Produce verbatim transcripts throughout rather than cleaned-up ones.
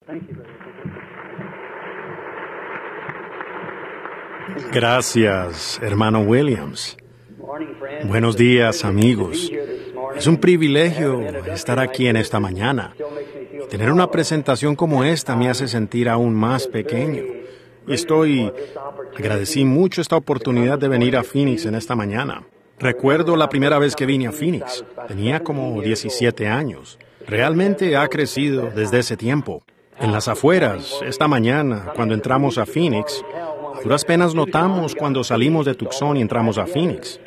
Gracias, hermano Williams. Buenos días, amigos. Es un privilegio estar aquí en esta mañana. Tener una presentación como esta me hace sentir aún más pequeño. Y estoy... agradecí mucho esta oportunidad de venir a Phoenix en esta mañana. Recuerdo la primera vez que vine a Phoenix. Tenía como diecisiete años. Realmente ha crecido desde ese tiempo. En las afueras, esta mañana, cuando entramos a Phoenix, a duras penas notamos cuando salimos de Tucson y entramos a Phoenix.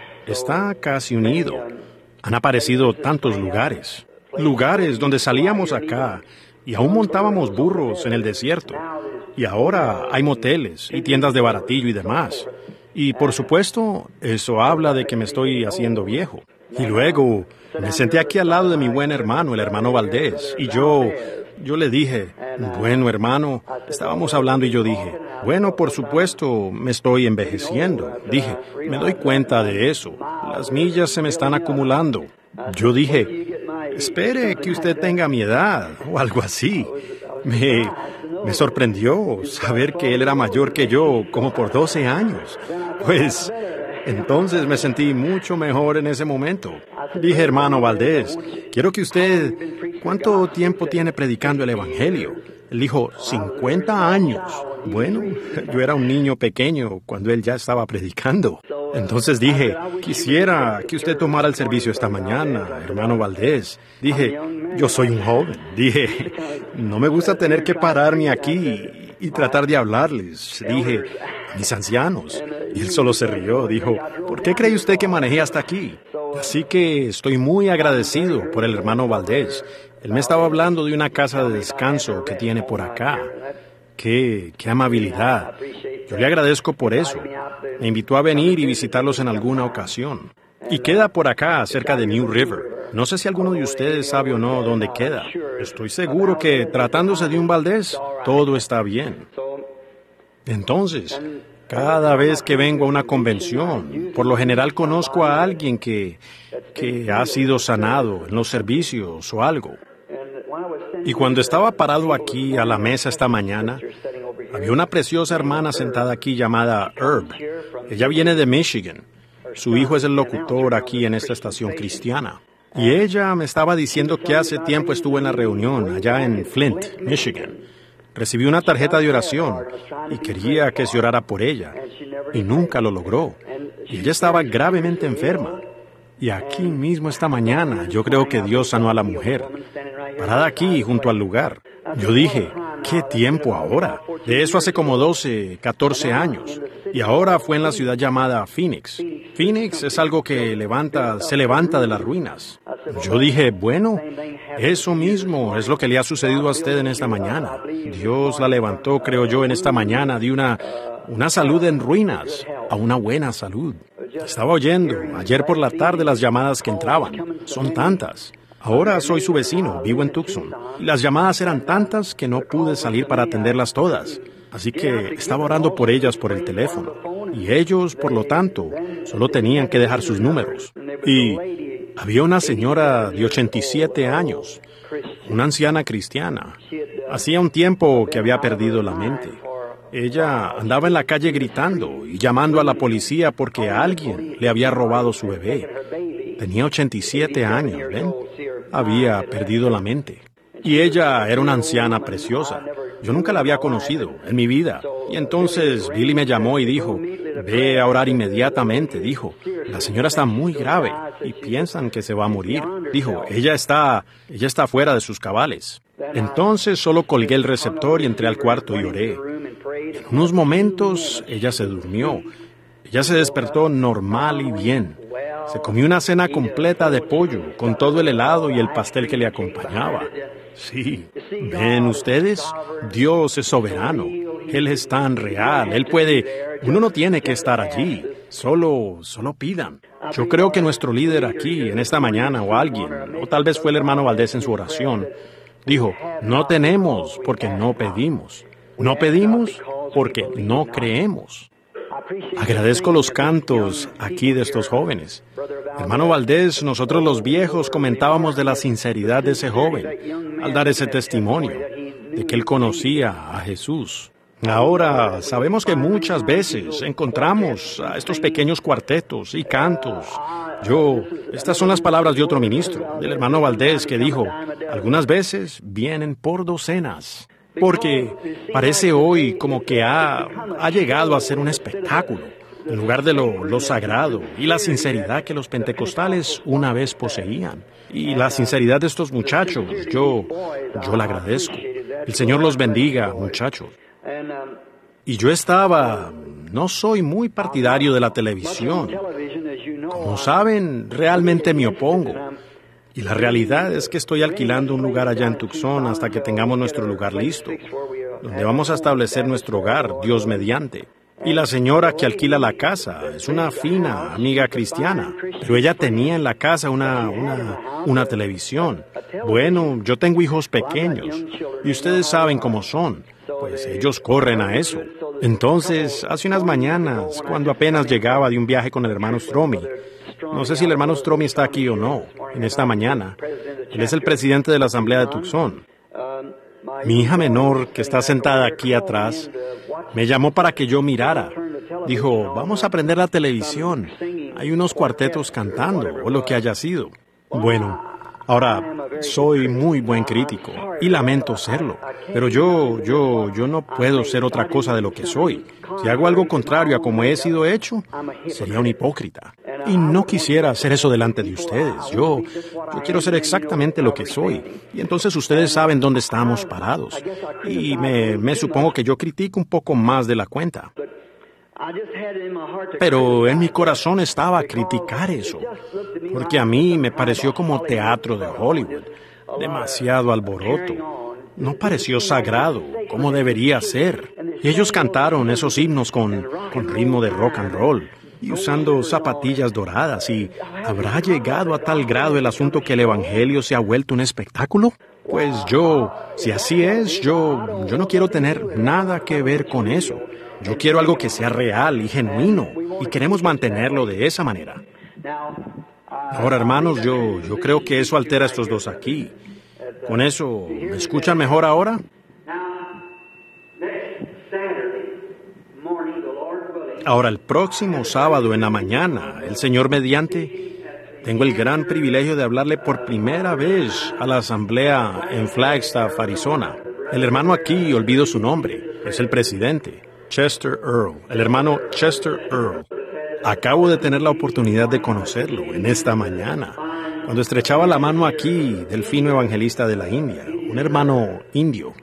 Está casi unido. Han aparecido tantos lugares. Lugares donde salíamos acá y aún montábamos burros en el desierto. Y ahora hay moteles y tiendas de baratillo y demás. Y por supuesto, eso habla de que me estoy haciendo viejo. Y luego me senté aquí al lado de mi buen hermano, el hermano Valdés, y yo, yo le dije, bueno hermano, estábamos hablando y yo dije, bueno, por supuesto, me estoy envejeciendo. Dije, me doy cuenta de eso. Las millas se me están acumulando. Yo dije, espere que usted tenga mi edad, o algo así. Me, me sorprendió saber que él era mayor que yo, como por doce años. Pues, entonces me sentí mucho mejor en ese momento. Dije, hermano Valdés, quiero que usted... ¿Cuánto tiempo tiene predicando el Evangelio? Él dijo, cincuenta años. Bueno, yo era un niño pequeño cuando él ya estaba predicando. Entonces dije, quisiera que usted tomara el servicio esta mañana, hermano Valdés. Dije, yo soy un joven. Dije, no me gusta tener que pararme aquí y tratar de hablarles. Dije, a mis ancianos. Y él solo se rió. Dijo, ¿por qué cree usted que manejé hasta aquí? Así que estoy muy agradecido por el hermano Valdés. Él me estaba hablando de una casa de descanso que tiene por acá. Qué, qué amabilidad. Yo le agradezco por eso. Me invitó a venir y visitarlos en alguna ocasión. Y queda por acá, cerca de New River. No sé si alguno de ustedes sabe o no dónde queda. Estoy seguro que, tratándose de un Valdés, todo está bien. Entonces, cada vez que vengo a una convención, por lo general conozco a alguien que, que ha sido sanado en los servicios o algo. Y cuando estaba parado aquí a la mesa esta mañana, había una preciosa hermana sentada aquí llamada Herb. Ella viene de Michigan. Su hijo es el locutor aquí en esta estación cristiana. Y ella me estaba diciendo que hace tiempo estuvo en la reunión allá en Flint, Michigan. Recibió una tarjeta de oración y quería que se orara por ella. Y nunca lo logró. Y ella estaba gravemente enferma. Y aquí mismo esta mañana yo creo que Dios sanó a la mujer, parada aquí junto al lugar. Yo dije, ¿qué tiempo ahora? De eso hace como doce, catorce años. Y ahora fue en la ciudad llamada Phoenix. Phoenix es algo que levanta, se levanta de las ruinas. Yo dije, bueno, eso mismo es lo que le ha sucedido a usted en esta mañana. Dios la levantó, creo yo, en esta mañana de una, una salud en ruinas a una buena salud. Estaba oyendo ayer por la tarde las llamadas que entraban. Son tantas. Ahora soy su vecino, vivo en Tucson. Y las llamadas eran tantas que no pude salir para atenderlas todas. Así que estaba orando por ellas por el teléfono. Y ellos, por lo tanto, solo tenían que dejar sus números. Y había una señora de ochenta y siete años, una anciana cristiana. Hacía un tiempo que había perdido la mente. Ella andaba en la calle gritando y llamando a la policía porque alguien le había robado su bebé. Tenía ochenta y siete años, ¿ven? Había perdido la mente. Y ella era una anciana preciosa. Yo nunca la había conocido en mi vida. Y entonces Billy me llamó y dijo, ve a orar inmediatamente, dijo. La señora está muy grave y piensan que se va a morir. Dijo, ella está, ella está fuera de sus cabales. Entonces solo colgué el receptor y entré al cuarto y oré. En unos momentos ella se durmió. Ella se despertó normal y bien. Se comió una cena completa de pollo, con todo el helado y el pastel que le acompañaba. Sí, ¿ven ustedes? Dios es soberano. Él es tan real. Él puede... Uno no tiene que estar allí. Solo, solo pidan. Yo creo que nuestro líder aquí, en esta mañana, o alguien, o tal vez fue el hermano Valdés en su oración, dijo, no tenemos porque no pedimos. No pedimos porque no creemos. Agradezco los cantos aquí de estos jóvenes. Hermano Valdés, nosotros los viejos comentábamos de la sinceridad de ese joven al dar ese testimonio. de que él conocía a Jesús. Ahora, sabemos que muchas veces encontramos a estos pequeños cuartetos y cantos. Yo, estas son las palabras de otro ministro, del hermano Valdés, que dijo, algunas veces vienen por docenas, porque parece hoy como que ha, ha llegado a ser un espectáculo, en lugar de lo, lo sagrado y la sinceridad que los pentecostales una vez poseían. Y la sinceridad de estos muchachos, yo, yo la agradezco. El Señor los bendiga, muchachos. Y yo estaba, no soy muy partidario de la televisión. Como saben, realmente me opongo. Y la realidad es que estoy alquilando un lugar allá en Tucson hasta que tengamos nuestro lugar listo, donde vamos a establecer nuestro hogar, Dios mediante. Y la señora que alquila la casa es una fina amiga cristiana, pero ella tenía en la casa una, una, una televisión. Bueno, yo tengo hijos pequeños, y ustedes saben cómo son. Pues ellos corren a eso. Entonces, hace unas mañanas, cuando apenas llegaba de un viaje con el hermano Stromy, no sé si el hermano Stromy está aquí o no, en esta mañana. Él es el presidente de la Asamblea de Tucson. Mi hija menor, que está sentada aquí atrás, me llamó para que yo mirara. Dijo, vamos a prender la televisión. Hay unos cuartetos cantando, o lo que haya sido. Bueno, ahora, soy muy buen crítico, y lamento serlo, pero yo, yo, yo no puedo ser otra cosa de lo que soy. Si hago algo contrario a como he sido hecho, sería un hipócrita. Y no quisiera hacer eso delante de ustedes. Yo, yo quiero ser exactamente lo que soy. Y entonces ustedes saben dónde estamos parados. Y me, me supongo que yo critico un poco más de la cuenta. Pero en mi corazón estaba criticar eso, porque a mí me pareció como teatro de Hollywood, demasiado alboroto. No pareció sagrado, como debería ser. Y ellos cantaron esos himnos con, con ritmo de rock and roll, y usando zapatillas doradas, y ¿habrá llegado a tal grado el asunto que el Evangelio se ha vuelto un espectáculo? Pues yo, si así es, yo, yo no quiero tener nada que ver con eso. Yo quiero algo que sea real y genuino, y queremos mantenerlo de esa manera. Ahora, hermanos, yo, yo creo que eso altera a estos dos aquí. Con eso, ¿me escuchan mejor ahora? Ahora, el próximo sábado en la mañana, el Señor mediante, tengo el gran privilegio de hablarle por primera vez a la asamblea en Flagstaff, Arizona. El hermano aquí, olvido su nombre, es el presidente, Chester Earl, el hermano Chester Earl. Acabo de tener la oportunidad de conocerlo en esta mañana, cuando estrechaba la mano aquí del fino evangelista de la India, un hermano indio.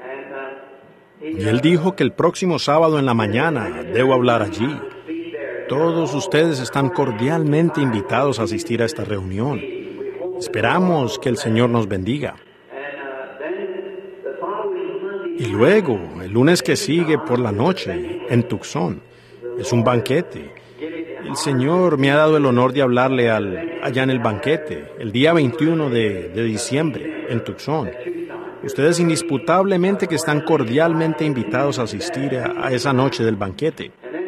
Y él dijo que el próximo sábado en la mañana debo hablar allí. Todos ustedes están cordialmente invitados a asistir a esta reunión. Esperamos que el Señor nos bendiga. Y luego, el lunes que sigue por la noche, en Tucson, es un banquete. El Señor me ha dado el honor de hablarle al, allá en el banquete, el día veintiuno de, de diciembre, en Tucson. Ustedes indisputablemente que están cordialmente invitados a asistir a, a esa noche del banquete.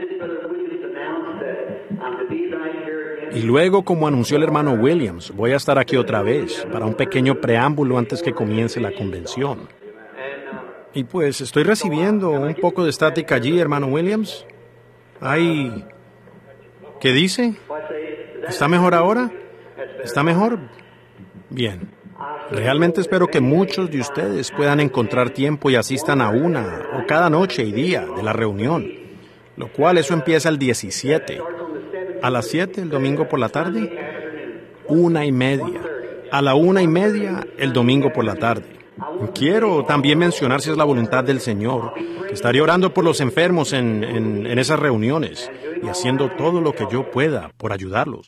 Y luego, como anunció el hermano Williams, voy a estar aquí otra vez para un pequeño preámbulo antes que comience la convención. Y pues estoy recibiendo un poco de estática allí, hermano Williams. Hay... ¿Qué dice? ¿Está mejor ahora? ¿Está mejor? Bien. Realmente espero que muchos de ustedes puedan encontrar tiempo y asistan a una o cada noche y día de la reunión, lo cual eso empieza el diecisiete. ¿A las siete el domingo por la tarde? Una y media. A la una y media el domingo por la tarde. Quiero también mencionar, si es la voluntad del Señor, que estaré orando por los enfermos en, en, en esas reuniones y haciendo todo lo que yo pueda por ayudarlos.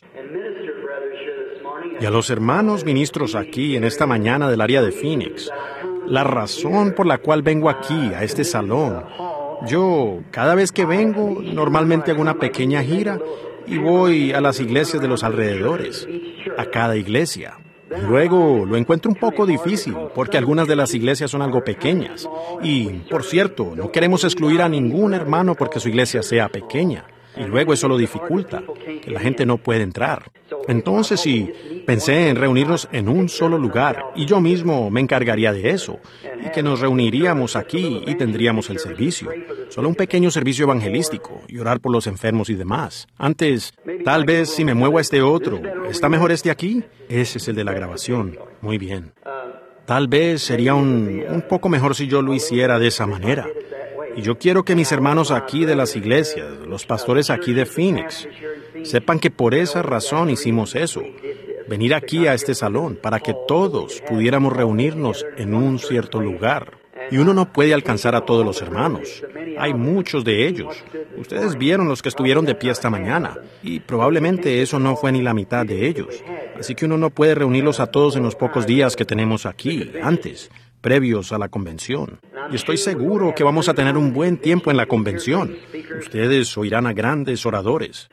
Y a los hermanos ministros aquí en esta mañana del área de Phoenix, la razón por la cual vengo aquí, a este salón, yo cada vez que vengo normalmente hago una pequeña gira y voy a las iglesias de los alrededores, a cada iglesia. Luego lo encuentro un poco difícil porque algunas de las iglesias son algo pequeñas. Y, por cierto, no queremos excluir a ningún hermano porque su iglesia sea pequeña. y luego eso lo dificulta, que la gente no puede entrar. Entonces, sí, pensé en reunirnos en un solo lugar y yo mismo me encargaría de eso, y que nos reuniríamos aquí y tendríamos el servicio, solo un pequeño servicio evangelístico y orar por los enfermos y demás. Antes, tal vez si me muevo a este otro, ¿está mejor este aquí? Ese es el de la grabación. Muy bien. Tal vez sería un, un poco mejor si yo lo hiciera de esa manera. Y yo quiero que mis hermanos aquí de las iglesias, los pastores aquí de Phoenix, sepan que por esa razón hicimos eso. Venir aquí a este salón para que todos pudiéramos reunirnos en un cierto lugar. Y uno no puede alcanzar a todos los hermanos. Hay muchos de ellos. Ustedes vieron los que estuvieron de pie esta mañana, y probablemente eso no fue ni la mitad de ellos. Así que uno no puede reunirlos a todos en los pocos días que tenemos aquí, antes, previos a la convención. Y estoy seguro que vamos a tener un buen tiempo en la convención. Ustedes oirán a grandes oradores.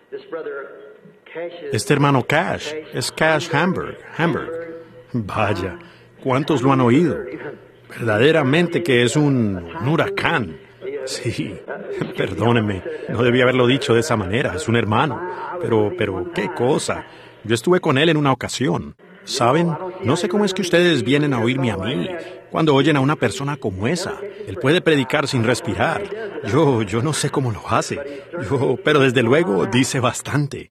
Este hermano Cash es Cash Hamburg. Hamburg. Vaya, ¿cuántos lo han oído? Verdaderamente que es un, un huracán. Sí, perdónenme, no debía haberlo dicho de esa manera, es un hermano. Pero, pero, qué cosa. Yo estuve con él en una ocasión. ¿Saben? No sé cómo es que ustedes vienen a oírme a mí cuando oyen a una persona como esa. Él puede predicar sin respirar. Yo, yo no sé cómo lo hace. Yo, pero desde luego dice bastante.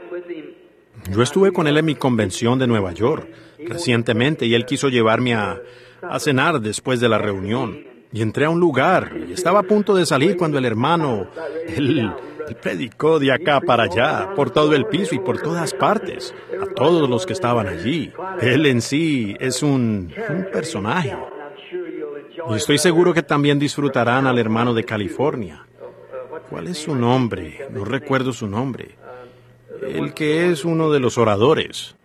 Yo estuve con él en mi convención de Nueva York recientemente y él quiso llevarme a, a cenar después de la reunión. Y entré a un lugar y estaba a punto de salir cuando el hermano, él, él predicó de acá para allá, por todo el piso y por todas partes, a todos los que estaban allí. Él en sí es un, un personaje. Y estoy seguro que también disfrutarán al hermano de California. ¿Cuál es su nombre? No recuerdo su nombre. El que es uno de los oradores.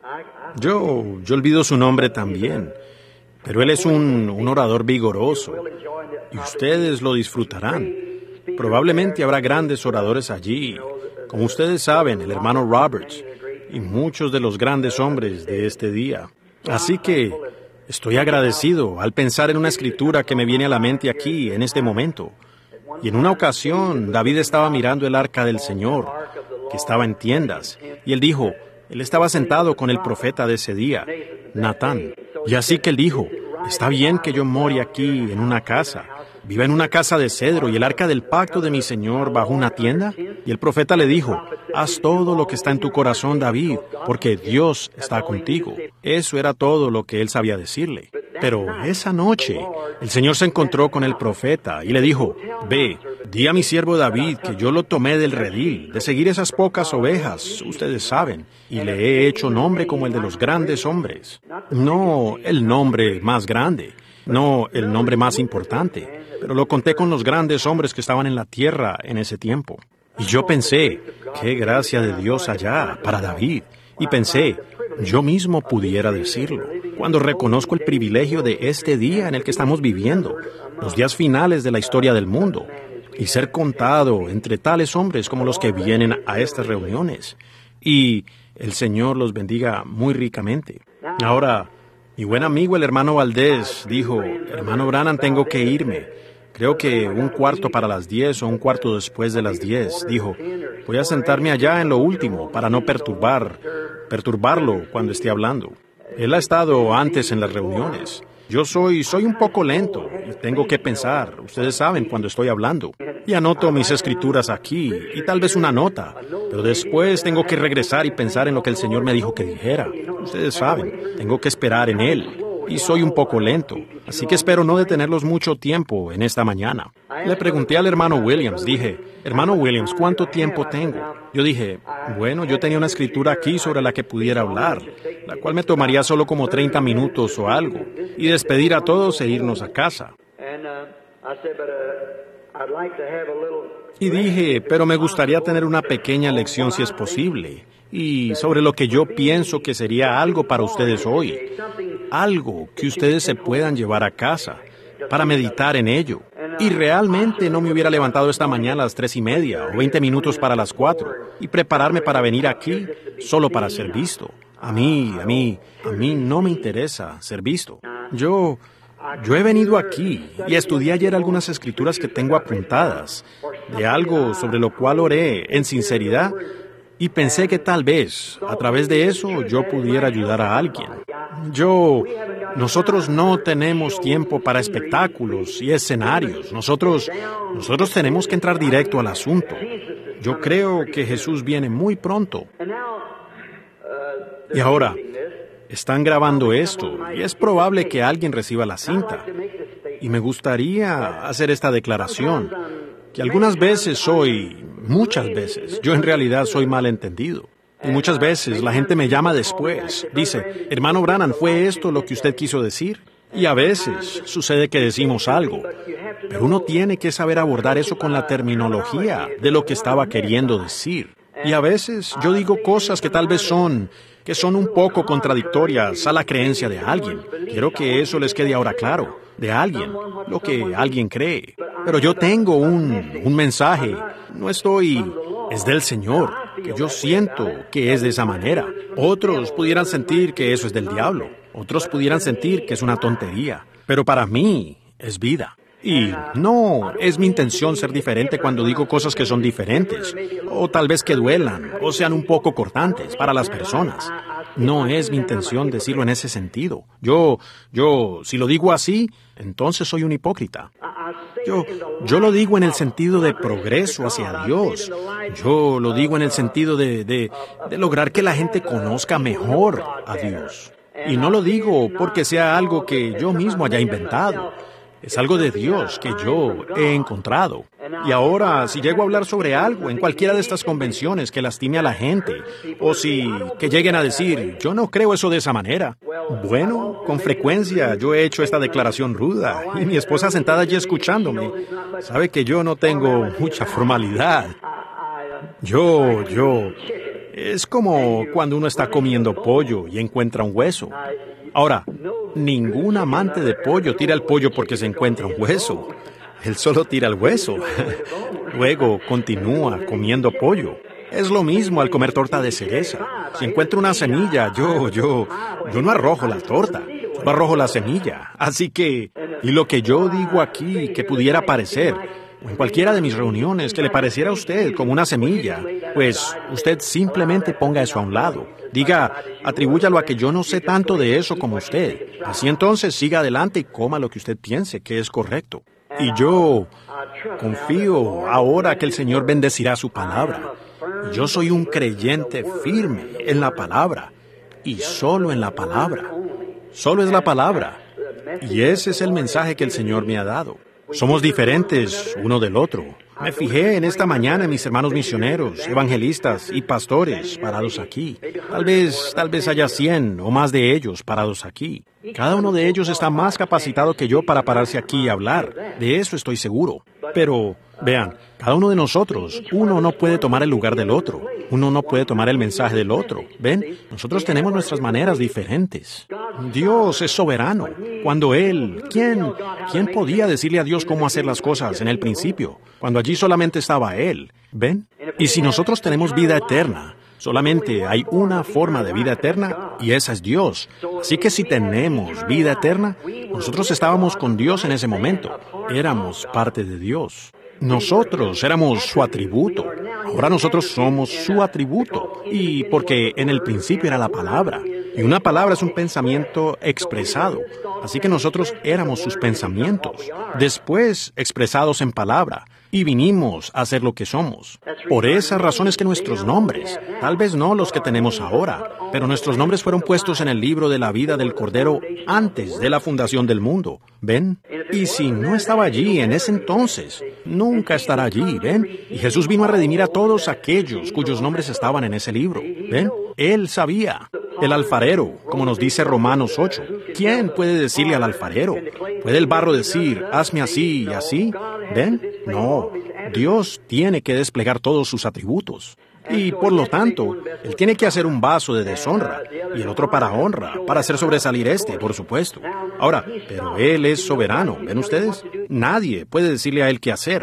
Yo, yo olvido su nombre también. Pero él es un, un orador vigoroso. Y ustedes lo disfrutarán. Probablemente habrá grandes oradores allí. Como ustedes saben, el hermano Roberts y muchos de los grandes hombres de este día. Así que estoy agradecido al pensar en una escritura que me viene a la mente aquí, en este momento. Y en una ocasión, David estaba mirando el arca del Señor, que estaba en tiendas, y él dijo, él estaba sentado con el profeta de ese día, Natán. Y así que él dijo, está bien que yo more aquí en una casa, viva en una casa de cedro y el arca del pacto de mi Señor bajo una tienda. Y el profeta le dijo, haz todo lo que está en tu corazón, David, porque Dios está contigo. Eso era todo lo que él sabía decirle. Pero esa noche, el Señor se encontró con el profeta y le dijo, ve, di a mi siervo David que yo lo tomé del redil, de seguir esas pocas ovejas, ustedes saben, y le he hecho nombre como el de los grandes hombres. No el nombre más grande, no el nombre más importante, pero lo conté con los grandes hombres que estaban en la tierra en ese tiempo. Y yo pensé, qué gracia de Dios allá para David. Y pensé, yo mismo pudiera decirlo, cuando reconozco el privilegio de este día en el que estamos viviendo, los días finales de la historia del mundo, y ser contado entre tales hombres como los que vienen a estas reuniones. Y el Señor los bendiga muy ricamente. Ahora, mi buen amigo el hermano Valdés dijo, hermano Branham, tengo que irme. Creo que un cuarto para las diez o un cuarto después de las diez. Dijo, voy a sentarme allá en lo último para no perturbar, perturbarlo cuando esté hablando. Él ha estado antes en las reuniones. Yo soy, soy un poco lento y tengo que pensar, ustedes saben, cuando estoy hablando. Y anoto mis escrituras aquí y tal vez una nota, pero después tengo que regresar y pensar en lo que el Señor me dijo que dijera. Ustedes saben, tengo que esperar en Él. Y soy un poco lento, así que espero no detenerlos mucho tiempo en esta mañana. Le pregunté al hermano Williams, dije, hermano Williams, ¿cuánto tiempo tengo? Yo dije, bueno, yo tenía una escritura aquí sobre la que pudiera hablar, la cual me tomaría solo como treinta minutos o algo, y despedir a todos e irnos a casa. Y dije, pero me gustaría tener una pequeña lección si es posible, y sobre lo que yo pienso que sería algo para ustedes hoy, algo que ustedes se puedan llevar a casa, para meditar en ello. Y realmente no me hubiera levantado esta mañana a las tres y media o veinte minutos para las cuatro y prepararme para venir aquí solo para ser visto. A mí, a mí, a mí no me interesa ser visto. Yo, yo he venido aquí y estudié ayer algunas escrituras que tengo apuntadas de algo sobre lo cual oré en sinceridad y pensé que tal vez, a través de eso, yo pudiera ayudar a alguien. Yo, nosotros no tenemos tiempo para espectáculos y escenarios. Nosotros, nosotros tenemos que entrar directo al asunto. Yo creo que Jesús viene muy pronto. Y ahora, están grabando esto y es probable que alguien reciba la cinta. Y me gustaría hacer esta declaración, que algunas veces soy, muchas veces, yo en realidad soy malentendido. Y muchas veces la gente me llama después, dice, hermano Branham, ¿fue esto lo que usted quiso decir? Y a veces sucede que decimos algo, pero uno tiene que saber abordar eso con la terminología de lo que estaba queriendo decir. Y a veces yo digo cosas que tal vez son, que son un poco contradictorias a la creencia de alguien. Quiero que eso les quede ahora claro, de alguien, lo que alguien cree. Pero yo tengo un, un mensaje, no estoy, es del Señor, que yo siento que es de esa manera. Otros pudieran sentir que eso es del diablo, otros pudieran sentir que es una tontería, pero para mí es vida. Y no es mi intención ser diferente cuando digo cosas que son diferentes, o tal vez que duelan, o sean un poco cortantes para las personas. No es mi intención decirlo en ese sentido. Yo, yo, si lo digo así, entonces soy un hipócrita. Yo, yo lo digo en el sentido de progreso hacia Dios. Yo lo digo en el sentido de, de, de lograr que la gente conozca mejor a Dios. Y no lo digo porque sea algo que yo mismo haya inventado. Es algo de Dios que yo he encontrado. Y ahora, si llego a hablar sobre algo en cualquiera de estas convenciones que lastime a la gente, o si que lleguen a decir, yo no creo eso de esa manera. Bueno, con frecuencia yo he hecho esta declaración ruda, y mi esposa sentada allí escuchándome, sabe que yo no tengo mucha formalidad. Yo, yo... Es como cuando uno está comiendo pollo y encuentra un hueso. Ahora, ningún amante de pollo tira el pollo porque se encuentra un hueso. Él solo tira el hueso. Luego continúa comiendo pollo. Es lo mismo al comer torta de cereza. Si encuentro una semilla, yo, yo, yo no arrojo la torta, yo arrojo la semilla. Así que, y lo que yo digo aquí que pudiera parecer, o en cualquiera de mis reuniones que le pareciera a usted como una semilla, pues usted simplemente ponga eso a un lado. Diga, atribúyalo a que yo no sé tanto de eso como usted. Así entonces siga adelante y coma lo que usted piense que es correcto. Y yo confío ahora que el Señor bendecirá su palabra. Yo soy un creyente firme en la palabra y solo en la palabra. Solo es la palabra. Y ese es el mensaje que el Señor me ha dado. Somos diferentes uno del otro. Me fijé en esta mañana en mis hermanos misioneros, evangelistas y pastores parados aquí. Tal vez, tal vez haya cien o más de ellos parados aquí. Cada uno de ellos está más capacitado que yo para pararse aquí y hablar. De eso estoy seguro. Pero, vean, cada uno de nosotros, uno no puede tomar el lugar del otro. Uno no puede tomar el mensaje del otro. ¿Ven? Nosotros tenemos nuestras maneras diferentes. Dios es soberano. Cuando Él, ¿quién, quién podía decirle a Dios cómo hacer las cosas en el principio? Cuando allí solamente estaba Él. ¿Ven? Y si nosotros tenemos vida eterna, solamente hay una forma de vida eterna y esa es Dios. Así que si tenemos vida eterna, nosotros estábamos con Dios en ese momento. Éramos parte de Dios. Nosotros éramos su atributo. Ahora nosotros somos su atributo. Y porque en el principio era la palabra. Y una palabra es un pensamiento expresado. Así que nosotros éramos sus pensamientos. Después expresados en palabra. Y vinimos a ser lo que somos. Por esa razón es que nuestros nombres, tal vez no los que tenemos ahora, pero nuestros nombres fueron puestos en el libro de la vida del Cordero antes de la fundación del mundo. ¿Ven? Y si no estaba allí en ese entonces, nunca estará allí. ¿Ven? Y Jesús vino a redimir a todos aquellos cuyos nombres estaban en ese libro. ¿Ven? Él sabía. El alfarero, como nos dice Romanos ocho. ¿Quién puede decirle al alfarero? ¿Puede el barro decir, hazme así y así? ¿Ven? No. Dios tiene que desplegar todos sus atributos. Y por lo tanto, Él tiene que hacer un vaso de deshonra y el otro para honra, para hacer sobresalir este, por supuesto. Ahora, pero Él es soberano, ¿ven ustedes? Nadie puede decirle a Él qué hacer.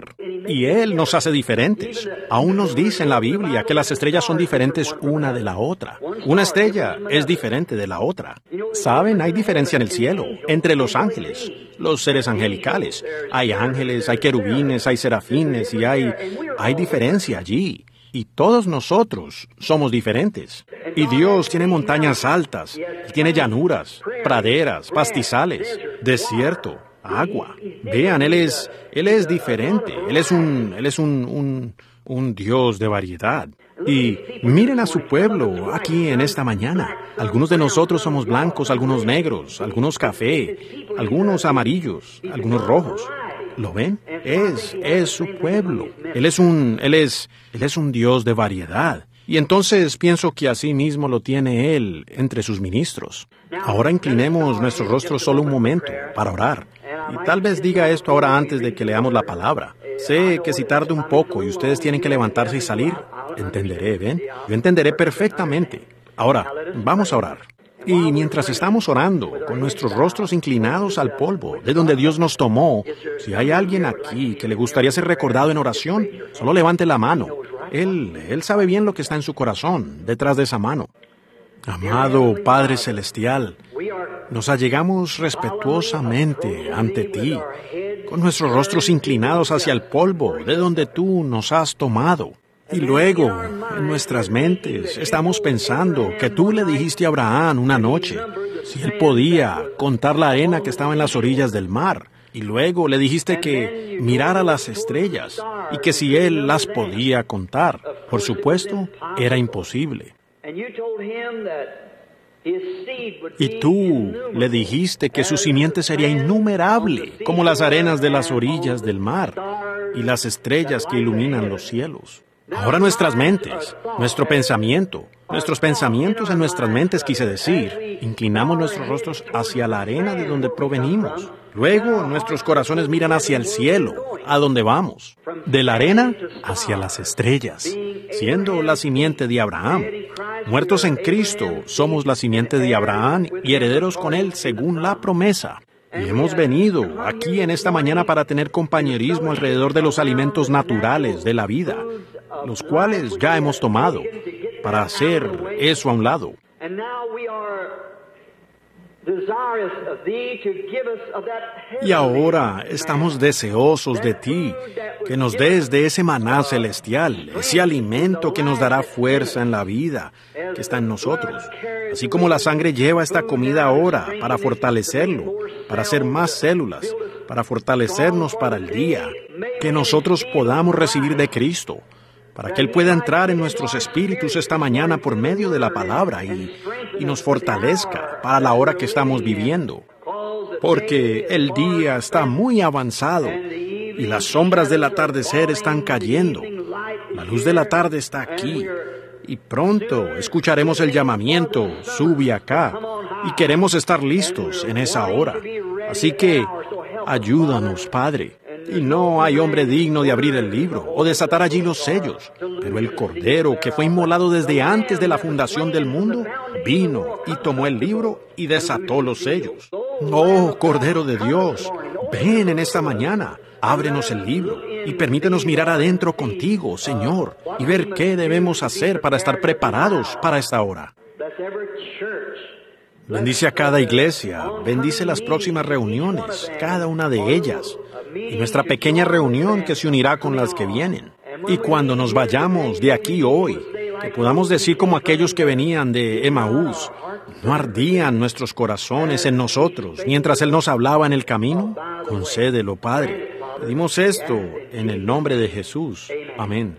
Y Él nos hace diferentes. Aún nos dice en la Biblia que las estrellas son diferentes una de la otra. Una estrella es diferente de la otra. ¿Saben? Hay diferencia en el cielo, entre los ángeles, los seres angelicales. Hay ángeles, hay querubines, hay serafines y hay, hay diferencia allí. Y todos nosotros somos diferentes. Y Dios tiene montañas altas, y tiene llanuras, praderas, pastizales, desierto, agua. Vean, Él es, Él es diferente. Él es un, Él es un, un, un Dios de variedad. Y miren a su pueblo aquí en esta mañana. Algunos de nosotros somos blancos, algunos negros, algunos café, algunos amarillos, algunos rojos. ¿Lo ven? Es, es su pueblo. Él es un, él es, él es un Dios de variedad. Y entonces pienso que así mismo lo tiene Él entre sus ministros. Ahora inclinemos nuestros rostros solo un momento para orar. Y tal vez diga esto ahora antes de que leamos la palabra. Sé que si tarde un poco y ustedes tienen que levantarse y salir, entenderé, ¿ven? Yo entenderé perfectamente. Ahora, vamos a orar. Y mientras estamos orando, con nuestros rostros inclinados al polvo, de donde Dios nos tomó, si hay alguien aquí que le gustaría ser recordado en oración, solo levante la mano. Él, él sabe bien lo que está en su corazón, detrás de esa mano. Amado Padre Celestial, nos allegamos respetuosamente ante ti, con nuestros rostros inclinados hacia el polvo, de donde tú nos has tomado. Y luego, en nuestras mentes, estamos pensando que tú le dijiste a Abraham una noche si él podía contar la arena que estaba en las orillas del mar. Y luego le dijiste que mirara las estrellas y que si él las podía contar. Por supuesto, era imposible. Y tú le dijiste que su simiente sería innumerable, como las arenas de las orillas del mar y las estrellas que iluminan los cielos. Ahora nuestras mentes, nuestro pensamiento, nuestros pensamientos en nuestras mentes, quise decir, inclinamos nuestros rostros hacia la arena de donde provenimos. Luego nuestros corazones miran hacia el cielo, a donde vamos. De la arena hacia las estrellas, siendo la simiente de Abraham. Muertos en Cristo, somos la simiente de Abraham y herederos con Él según la promesa. Y hemos venido aquí en esta mañana para tener compañerismo alrededor de los alimentos naturales de la vida, los cuales ya hemos tomado, para hacer eso a un lado. Y ahora estamos deseosos de ti, que nos des de ese maná celestial, ese alimento que nos dará fuerza en la vida que está en nosotros. Así como la sangre lleva esta comida ahora para fortalecerlo, para hacer más células, para fortalecernos para el día, que nosotros podamos recibir de Cristo, para que Él pueda entrar en nuestros espíritus esta mañana por medio de la palabra y, y nos fortalezca para la hora que estamos viviendo. Porque el día está muy avanzado y las sombras del atardecer están cayendo. La luz de la tarde está aquí y pronto escucharemos el llamamiento, sube acá, y queremos estar listos en esa hora. Así que ayúdanos, Padre. Y no hay hombre digno de abrir el libro o desatar allí los sellos, pero el Cordero, que fue inmolado desde antes de la fundación del mundo, vino y tomó el libro y desató los sellos. Oh, Cordero de Dios, ven en esta mañana, ábrenos el libro y permítenos mirar adentro contigo, Señor, y ver qué debemos hacer para estar preparados para esta hora. Bendice a cada iglesia, bendice las próximas reuniones, cada una de ellas, y nuestra pequeña reunión que se unirá con las que vienen. Y cuando nos vayamos de aquí hoy, que podamos decir como aquellos que venían de Emaús, ¿no ardían nuestros corazones en nosotros mientras Él nos hablaba en el camino? Concédelo, Padre. Pedimos esto en el nombre de Jesús. Amén.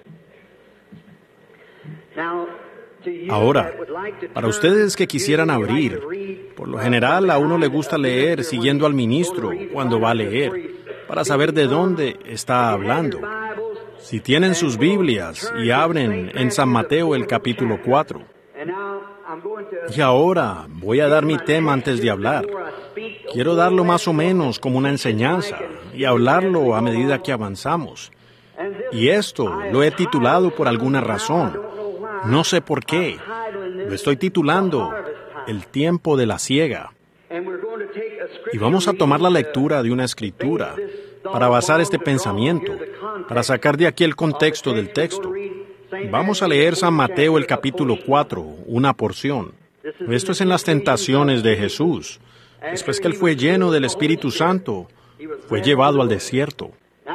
Ahora, para ustedes que quisieran abrir, por lo general a uno le gusta leer siguiendo al ministro cuando va a leer, para saber de dónde está hablando. Si tienen sus Biblias y abren en San Mateo el capítulo cuatro. Y ahora voy a dar mi tema antes de hablar. Quiero darlo más o menos como una enseñanza y hablarlo a medida que avanzamos. Y esto lo he titulado por alguna razón. No sé por qué. Lo estoy titulando El tiempo de la siega. Y vamos a tomar la lectura de una escritura para basar este pensamiento, para sacar de aquí el contexto del texto, vamos a leer San Mateo el capítulo cuatro, una porción. Esto es en las tentaciones de Jesús. Después que él fue lleno del Espíritu Santo, fue llevado al desierto.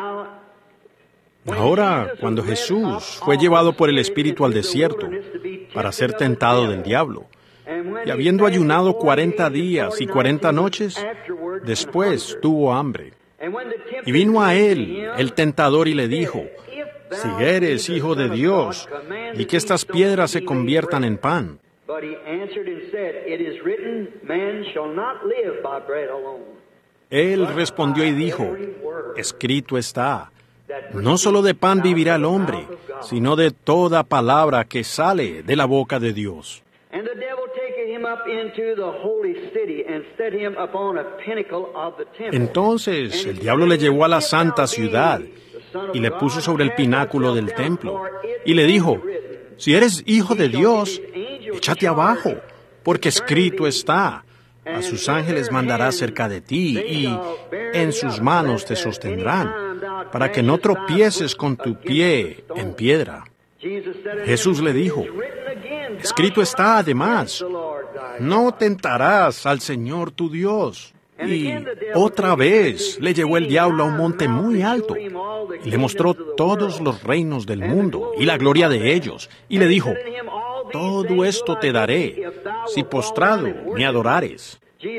Ahora, cuando Jesús fue llevado por el Espíritu al desierto para ser tentado del diablo, y habiendo ayunado cuarenta días y cuarenta noches, después tuvo hambre. Y vino a él el tentador y le dijo, si eres hijo de Dios, y que estas piedras se conviertan en pan. Él respondió y dijo, escrito está, no solo de pan vivirá el hombre, sino de toda palabra que sale de la boca de Dios. Entonces el diablo le llevó a la santa ciudad y le puso sobre el pináculo del templo y le dijo, si eres hijo de Dios, échate abajo, porque escrito está, a sus ángeles mandará cerca de ti y en sus manos te sostendrán, para que no tropieces con tu pie en piedra. Jesús le dijo, escrito está además, no tentarás al Señor tu Dios. Y otra vez le llevó el diablo a un monte muy alto y le mostró todos los reinos del mundo y la gloria de ellos. Y le dijo, todo esto te daré si postrado me adorares.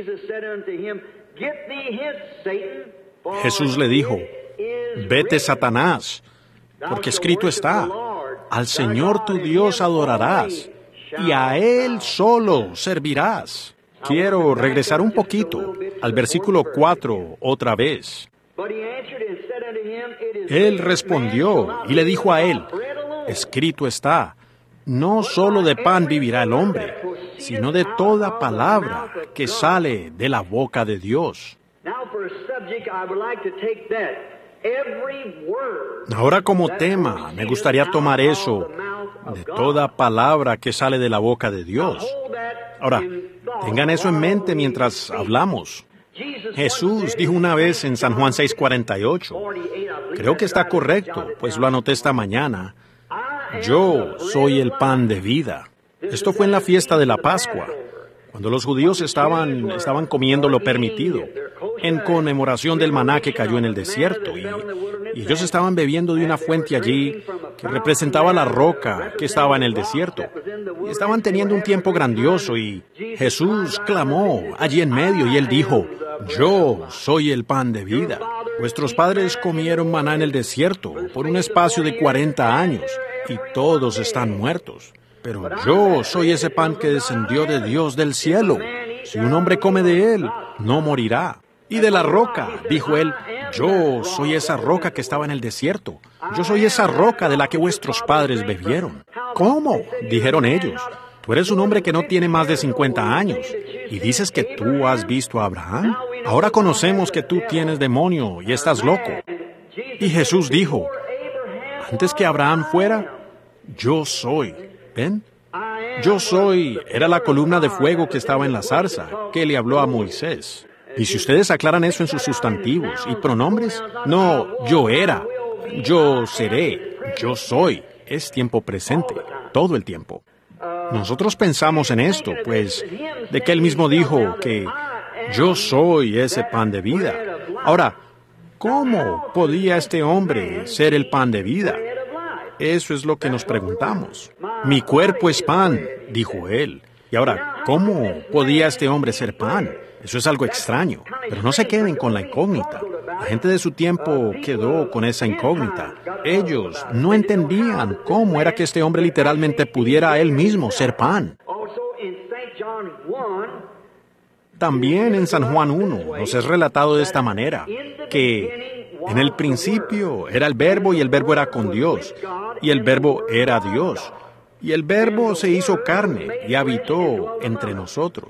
Jesús le dijo, vete, Satanás, porque escrito está, al Señor tu Dios adorarás y a Él solo servirás. Quiero regresar un poquito al versículo cuatro otra vez. Él respondió y le dijo a él, escrito está, no solo de pan vivirá el hombre, sino de toda palabra que sale de la boca de Dios. Ahora como tema, me gustaría tomar eso, de toda palabra que sale de la boca de Dios. Ahora, tengan eso en mente mientras hablamos. Jesús dijo una vez en San Juan seis cuarenta y ocho, creo que está correcto, pues lo anoté esta mañana, yo soy el pan de vida. Esto fue en la fiesta de la Pascua, cuando los judíos estaban, estaban comiendo lo permitido, en conmemoración del maná que cayó en el desierto, y, y ellos estaban bebiendo de una fuente allí que representaba la roca que estaba en el desierto, y estaban teniendo un tiempo grandioso, y Jesús clamó allí en medio, y él dijo, yo soy el pan de vida. Vuestros padres comieron maná en el desierto por un espacio de cuarenta años, y todos están muertos. Pero yo soy ese pan que descendió de Dios del cielo. Si un hombre come de él, no morirá. Y de la roca, dijo él, yo soy esa roca que estaba en el desierto. Yo soy esa roca de la que vuestros padres bebieron. ¿Cómo? Dijeron ellos. Tú eres un hombre que no tiene más de cincuenta años. ¿Y dices que tú has visto a Abraham? Ahora conocemos que tú tienes demonio y estás loco. Y Jesús dijo, antes que Abraham fuera, yo soy. ¿Ven? Yo soy, era la columna de fuego que estaba en la zarza, que le habló a Moisés. Y si ustedes aclaran eso en sus sustantivos y pronombres, no, yo era, yo seré, yo soy, es tiempo presente, todo el tiempo. Nosotros pensamos en esto, pues, de que él mismo dijo que yo soy ese pan de vida. Ahora, ¿cómo podía este hombre ser el pan de vida? Eso es lo que nos preguntamos. Mi cuerpo es pan, dijo él. Y ahora, ¿cómo podía este hombre ser pan? Eso es algo extraño. Pero no se queden con la incógnita. La gente de su tiempo quedó con esa incógnita. Ellos no entendían cómo era que este hombre literalmente pudiera él mismo ser pan. También en San Juan uno nos es relatado de esta manera, que en el principio era el Verbo y el Verbo era con Dios, y el Verbo era Dios, y el Verbo se hizo carne y habitó entre nosotros.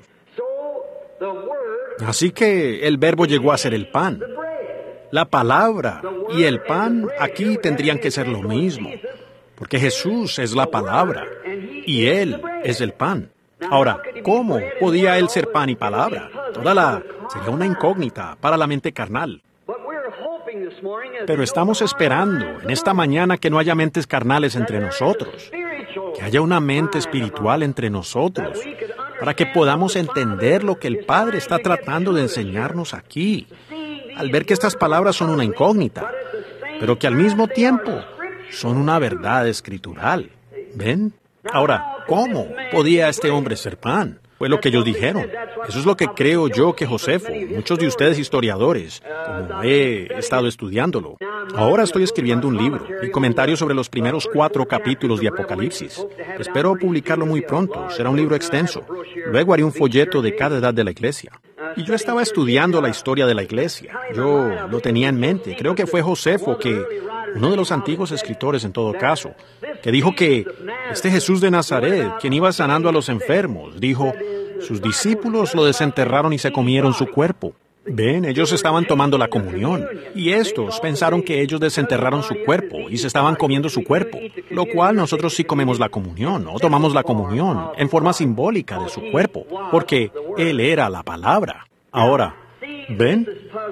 Así que el Verbo llegó a ser el pan. La palabra y el pan aquí tendrían que ser lo mismo, porque Jesús es la palabra y Él es el pan. Ahora, ¿cómo podía Él ser pan y palabra? Toda la sería una incógnita para la mente carnal. Pero estamos esperando en esta mañana que no haya mentes carnales entre nosotros, que haya una mente espiritual entre nosotros, para que podamos entender lo que el Padre está tratando de enseñarnos aquí, al ver que estas palabras son una incógnita, pero que al mismo tiempo son una verdad escritural. ¿Ven? Ahora, ¿cómo podía este hombre ser pan? Fue lo que ellos dijeron. Eso es lo que creo yo que Josefo, muchos de ustedes historiadores, como he estado estudiándolo. Ahora estoy escribiendo un libro y comentarios sobre los primeros cuatro capítulos de Apocalipsis. Espero publicarlo muy pronto. Será un libro extenso. Luego haré un folleto de cada edad de la iglesia. Y yo estaba estudiando la historia de la iglesia. Yo lo tenía en mente. Creo que fue Josefo que, uno de los antiguos escritores en todo caso, que dijo que este Jesús de Nazaret, quien iba sanando a los enfermos, dijo, sus discípulos lo desenterraron y se comieron su cuerpo. Ven, ellos estaban tomando la comunión, y estos pensaron que ellos desenterraron su cuerpo y se estaban comiendo su cuerpo, lo cual nosotros sí comemos la comunión, o tomamos la comunión en forma simbólica de su cuerpo, porque Él era la palabra. Ahora, ¿ven?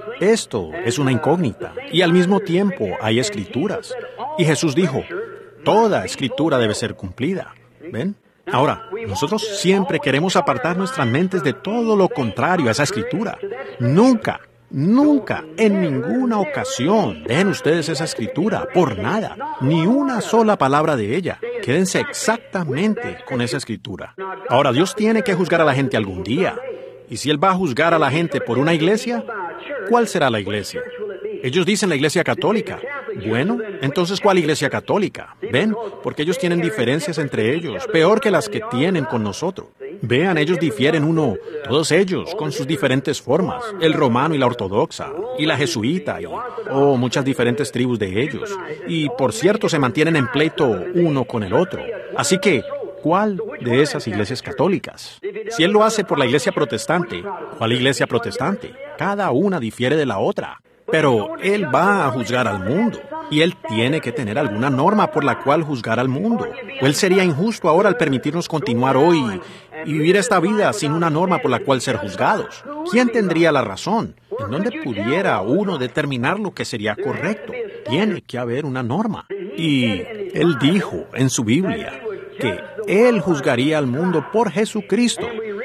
Esto es una incógnita, y al mismo tiempo hay escrituras. Y Jesús dijo, toda escritura debe ser cumplida. ¿Ven? Ahora, nosotros siempre queremos apartar nuestras mentes de todo lo contrario a esa escritura. Nunca, nunca, en ninguna ocasión dejen ustedes esa escritura, por nada, ni una sola palabra de ella. Quédense exactamente con esa escritura. Ahora, Dios tiene que juzgar a la gente algún día. Y si Él va a juzgar a la gente por una iglesia, ¿cuál será la iglesia? Ellos dicen la iglesia católica. Bueno, entonces, ¿cuál iglesia católica? ¿Ven? Porque ellos tienen diferencias entre ellos, peor que las que tienen con nosotros. Vean, ellos difieren uno, todos ellos, con sus diferentes formas, el romano y la ortodoxa, y la jesuita, y, oh, muchas diferentes tribus de ellos. Y, por cierto, se mantienen en pleito uno con el otro. Así que, ¿cuál de esas iglesias católicas? Si Él lo hace por la iglesia protestante, ¿cuál iglesia protestante? Cada una difiere de la otra. Pero Él va a juzgar al mundo, y Él tiene que tener alguna norma por la cual juzgar al mundo. O Él sería injusto ahora al permitirnos continuar hoy y vivir esta vida sin una norma por la cual ser juzgados. ¿Quién tendría la razón? ¿En dónde pudiera uno determinar lo que sería correcto? Tiene que haber una norma. Y Él dijo en su Biblia que Él juzgaría al mundo por Jesucristo.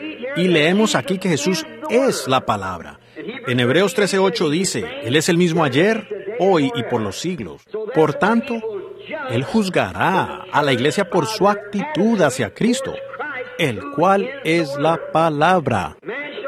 Y leemos aquí que Jesús es la palabra. En Hebreos trece ocho dice, Él es el mismo ayer, hoy y por los siglos. Por tanto, Él juzgará a la iglesia por su actitud hacia Cristo, el cual es la palabra.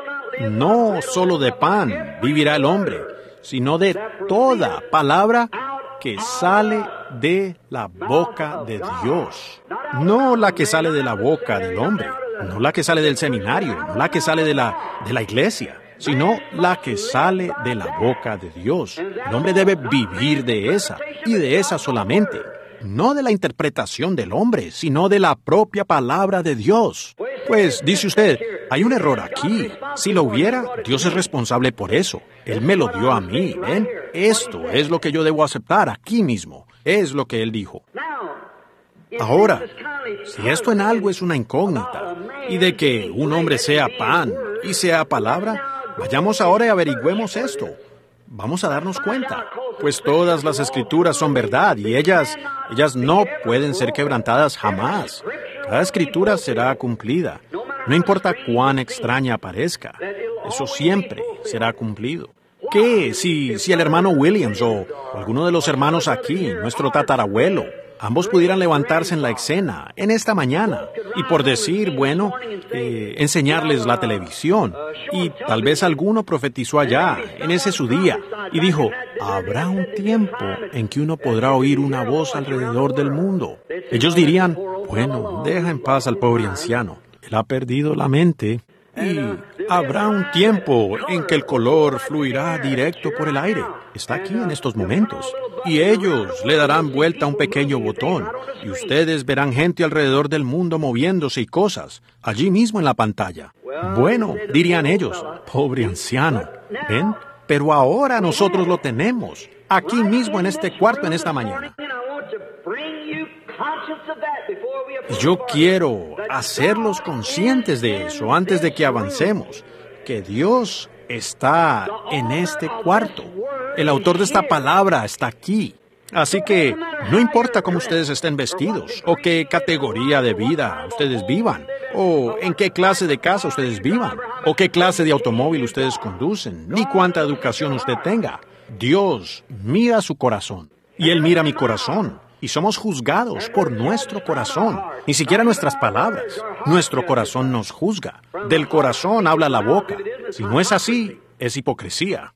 No solo de pan vivirá el hombre, sino de toda palabra que sale de la boca de Dios. No la que sale de la boca del hombre, no la que sale del seminario, no la que sale de la, de la iglesia, sino la que sale de la boca de Dios. El hombre debe vivir de esa, y de esa solamente. No de la interpretación del hombre, sino de la propia palabra de Dios. Pues, dice usted, hay un error aquí. Si lo hubiera, Dios es responsable por eso. Él me lo dio a mí, ¿ven? Esto es lo que yo debo aceptar aquí mismo. Es lo que Él dijo. Ahora, si esto en algo es una incógnita, y de que un hombre sea pan y sea palabra, vayamos ahora y averigüemos esto. Vamos a darnos cuenta, pues todas las escrituras son verdad y ellas, ellas no pueden ser quebrantadas jamás. Cada escritura será cumplida, no importa cuán extraña parezca, eso siempre será cumplido. ¿Qué si, si el hermano Williams o alguno de los hermanos aquí, nuestro tatarabuelo, ambos pudieran levantarse en la escena en esta mañana y por decir, bueno, eh, enseñarles la televisión, y tal vez alguno profetizó allá en ese su día y dijo, habrá un tiempo en que uno podrá oír una voz alrededor del mundo? Ellos dirían, bueno, deja en paz al pobre anciano, él ha perdido la mente. Y habrá un tiempo en que el color fluirá directo por el aire. Está aquí en estos momentos. Y ellos le darán vuelta a un pequeño botón. Y ustedes verán gente alrededor del mundo moviéndose y cosas, allí mismo en la pantalla. Bueno, dirían ellos, pobre anciano. ¿Ven? Pero ahora nosotros lo tenemos, aquí mismo en este cuarto en esta mañana. Yo quiero hacerlos conscientes de eso antes de que avancemos, que Dios está en este cuarto. El autor de esta palabra está aquí. Así que no importa cómo ustedes estén vestidos, o qué categoría de vida ustedes vivan, o en qué clase de casa ustedes vivan, o qué clase de automóvil ustedes conducen, ni cuánta educación usted tenga. Dios mira su corazón, y Él mira mi corazón, y somos juzgados por nuestro corazón, ni siquiera nuestras palabras. Nuestro corazón nos juzga. Del corazón habla la boca. Si no es así, es hipocresía.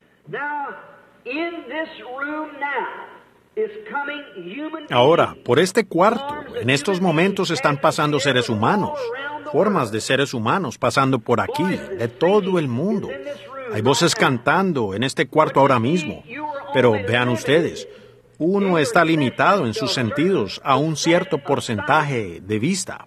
Ahora, por este cuarto, en estos momentos están pasando seres humanos, formas de seres humanos pasando por aquí, de todo el mundo. Hay voces cantando en este cuarto ahora mismo, pero vean ustedes, uno está limitado en sus sentidos a un cierto porcentaje de vista.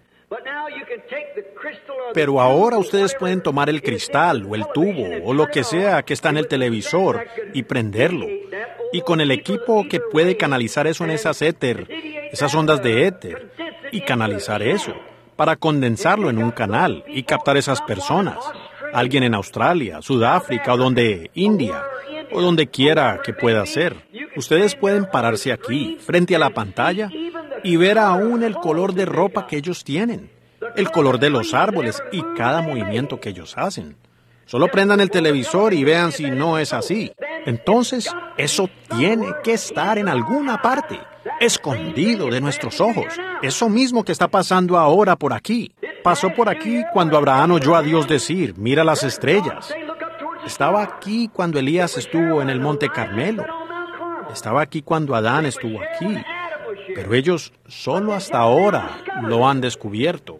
Pero ahora ustedes pueden tomar el cristal o el tubo o lo que sea que está en el televisor y prenderlo. Y con el equipo que puede canalizar eso en esas éter, esas ondas de éter, y canalizar eso, para condensarlo en un canal y captar esas personas. Alguien en Australia, Sudáfrica o donde India, o donde quiera que pueda ser. Ustedes pueden pararse aquí, frente a la pantalla, y ver aún el color de ropa que ellos tienen, el color de los árboles y cada movimiento que ellos hacen. Solo prendan el televisor y vean si no es así. Entonces, eso tiene que estar en alguna parte, escondido de nuestros ojos. Eso mismo que está pasando ahora por aquí. Pasó por aquí cuando Abraham oyó a Dios decir, mira las estrellas. Estaba aquí cuando Elías estuvo en el Monte Carmelo. Estaba aquí cuando Adán estuvo aquí. Pero ellos solo hasta ahora lo han descubierto.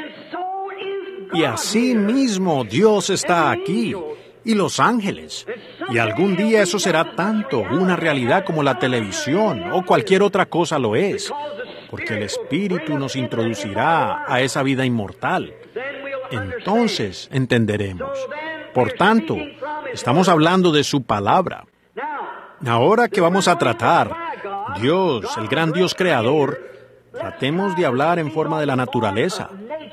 Y así mismo Dios está aquí, y los ángeles. Y algún día eso será tanto una realidad como la televisión o cualquier otra cosa lo es, porque el Espíritu nos introducirá a esa vida inmortal. Entonces entenderemos. Por tanto, estamos hablando de su palabra. Ahora que vamos a tratar, Dios, el gran Dios creador, tratemos de hablar en forma de la naturaleza.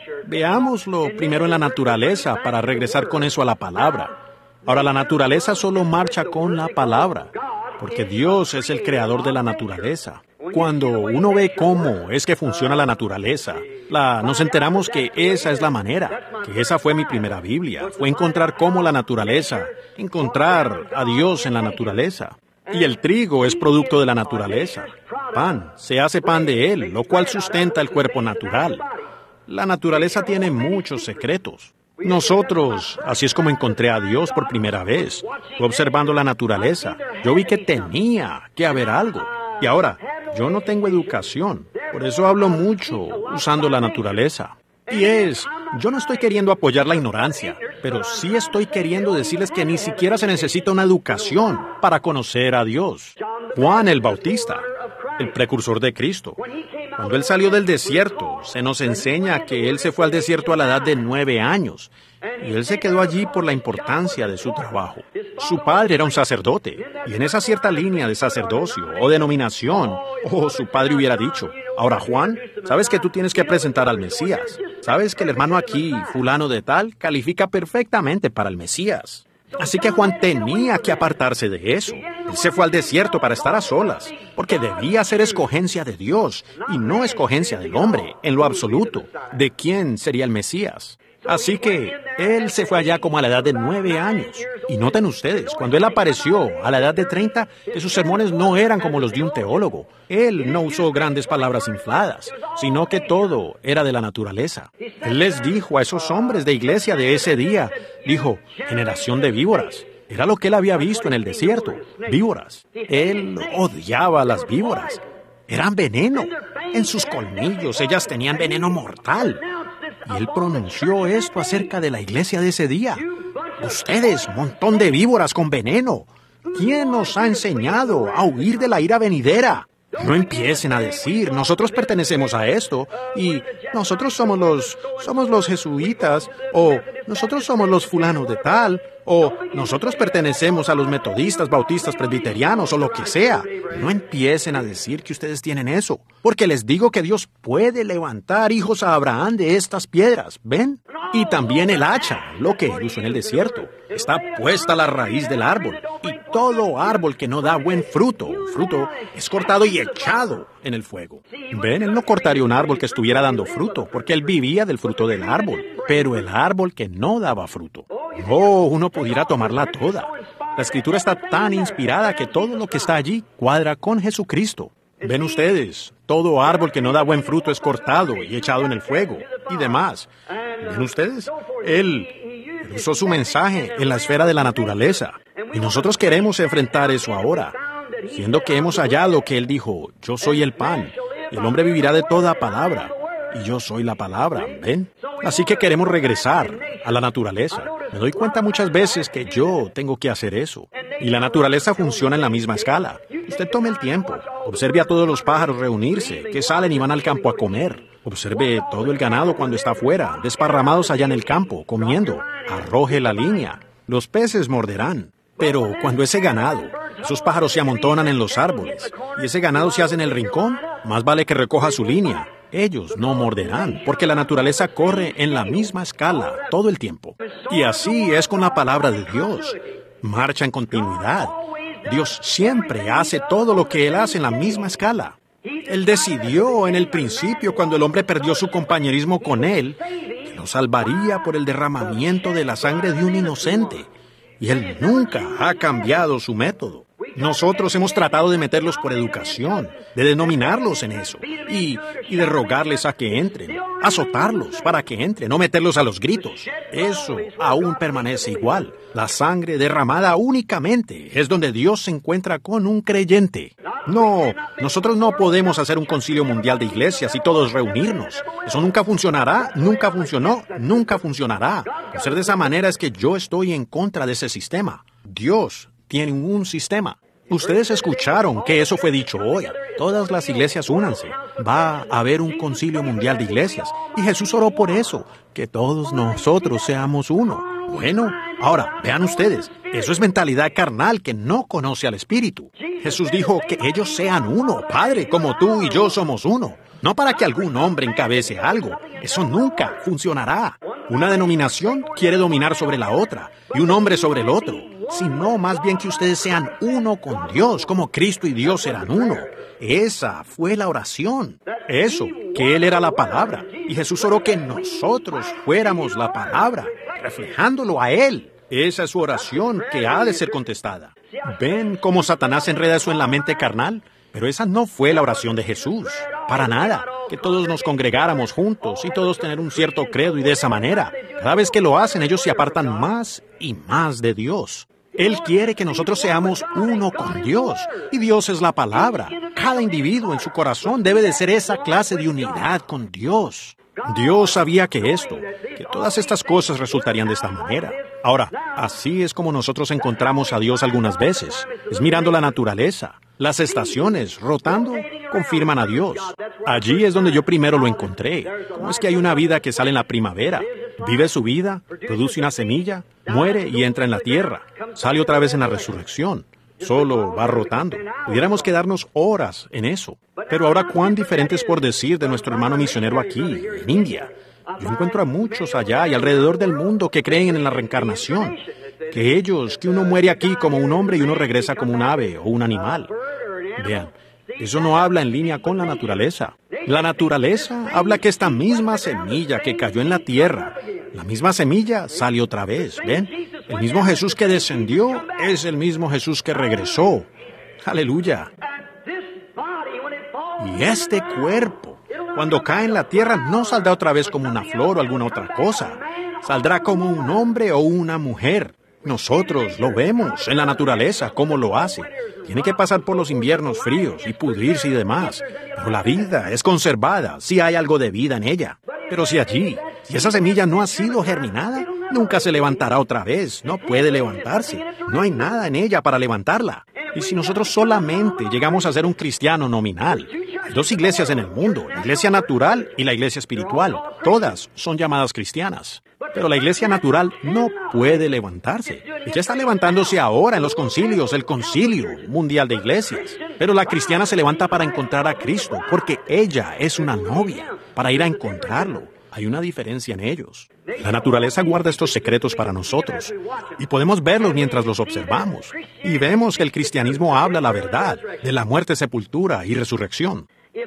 Veámoslo primero en la naturaleza para regresar con eso a la palabra. Ahora, la naturaleza solo marcha con la palabra, porque Dios es el creador de la naturaleza. Cuando uno ve cómo es que funciona la naturaleza, la, nos enteramos que esa es la manera, que esa fue mi primera Biblia, fue encontrar cómo la naturaleza, encontrar a Dios en la naturaleza. Y el trigo es producto de la naturaleza. Pan, se hace pan de él, lo cual sustenta el cuerpo natural. La naturaleza tiene muchos secretos. Nosotros, así es como encontré a Dios por primera vez. Fue observando la naturaleza. Yo vi que tenía que haber algo. Y ahora, yo no tengo educación. Por eso hablo mucho usando la naturaleza. Y es, yo no estoy queriendo apoyar la ignorancia, pero sí estoy queriendo decirles que ni siquiera se necesita una educación para conocer a Dios. Juan el Bautista, el precursor de Cristo, cuando él salió del desierto, se nos enseña que él se fue al desierto a la edad de nueve años, y él se quedó allí por la importancia de su trabajo. Su padre era un sacerdote, y en esa cierta línea de sacerdocio o denominación, o su padre hubiera dicho, ahora Juan, sabes que tú tienes que presentar al Mesías. Sabes que el hermano aquí, fulano de tal, califica perfectamente para el Mesías. Así que Juan tenía que apartarse de eso. Él se fue al desierto para estar a solas, porque debía ser escogencia de Dios, y no escogencia del hombre, en lo absoluto, de quién sería el Mesías. Así que él se fue allá como a la edad de nueve años. Y noten ustedes, cuando él apareció a la edad de treinta, que sus sermones no eran como los de un teólogo. Él no usó grandes palabras infladas, sino que todo era de la naturaleza. Él les dijo a esos hombres de iglesia de ese día, dijo, generación de víboras. Era lo que él había visto en el desierto, víboras. Él odiaba a las víboras. Eran veneno. En sus colmillos ellas tenían veneno mortal. Y él pronunció esto acerca de la iglesia de ese día. Ustedes, montón de víboras con veneno. ¿Quién nos ha enseñado a huir de la ira venidera? No empiecen a decir, nosotros pertenecemos a esto, y nosotros somos los, somos los jesuitas, o nosotros somos los fulanos de tal, O nosotros pertenecemos a los metodistas, bautistas, presbiterianos o lo que sea. No empiecen a decir que ustedes tienen eso, porque les digo que Dios puede levantar hijos a Abraham de estas piedras, ¿ven? Y también el hacha, lo que él usó en el desierto, está puesta a la raíz del árbol. Y todo árbol que no da buen fruto, fruto, es cortado y echado en el fuego. ¿Ven? Él no cortaría un árbol que estuviera dando fruto, porque él vivía del fruto del árbol. Pero el árbol que no daba fruto, oh, uno pudiera tomarla toda. La Escritura está tan inspirada que todo lo que está allí cuadra con Jesucristo. Ven ustedes, todo árbol que no da buen fruto es cortado y echado en el fuego, y demás. ¿Ven ustedes? Él, él usó su mensaje en la esfera de la naturaleza, y nosotros queremos enfrentar eso ahora, siendo que hemos hallado que Él dijo, yo soy el pan, y el hombre vivirá de toda palabra, y yo soy la palabra, ¿ven? Así que queremos regresar a la naturaleza. Me doy cuenta muchas veces que yo tengo que hacer eso. Y la naturaleza funciona en la misma escala. Usted tome el tiempo. Observe a todos los pájaros reunirse, que salen y van al campo a comer. Observe todo el ganado cuando está afuera, desparramados allá en el campo, comiendo. Arroje la línea. Los peces morderán. Pero cuando ese ganado, esos pájaros se amontonan en los árboles, y ese ganado se hace en el rincón, más vale que recoja su línea. Ellos no morderán, porque la naturaleza corre en la misma escala todo el tiempo. Y así es con la palabra de Dios. Marcha en continuidad. Dios siempre hace todo lo que Él hace en la misma escala. Él decidió en el principio, cuando el hombre perdió su compañerismo con Él, que lo salvaría por el derramamiento de la sangre de un inocente. Y Él nunca ha cambiado su método. Nosotros hemos tratado de meterlos por educación, de denominarlos en eso, y, y de rogarles a que entren, azotarlos para que entren, no meterlos a los gritos. Eso aún permanece igual. La sangre derramada únicamente es donde Dios se encuentra con un creyente. No, nosotros no podemos hacer un concilio mundial de iglesias y todos reunirnos. Eso nunca funcionará, nunca funcionó, nunca funcionará. Por ser de esa manera es que yo estoy en contra de ese sistema. Dios tiene un sistema. Ustedes escucharon que eso fue dicho hoy. Todas las iglesias únanse. Va a haber un concilio mundial de iglesias. Y Jesús oró por eso, que todos nosotros seamos uno. Bueno, ahora, vean ustedes, eso es mentalidad carnal que no conoce al Espíritu. Jesús dijo que ellos sean uno, Padre, como tú y yo somos uno. No para que algún hombre encabece algo. Eso nunca funcionará. Una denominación quiere dominar sobre la otra y un hombre sobre el otro, sino más bien que ustedes sean uno con Dios, como Cristo y Dios eran uno. Esa fue la oración. Eso, que Él era la palabra. Y Jesús oró que nosotros fuéramos la palabra, reflejándolo a Él. Esa es su oración que ha de ser contestada. ¿Ven cómo Satanás enreda eso en la mente carnal? Pero esa no fue la oración de Jesús. Para nada. Que todos nos congregáramos juntos y todos tener un cierto credo y de esa manera. Cada vez que lo hacen, ellos se apartan más y más de Dios. Él quiere que nosotros seamos uno con Dios. Y Dios es la palabra. Cada individuo en su corazón debe de ser esa clase de unidad con Dios. Dios sabía que esto, que todas estas cosas resultarían de esta manera. Ahora, así es como nosotros encontramos a Dios algunas veces. Es mirando la naturaleza. Las estaciones, rotando, confirman a Dios. Allí es donde yo primero lo encontré. ¿Cómo es que hay una vida que sale en la primavera? Vive su vida, produce una semilla, muere y entra en la tierra. Sale otra vez en la resurrección. Solo va rotando. Pudiéramos quedarnos horas en eso. Pero ahora, ¿cuán diferente es por decir de nuestro hermano misionero aquí, en India? Yo encuentro a muchos allá y alrededor del mundo que creen en la reencarnación. Que ellos, que uno muere aquí como un hombre y uno regresa como un ave o un animal. Vean, eso no habla en línea con la naturaleza. La naturaleza habla que esta misma semilla que cayó en la tierra, la misma semilla sale otra vez, ¿ven? El mismo Jesús que descendió es el mismo Jesús que regresó. ¡Aleluya! Y este cuerpo, cuando cae en la tierra, no saldrá otra vez como una flor o alguna otra cosa. Saldrá como un hombre o una mujer. Nosotros lo vemos en la naturaleza, cómo lo hace. Tiene que pasar por los inviernos fríos y pudrirse y demás. Pero la vida es conservada, si hay algo de vida en ella. Pero si allí, si esa semilla no ha sido germinada, nunca se levantará otra vez. No puede levantarse. No hay nada en ella para levantarla. Y si nosotros solamente llegamos a ser un cristiano nominal, hay dos iglesias en el mundo, la iglesia natural y la iglesia espiritual. Todas son llamadas cristianas. Pero la iglesia natural no puede levantarse. Ella está levantándose ahora en los concilios, el Concilio Mundial de Iglesias. Pero la cristiana se levanta para encontrar a Cristo, porque ella es una novia, para ir a encontrarlo. Hay una diferencia en ellos. La naturaleza guarda estos secretos para nosotros, y podemos verlos mientras los observamos. Y vemos que el cristianismo habla la verdad de la muerte, sepultura y resurrección.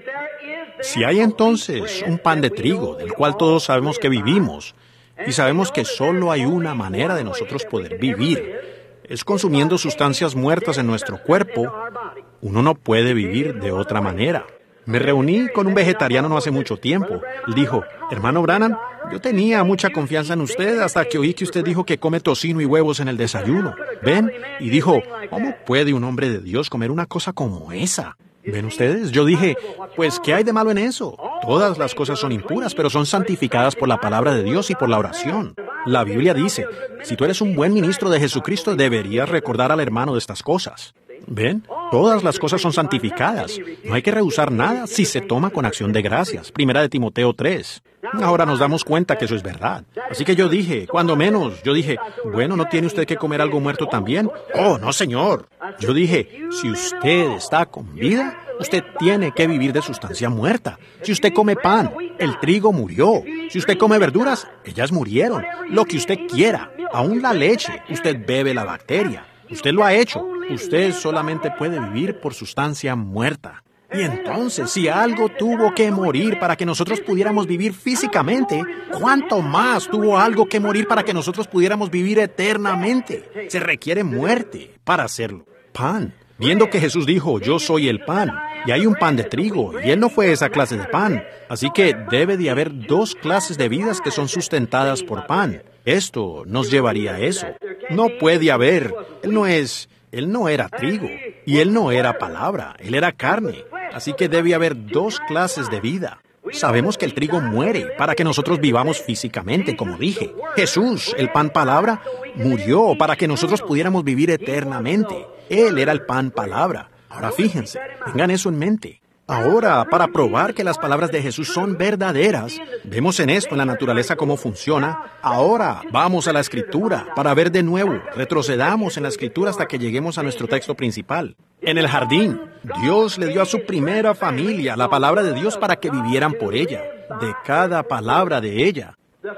Si hay entonces un pan de trigo, del cual todos sabemos que vivimos, y sabemos que solo hay una manera de nosotros poder vivir, es consumiendo sustancias muertas en nuestro cuerpo, uno no puede vivir de otra manera. Me reuní con un vegetariano no hace mucho tiempo. Él dijo, hermano Branham, yo tenía mucha confianza en usted hasta que oí que usted dijo que come tocino y huevos en el desayuno. ¿Ven? Y dijo, ¿cómo puede un hombre de Dios comer una cosa como esa? ¿Ven ustedes? Yo dije, pues, ¿qué hay de malo en eso? Todas las cosas son impuras, pero son santificadas por la palabra de Dios y por la oración. La Biblia dice, si tú eres un buen ministro de Jesucristo, deberías recordar al hermano de estas cosas. ¿Ven? Todas las cosas son santificadas. No hay que rehusar nada si se toma con acción de gracias. Primera de Timoteo tres. Ahora nos damos cuenta que eso es verdad. Así que yo dije, cuando menos, yo dije, bueno, ¿no tiene usted que comer algo muerto también? Oh, no, señor. Yo dije, si usted está con vida, usted tiene que vivir de sustancia muerta. Si usted come pan, el trigo murió. Si usted come verduras, ellas murieron. Lo que usted quiera, aún la leche, usted bebe la bacteria. Usted lo ha hecho. Usted solamente puede vivir por sustancia muerta. Y entonces, si algo tuvo que morir para que nosotros pudiéramos vivir físicamente, ¿cuánto más tuvo algo que morir para que nosotros pudiéramos vivir eternamente? Se requiere muerte para hacerlo. Pan. Viendo que Jesús dijo, yo soy el pan, y hay un pan de trigo, y Él no fue esa clase de pan. Así que debe de haber dos clases de vidas que son sustentadas por pan. Esto nos llevaría a eso. No puede haber. Él no es... Él no era trigo, y Él no era palabra, Él era carne. Así que debe haber dos clases de vida. Sabemos que el trigo muere para que nosotros vivamos físicamente, como dije. Jesús, el pan palabra, murió para que nosotros pudiéramos vivir eternamente. Él era el pan palabra. Ahora fíjense, tengan eso en mente. Ahora, para probar que las palabras de Jesús son verdaderas, vemos en esto, en la naturaleza, cómo funciona. Ahora, vamos a la Escritura para ver de nuevo. Retrocedamos en la Escritura hasta que lleguemos a nuestro texto principal. En el jardín, Dios le dio a su primera familia la palabra de Dios para que vivieran por ella, de cada palabra de ella.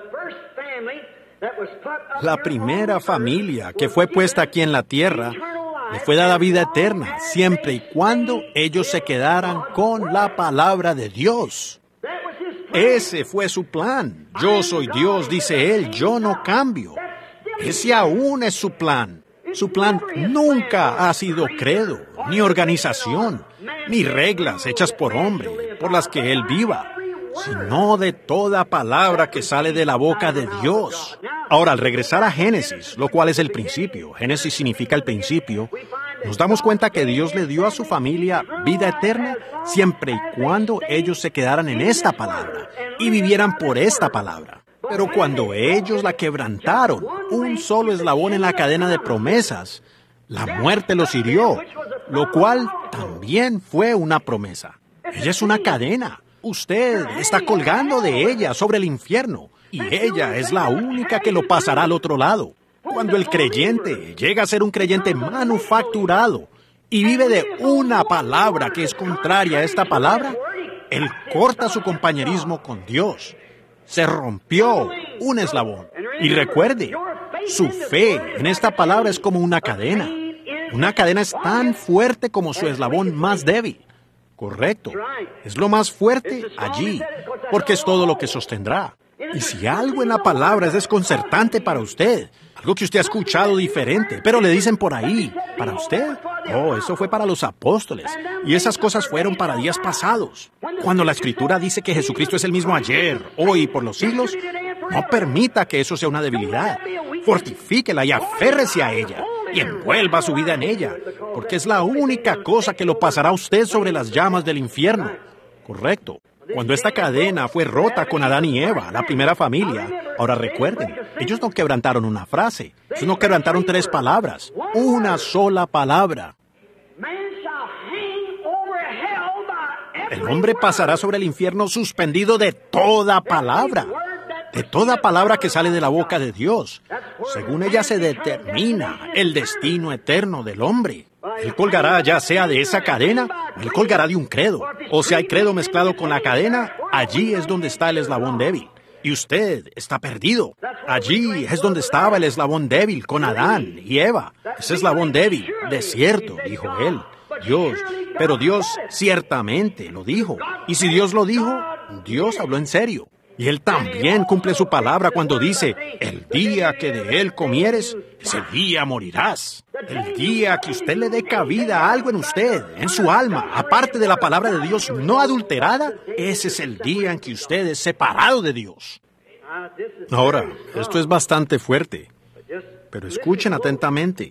La primera familia que fue puesta aquí en la tierra le fue dada vida eterna, siempre y cuando ellos se quedaran con la palabra de Dios. Ese fue su plan. Yo soy Dios, dice Él, yo no cambio. Ese aún es su plan. Su plan nunca ha sido credo, ni organización, ni reglas hechas por hombre, por las que Él viva, sino de toda palabra que sale de la boca de Dios. Ahora, al regresar a Génesis, lo cual es el principio, Génesis significa el principio, nos damos cuenta que Dios le dio a su familia vida eterna siempre y cuando ellos se quedaran en esta palabra y vivieran por esta palabra. Pero cuando ellos la quebrantaron, un solo eslabón en la cadena de promesas, la muerte los hirió, lo cual también fue una promesa. Ella es una cadena. Usted está colgando de ella sobre el infierno, y ella es la única que lo pasará al otro lado. Cuando el creyente llega a ser un creyente manufacturado y vive de una palabra que es contraria a esta palabra, él corta su compañerismo con Dios. Se rompió un eslabón. Y recuerde, su fe en esta palabra es como una cadena. Una cadena es tan fuerte como su eslabón más débil. Correcto. Es lo más fuerte allí, porque es todo lo que sostendrá. Y si algo en la palabra es desconcertante para usted, algo que usted ha escuchado diferente, pero le dicen por ahí, ¿para usted? Oh, eso fue para los apóstoles. Y esas cosas fueron para días pasados. Cuando la Escritura dice que Jesucristo es el mismo ayer, hoy y por los siglos, no permita que eso sea una debilidad. Fortifíquela y aférrese a ella. Y envuelva su vida en ella, porque es la única cosa que lo pasará a usted sobre las llamas del infierno. Correcto. Cuando esta cadena fue rota con Adán y Eva, la primera familia, ahora recuerden, ellos no quebrantaron una frase, ellos no quebrantaron tres palabras, una sola palabra. El hombre pasará sobre el infierno suspendido de toda palabra. de toda palabra que sale de la boca de Dios. Según ella se determina el destino eterno del hombre. Él colgará ya sea de esa cadena, o él colgará de un credo. O si hay credo mezclado con la cadena, allí es donde está el eslabón débil. Y usted está perdido. Allí es donde estaba el eslabón débil con Adán y Eva. Ese eslabón débil, desierto, dijo él. Dios, pero Dios ciertamente lo dijo. Y si Dios lo dijo, Dios habló en serio. Y Él también cumple su palabra cuando dice, el día que de Él comieres, ese día morirás. El día que usted le dé cabida a algo en usted, en su alma, aparte de la palabra de Dios no adulterada, ese es el día en que usted es separado de Dios. Ahora, esto es bastante fuerte, pero escuchen atentamente.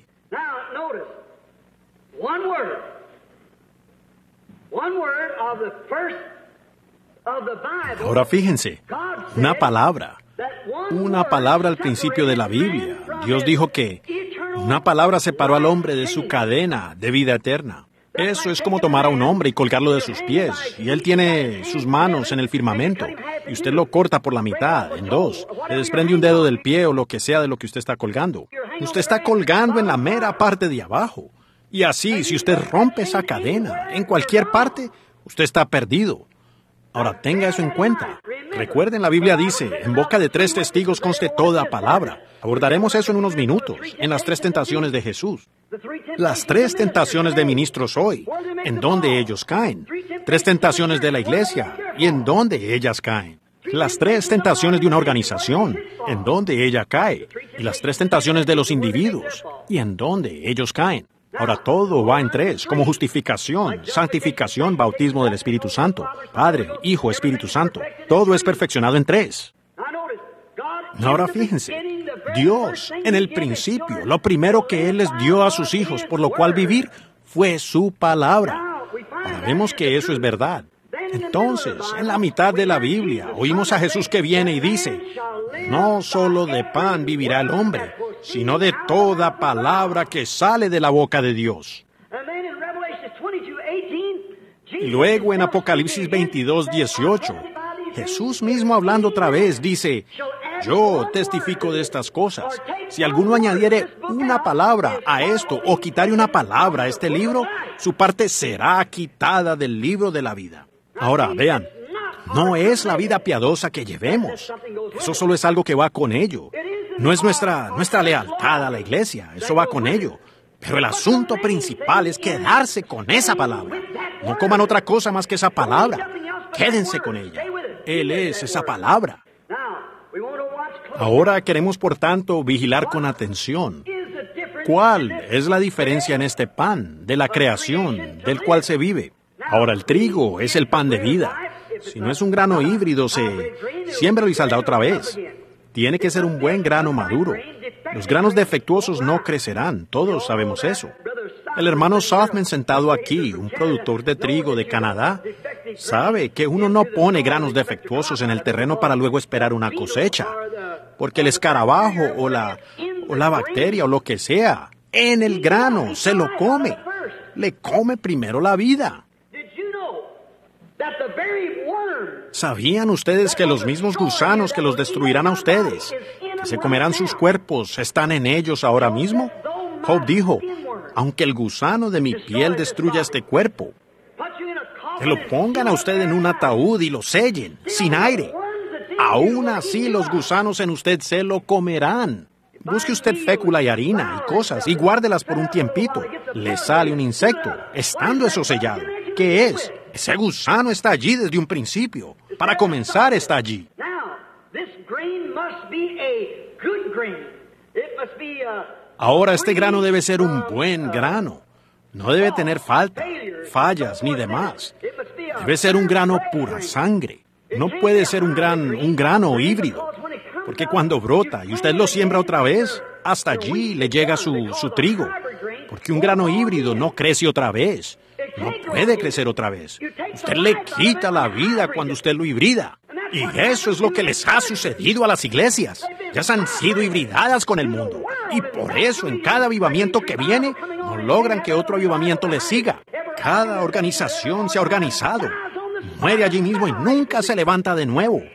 Ahora fíjense, una palabra, una palabra al principio de la Biblia. Dios dijo que una palabra separó al hombre de su cadena de vida eterna. Eso es como tomar a un hombre y colgarlo de sus pies, y él tiene sus manos en el firmamento, y usted lo corta por la mitad, en dos, le desprende un dedo del pie o lo que sea de lo que usted está colgando. Usted está colgando en la mera parte de abajo, y así, si usted rompe esa cadena en cualquier parte, usted está perdido. Ahora, tenga eso en cuenta. Recuerden, la Biblia dice, en boca de tres testigos conste toda palabra. Abordaremos eso en unos minutos, en las tres tentaciones de Jesús. Las tres tentaciones de ministros hoy, en donde ellos caen. Tres tentaciones de la iglesia, y en donde ellas caen. Las tres tentaciones de una organización, en donde ella cae. Y las tres tentaciones de los individuos, y en donde ellos caen. Ahora todo va en tres, como justificación, santificación, bautismo del Espíritu Santo, Padre, Hijo, Espíritu Santo. Todo es perfeccionado en tres. Ahora fíjense, Dios, en el principio, lo primero que Él les dio a sus hijos, por lo cual vivir, fue su palabra. Ahora vemos que eso es verdad. Entonces, en la mitad de la Biblia, oímos a Jesús que viene y dice, no solo de pan vivirá el hombre, sino de toda palabra que sale de la boca de Dios. Y luego en Apocalipsis veintidós, dieciocho, Jesús mismo hablando otra vez dice, yo testifico de estas cosas. Si alguno añadiere una palabra a esto o quitare una palabra a este libro, su parte será quitada del libro de la vida. Ahora, vean, no es la vida piadosa que llevemos. Eso solo es algo que va con ello. No es nuestra, nuestra lealtad a la iglesia, eso va con ello. Pero el asunto principal es quedarse con esa palabra. No coman otra cosa más que esa palabra. Quédense con ella. Él es esa palabra. Ahora queremos, por tanto, vigilar con atención. ¿Cuál es la diferencia en este pan de la creación del cual se vive? Ahora, el trigo es el pan de vida. Si no es un grano híbrido, se siembra y saldrá otra vez. Tiene que ser un buen grano maduro. Los granos defectuosos no crecerán, todos sabemos eso. El hermano Southman sentado aquí, un productor de trigo de Canadá, sabe que uno no pone granos defectuosos en el terreno para luego esperar una cosecha, porque el escarabajo o la, o la bacteria o lo que sea, en el grano se lo come. Le come primero la vida. ¿Sabían ustedes que los mismos gusanos que los destruirán a ustedes, que se comerán sus cuerpos, están en ellos ahora mismo? Job dijo, aunque el gusano de mi piel destruya este cuerpo, que lo pongan a usted en un ataúd y lo sellen, sin aire, aún así los gusanos en usted se lo comerán. Busque usted fécula y harina y cosas y guárdelas por un tiempito. Le sale un insecto, estando eso sellado. ¿Qué es? Ese gusano está allí desde un principio. Para comenzar está allí. Ahora este grano debe ser un buen grano. No debe tener falta, fallas ni demás. Debe ser un grano pura sangre. No puede ser un gran, un grano híbrido. Porque cuando brota y usted lo siembra otra vez, hasta allí le llega su, su trigo. Porque un grano híbrido no crece otra vez. No puede crecer otra vez. Usted le quita la vida cuando usted lo hibrida. Y eso es lo que les ha sucedido a las iglesias. Ya han sido hibridadas con el mundo. Y por eso en cada avivamiento que viene, no logran que otro avivamiento les siga. Cada organización se ha organizado. Muere allí mismo y nunca se levanta de nuevo.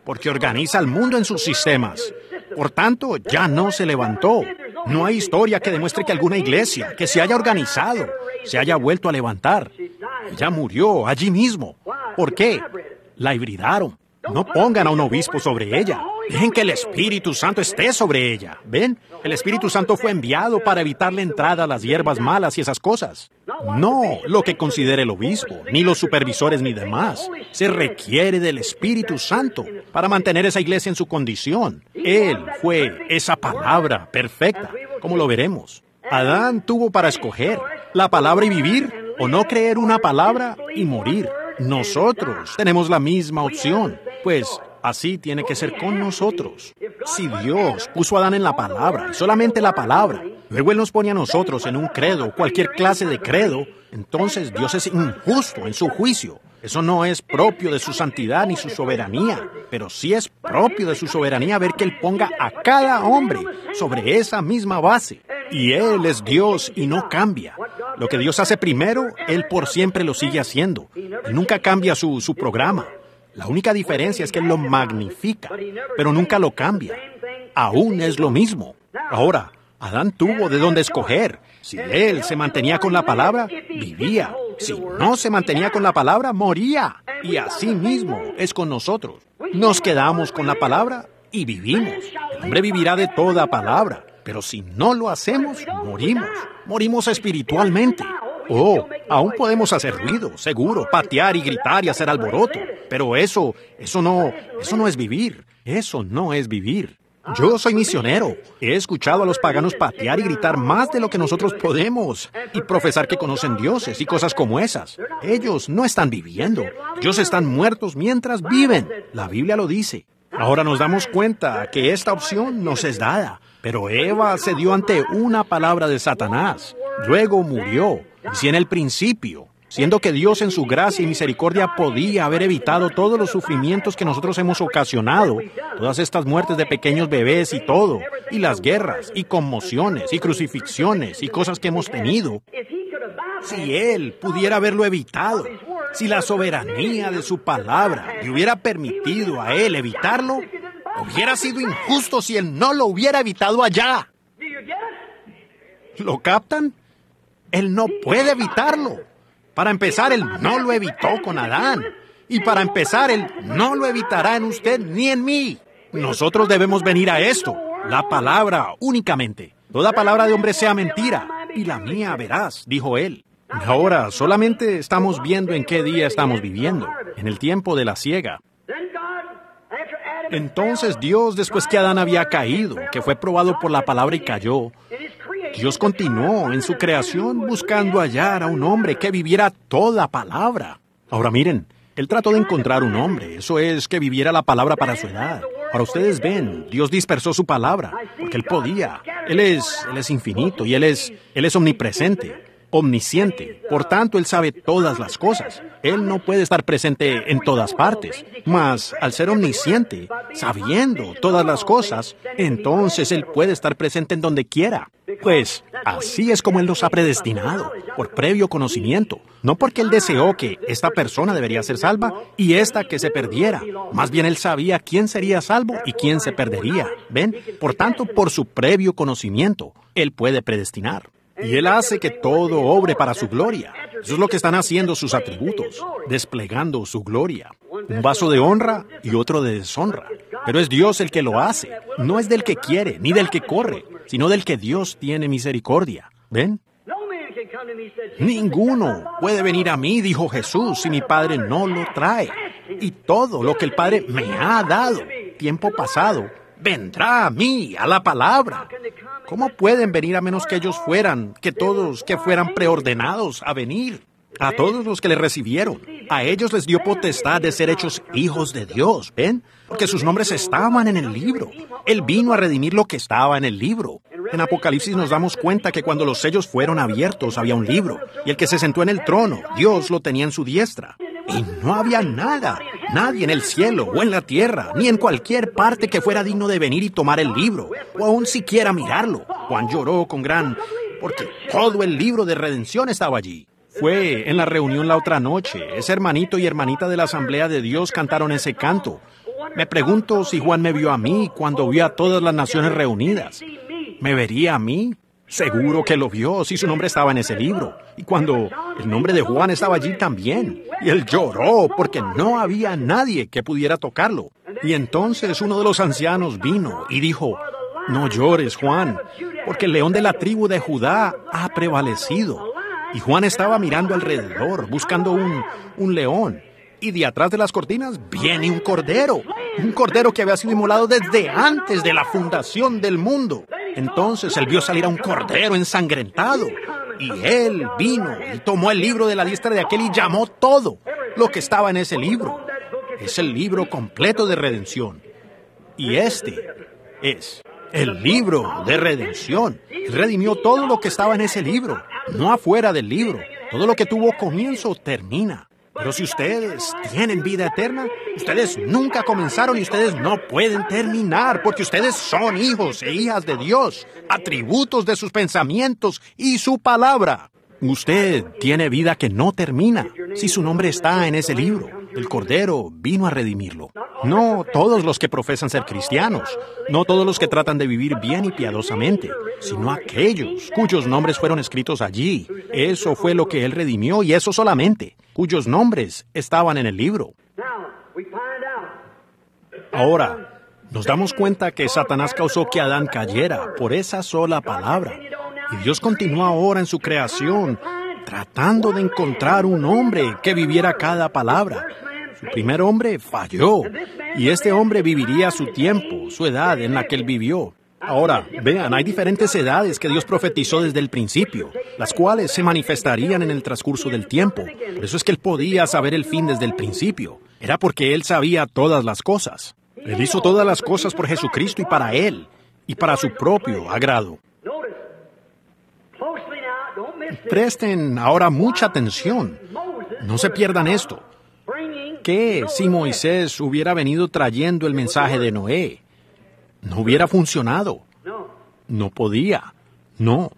porque organiza el mundo en sus sistemas. Por tanto, ya no se levantó. No hay historia que demuestre que alguna iglesia que se haya organizado se haya vuelto a levantar. Ella murió allí mismo. ¿Por qué? La hibridaron. No pongan a un obispo sobre ella. Dejen que el Espíritu Santo esté sobre ella. ¿Ven? El Espíritu Santo fue enviado para evitar la entrada a las hierbas malas y esas cosas. No lo que considere el obispo, ni los supervisores ni demás. Se requiere del Espíritu Santo para mantener esa iglesia en su condición. Él fue esa palabra perfecta, como lo veremos. Adán tuvo para escoger la palabra y vivir, o no creer una palabra y morir. Nosotros tenemos la misma opción, pues así tiene que ser con nosotros. Si Dios puso a Adán en la palabra, y solamente la palabra, luego Él nos pone a nosotros en un credo, cualquier clase de credo, entonces Dios es injusto en su juicio. Eso no es propio de su santidad ni su soberanía, pero sí es propio de su soberanía ver que Él ponga a cada hombre sobre esa misma base. Y Él es Dios y no cambia. Lo que Dios hace primero, Él por siempre lo sigue haciendo. Él nunca cambia su, su programa. La única diferencia es que Él lo magnifica, pero nunca lo cambia. Aún es lo mismo. Ahora, Adán tuvo de dónde escoger. Si él se mantenía con la palabra, vivía. Si no se mantenía con la palabra, moría. Y así mismo es con nosotros. Nos quedamos con la palabra y vivimos. El hombre vivirá de toda palabra. Pero si no lo hacemos, morimos. Morimos espiritualmente. Oh, aún podemos hacer ruido, seguro, patear y gritar y hacer alboroto. Pero eso, eso no, eso no es vivir. Eso no es vivir. Yo soy misionero. He escuchado a los paganos patear y gritar más de lo que nosotros podemos y profesar que conocen dioses y cosas como esas. Ellos no están viviendo. Ellos están muertos mientras viven. La Biblia lo dice. Ahora nos damos cuenta que esta opción nos es dada. Pero Eva se dio ante una palabra de Satanás. Luego murió. Y si en el principio, siendo que Dios en su gracia y misericordia podía haber evitado todos los sufrimientos que nosotros hemos ocasionado, todas estas muertes de pequeños bebés y todo, y las guerras, y conmociones, y crucifixiones, y cosas que hemos tenido, si Él pudiera haberlo evitado, si la soberanía de su palabra le hubiera permitido a Él evitarlo, hubiera sido injusto si Él no lo hubiera evitado allá. ¿Lo captan? Él no puede evitarlo. Para empezar, Él no lo evitó con Adán. Y para empezar, Él no lo evitará en usted ni en mí. Nosotros debemos venir a esto, la palabra únicamente. Toda palabra de hombre sea mentira, y la mía verás, dijo Él. Ahora, solamente estamos viendo en qué día estamos viviendo, en el tiempo de la siega. Entonces Dios, después que Adán había caído, que fue probado por la palabra y cayó, Dios continuó en su creación buscando hallar a un hombre que viviera toda palabra. Ahora miren, Él trató de encontrar un hombre, eso es, que viviera la palabra para su edad. Ahora ustedes ven, Dios dispersó su palabra, porque Él podía. Él es, Él es infinito y Él es, Él es omnipresente, omnisciente. Por tanto, Él sabe todas las cosas. Él no puede estar presente en todas partes. Mas, al ser omnisciente, sabiendo todas las cosas, entonces Él puede estar presente en donde quiera. Pues, así es como Él los ha predestinado, por previo conocimiento. No porque Él deseó que esta persona debería ser salva y esta que se perdiera. Más bien Él sabía quién sería salvo y quién se perdería. ¿Ven? Por tanto, por su previo conocimiento, Él puede predestinar. Y Él hace que todo obre para su gloria. Eso es lo que están haciendo sus atributos, desplegando su gloria. Un vaso de honra y otro de deshonra. Pero es Dios el que lo hace. No es del que quiere, ni del que corre, sino del que Dios tiene misericordia. ¿Ven? Ninguno puede venir a mí, dijo Jesús, si mi Padre no lo trae. Y todo lo que el Padre me ha dado, tiempo pasado, vendrá a mí, a la palabra. ¿Cómo pueden venir a menos que ellos fueran, que todos que fueran preordenados a venir? A todos los que le recibieron, a ellos les dio potestad de ser hechos hijos de Dios, ¿ven? Porque sus nombres estaban en el libro. Él vino a redimir lo que estaba en el libro. En Apocalipsis nos damos cuenta que cuando los sellos fueron abiertos había un libro, y el que se sentó en el trono, Dios lo tenía en su diestra. Y no había nada, nadie en el cielo o en la tierra, ni en cualquier parte que fuera digno de venir y tomar el libro, o aún siquiera mirarlo. Juan lloró con gran... porque todo el libro de redención estaba allí. Fue en la reunión la otra noche. Ese hermanito y hermanita de la Asamblea de Dios cantaron ese canto. Me pregunto si Juan me vio a mí cuando vio a todas las naciones reunidas. ¿Me vería a mí? Seguro que lo vio, si su nombre estaba en ese libro. Y cuando el nombre de Juan estaba allí también. Y él lloró porque no había nadie que pudiera tocarlo. Y entonces uno de los ancianos vino y dijo, no llores, Juan, porque el león de la tribu de Judá ha prevalecido. Y Juan estaba mirando alrededor, buscando un, un león. Y de atrás de las cortinas viene un cordero. Un cordero que había sido inmolado desde antes de la fundación del mundo. Entonces él vio salir a un cordero ensangrentado. Y él vino y tomó el libro de la diestra de aquel y llamó todo lo que estaba en ese libro. Es el libro completo de redención. Y este es el libro de redención. Él redimió todo lo que estaba en ese libro, no afuera del libro. Todo lo que tuvo comienzo termina. Pero si ustedes tienen vida eterna, ustedes nunca comenzaron y ustedes no pueden terminar, porque ustedes son hijos e hijas de Dios, atributos de sus pensamientos y su palabra. Usted tiene vida que no termina, si su nombre está en ese libro. El Cordero vino a redimirlo. No todos los que profesan ser cristianos, no todos los que tratan de vivir bien y piadosamente, sino aquellos cuyos nombres fueron escritos allí. Eso fue lo que Él redimió y eso solamente, cuyos nombres estaban en el libro. Ahora, nos damos cuenta que Satanás causó que Adán cayera por esa sola palabra. Y Dios continúa ahora en su creación, tratando de encontrar un hombre que viviera cada palabra. Su primer hombre falló, y este hombre viviría su tiempo, su edad en la que él vivió. Ahora, vean, hay diferentes edades que Dios profetizó desde el principio, las cuales se manifestarían en el transcurso del tiempo. Por eso es que él podía saber el fin desde el principio. Era porque él sabía todas las cosas. Él hizo todas las cosas por Jesucristo y para él, y para su propio agrado. Presten ahora mucha atención. No se pierdan esto. ¿Qué si Moisés hubiera venido trayendo el mensaje de Noé? No hubiera funcionado. No podía. No.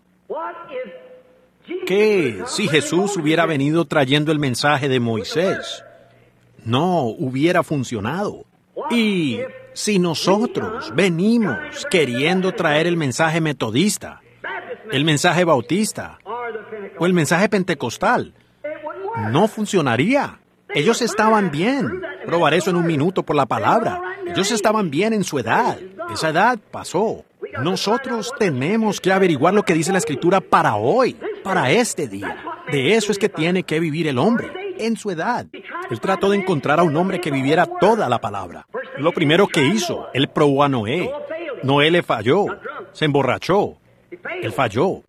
¿Qué si Jesús hubiera venido trayendo el mensaje de Moisés? No hubiera funcionado. Y si nosotros venimos queriendo traer el mensaje metodista, el mensaje bautista o el mensaje pentecostal, no funcionaría. Ellos estaban bien. Probaré eso en un minuto por la palabra. Ellos estaban bien en su edad. Esa edad pasó. Nosotros tenemos que averiguar lo que dice la Escritura para hoy, para este día. De eso es que tiene que vivir el hombre, en su edad. Él trató de encontrar a un hombre que viviera toda la palabra. Lo primero que hizo, él probó a Noé. Noé le falló, se emborrachó. Él falló.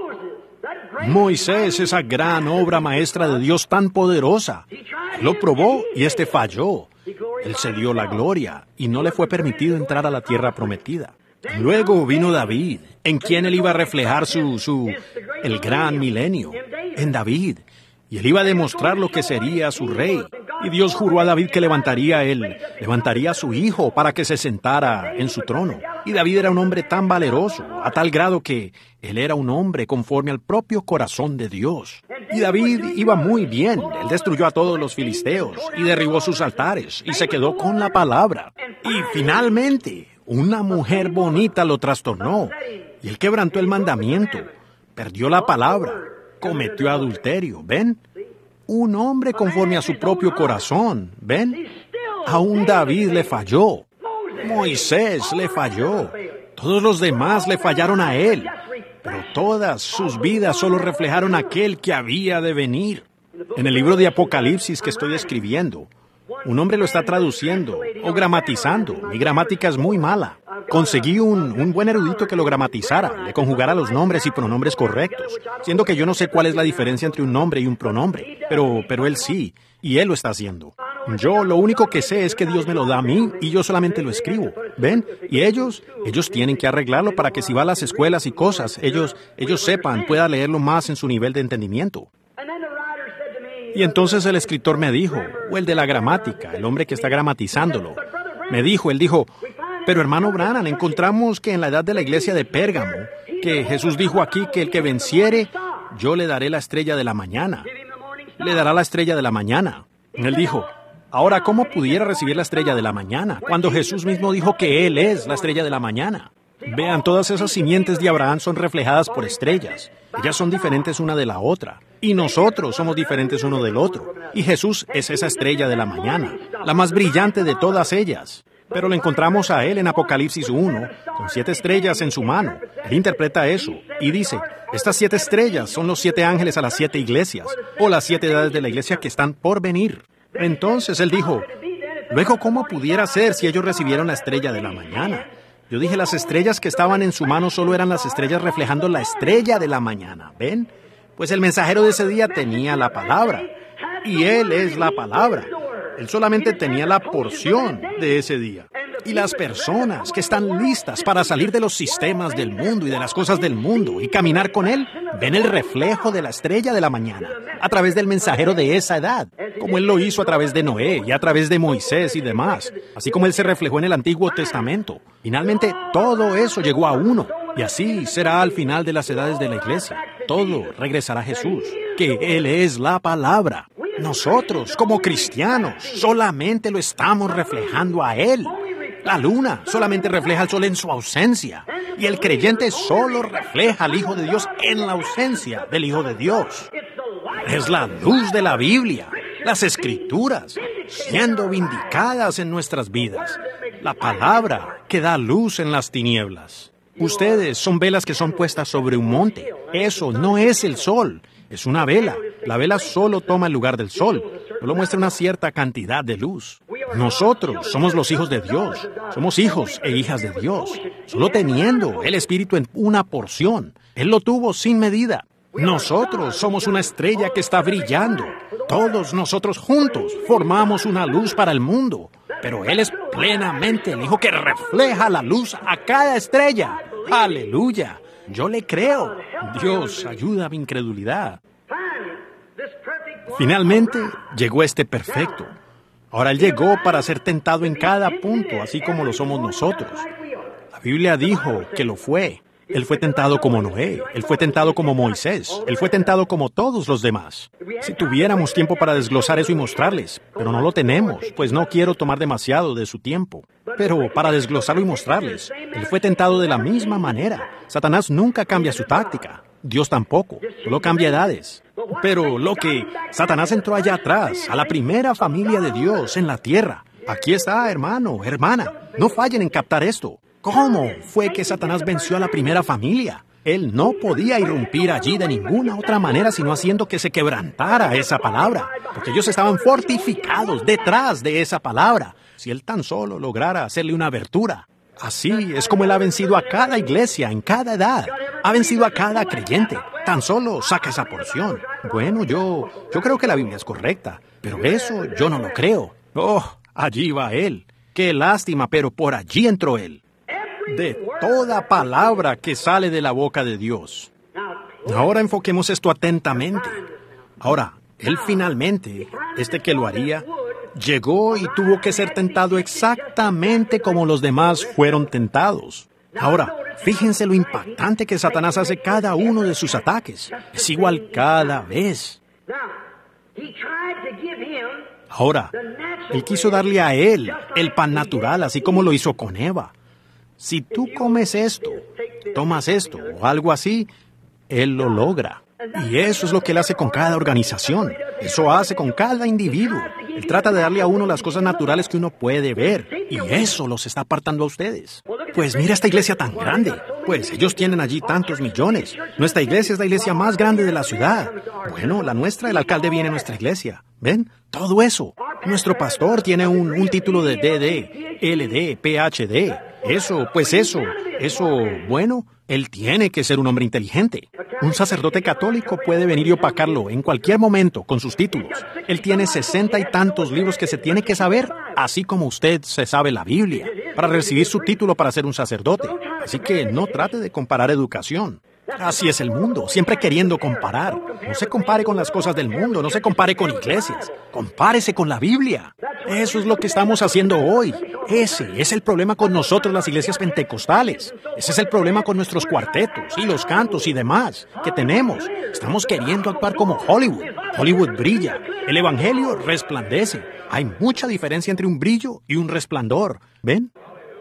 Moisés, esa gran obra maestra de Dios tan poderosa, él lo probó y este falló. Él se dio la gloria y no le fue permitido entrar a la tierra prometida. Luego vino David, en quien él iba a reflejar su, su, el gran milenio, en David. Y él iba a demostrar lo que sería su rey. Y Dios juró a David que levantaría él, levantaría a su hijo para que se sentara en su trono. Y David era un hombre tan valeroso, a tal grado que él era un hombre conforme al propio corazón de Dios. Y David iba muy bien. Él destruyó a todos los filisteos y derribó sus altares y se quedó con la palabra. Y finalmente, una mujer bonita lo trastornó. Y él quebrantó el mandamiento, perdió la palabra, cometió adulterio. ¿Ven? Un hombre conforme a su propio corazón. ¿Ven? Aún David le falló. Moisés le falló. Todos los demás le fallaron a él. Pero todas sus vidas solo reflejaron aquel que había de venir. En el libro de Apocalipsis que estoy escribiendo, un hombre lo está traduciendo o gramatizando. Mi gramática es muy mala. Conseguí un, un buen erudito que lo gramatizara, le conjugara los nombres y pronombres correctos, siendo que yo no sé cuál es la diferencia entre un nombre y un pronombre, pero, pero él sí, y él lo está haciendo. Yo lo único que sé es que Dios me lo da a mí y yo solamente lo escribo. ¿Ven? Y ellos, ellos tienen que arreglarlo para que si va a las escuelas y cosas, ellos, ellos sepan, pueda leerlo más en su nivel de entendimiento. Y entonces el escritor me dijo, o el de la gramática, el hombre que está gramatizándolo, me dijo, él dijo, pero hermano Branham, encontramos que en la edad de la iglesia de Pérgamo, que Jesús dijo aquí que el que venciere, yo le daré la estrella de la mañana. Le dará la estrella de la mañana. Él dijo, Ahora, ¿cómo pudiera recibir la estrella de la mañana cuando Jesús mismo dijo que Él es la estrella de la mañana? Vean, todas esas simientes de Abraham son reflejadas por estrellas. Ellas son diferentes una de la otra. Y nosotros somos diferentes uno del otro. Y Jesús es esa estrella de la mañana, la más brillante de todas ellas. Pero lo encontramos a Él en Apocalipsis uno, con siete estrellas en su mano. Él interpreta eso y dice, estas siete estrellas son los siete ángeles a las siete iglesias, o las siete edades de la iglesia que están por venir. Entonces Él dijo, luego, ¿cómo pudiera ser si ellos recibieron la estrella de la mañana? Yo dije, las estrellas que estaban en su mano solo eran las estrellas reflejando la estrella de la mañana, ¿ven? Pues el mensajero de ese día tenía la palabra, y Él es la palabra. Él solamente tenía la porción de ese día. Y las personas que están listas para salir de los sistemas del mundo y de las cosas del mundo y caminar con Él, ven el reflejo de la estrella de la mañana a través del mensajero de esa edad, como Él lo hizo a través de Noé y a través de Moisés y demás, así como Él se reflejó en el Antiguo Testamento. Finalmente, todo eso llegó a uno, y así será al final de las edades de la iglesia. Todo regresará a Jesús, que Él es la palabra. Nosotros, como cristianos, solamente lo estamos reflejando a Él. La luna solamente refleja al sol en su ausencia, y el creyente solo refleja al Hijo de Dios en la ausencia del Hijo de Dios. Es la luz de la Biblia, las Escrituras, siendo vindicadas en nuestras vidas. La palabra que da luz en las tinieblas. Ustedes son velas que son puestas sobre un monte. Eso no es el sol, es una vela. La vela solo toma el lugar del sol, solo muestra una cierta cantidad de luz. Nosotros somos los hijos de Dios, somos hijos e hijas de Dios, solo teniendo el Espíritu en una porción. Él lo tuvo sin medida. Nosotros somos una estrella que está brillando. Todos nosotros juntos formamos una luz para el mundo, pero Él es plenamente el Hijo que refleja la luz a cada estrella. ¡Aleluya! Yo le creo. Dios, ayuda a mi incredulidad. Finalmente, llegó este perfecto. Ahora Él llegó para ser tentado en cada punto, así como lo somos nosotros. La Biblia dijo que lo fue. Él fue tentado como Noé, Él fue tentado como Moisés, Él fue tentado como todos los demás. Si tuviéramos tiempo para desglosar eso y mostrarles, pero no lo tenemos, pues no quiero tomar demasiado de su tiempo. Pero para desglosarlo y mostrarles, Él fue tentado de la misma manera. Satanás nunca cambia su táctica, Dios tampoco, solo cambia edades. Pero lo que Satanás entró allá atrás, a la primera familia de Dios en la tierra. Aquí está, hermano, hermana, no fallen en captar esto. ¿Cómo fue que Satanás venció a la primera familia? Él no podía irrumpir allí de ninguna otra manera sino haciendo que se quebrantara esa palabra, porque ellos estaban fortificados detrás de esa palabra. Si Él tan solo lograra hacerle una abertura. Así es como Él ha vencido a cada iglesia en cada edad. Ha vencido a cada creyente. Tan solo saca esa porción. Bueno, yo, yo creo que la Biblia es correcta, pero eso yo no lo creo. Oh, allí va Él. Qué lástima, pero por allí entró Él. De toda palabra que sale de la boca de Dios. Ahora enfoquemos esto atentamente. Ahora, Él finalmente, este que lo haría, llegó y tuvo que ser tentado exactamente como los demás fueron tentados. Ahora, fíjense lo impactante que Satanás hace cada uno de sus ataques. Es igual cada vez. Ahora, Él quiso darle a Él el pan natural, así como lo hizo con Eva. Si tú comes esto, tomas esto o algo así, Él lo logra. Y eso es lo que Él hace con cada organización. Eso hace con cada individuo. Él trata de darle a uno las cosas naturales que uno puede ver. Y eso los está apartando a ustedes. Pues mira esta iglesia tan grande. Pues ellos tienen allí tantos millones. Nuestra iglesia es la iglesia más grande de la ciudad. Bueno, la nuestra, el alcalde viene a nuestra iglesia. ¿Ven? Todo eso. Nuestro pastor tiene un, un título de D D, L D, P H D. Eso, pues eso, eso, bueno, él tiene que ser un hombre inteligente. Un sacerdote católico puede venir y opacarlo en cualquier momento con sus títulos. Él tiene sesenta y tantos libros que se tiene que saber, así como usted se sabe la Biblia, para recibir su título para ser un sacerdote. Así que no trate de comparar educación. Así es el mundo, siempre queriendo comparar. No se compare con las cosas del mundo, no se compare con iglesias. Compárese con la Biblia. Eso es lo que estamos haciendo hoy. Ese es el problema con nosotros, las iglesias pentecostales. Ese es el problema con nuestros cuartetos y los cantos y demás que tenemos. Estamos queriendo actuar como Hollywood. Hollywood brilla. El evangelio resplandece. Hay mucha diferencia entre un brillo y un resplandor. ¿Ven?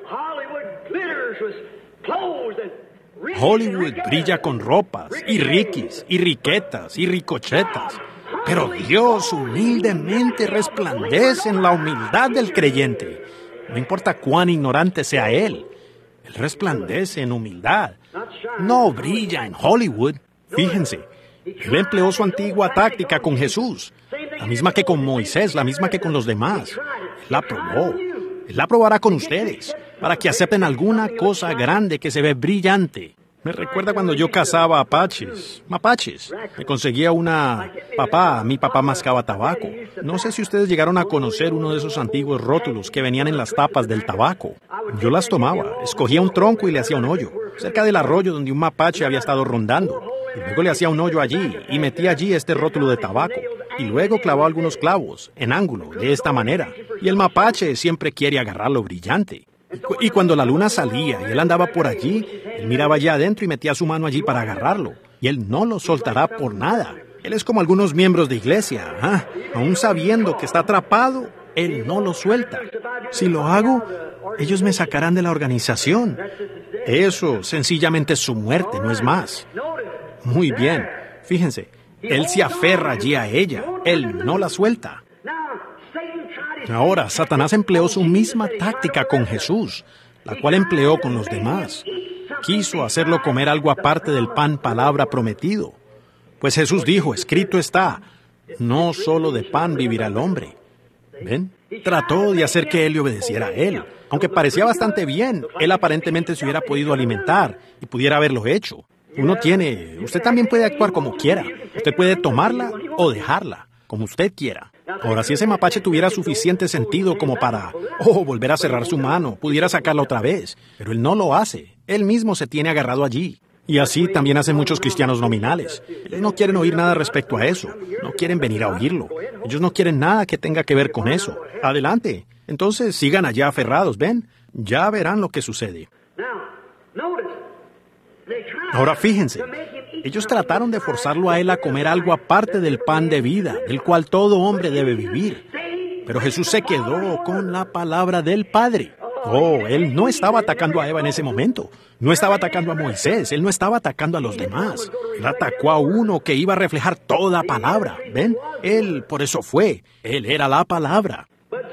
Hollywood brilla con ropas, y riquis, y riquetas, y ricochetas. Pero Dios humildemente resplandece en la humildad del creyente. No importa cuán ignorante sea él. Él resplandece en humildad. No brilla en Hollywood. Fíjense, él empleó su antigua táctica con Jesús. La misma que con Moisés, la misma que con los demás. Él la probó. Él la probará con ustedes, para que acepten alguna cosa grande que se ve brillante. Me recuerda cuando yo cazaba apaches, mapaches. Me conseguía una... Papá, mi papá mascaba tabaco. No sé si ustedes llegaron a conocer uno de esos antiguos rótulos que venían en las tapas del tabaco. Yo las tomaba, escogía un tronco y le hacía un hoyo, cerca del arroyo donde un mapache había estado rondando. Y luego le hacía un hoyo allí y metía allí este rótulo de tabaco. Y luego clavó algunos clavos, en ángulo, de esta manera. Y el mapache siempre quiere agarrar lo brillante. Y, cu- y cuando la luna salía y él andaba por allí, él miraba allá adentro y metía su mano allí para agarrarlo. Y él no lo soltará por nada. Él es como algunos miembros de iglesia. ¿Ah? Aún sabiendo que está atrapado, él no lo suelta. Si lo hago, ellos me sacarán de la organización. Eso sencillamente es su muerte, no es más. Muy bien, fíjense. Él se aferra allí a ella. Él no la suelta. Ahora, Satanás empleó su misma táctica con Jesús, la cual empleó con los demás. Quiso hacerlo comer algo aparte del pan palabra prometido. Pues Jesús dijo, escrito está, no solo de pan vivirá el hombre. ¿Ven? Trató de hacer que él le obedeciera a él. Aunque parecía bastante bien, él aparentemente se hubiera podido alimentar y pudiera haberlo hecho. Uno tiene, usted también puede actuar como quiera. Usted puede tomarla o dejarla, como usted quiera. Ahora, si ese mapache tuviera suficiente sentido como para, oh, volver a cerrar su mano, pudiera sacarla otra vez. Pero él no lo hace. Él mismo se tiene agarrado allí. Y así también hacen muchos cristianos nominales. Ellos no quieren oír nada respecto a eso. No quieren venir a oírlo. Ellos no quieren nada que tenga que ver con eso. Adelante. Entonces sigan allá aferrados, ¿ven? Ya verán lo que sucede. Ahora fíjense, ellos trataron de forzarlo a él a comer algo aparte del pan de vida, del cual todo hombre debe vivir. Pero Jesús se quedó con la palabra del Padre. Oh, él no estaba atacando a Eva en ese momento. No estaba atacando a Moisés. Él no estaba atacando a los demás. Él atacó a uno que iba a reflejar toda palabra. ¿Ven? Él, por eso fue. Él era la palabra.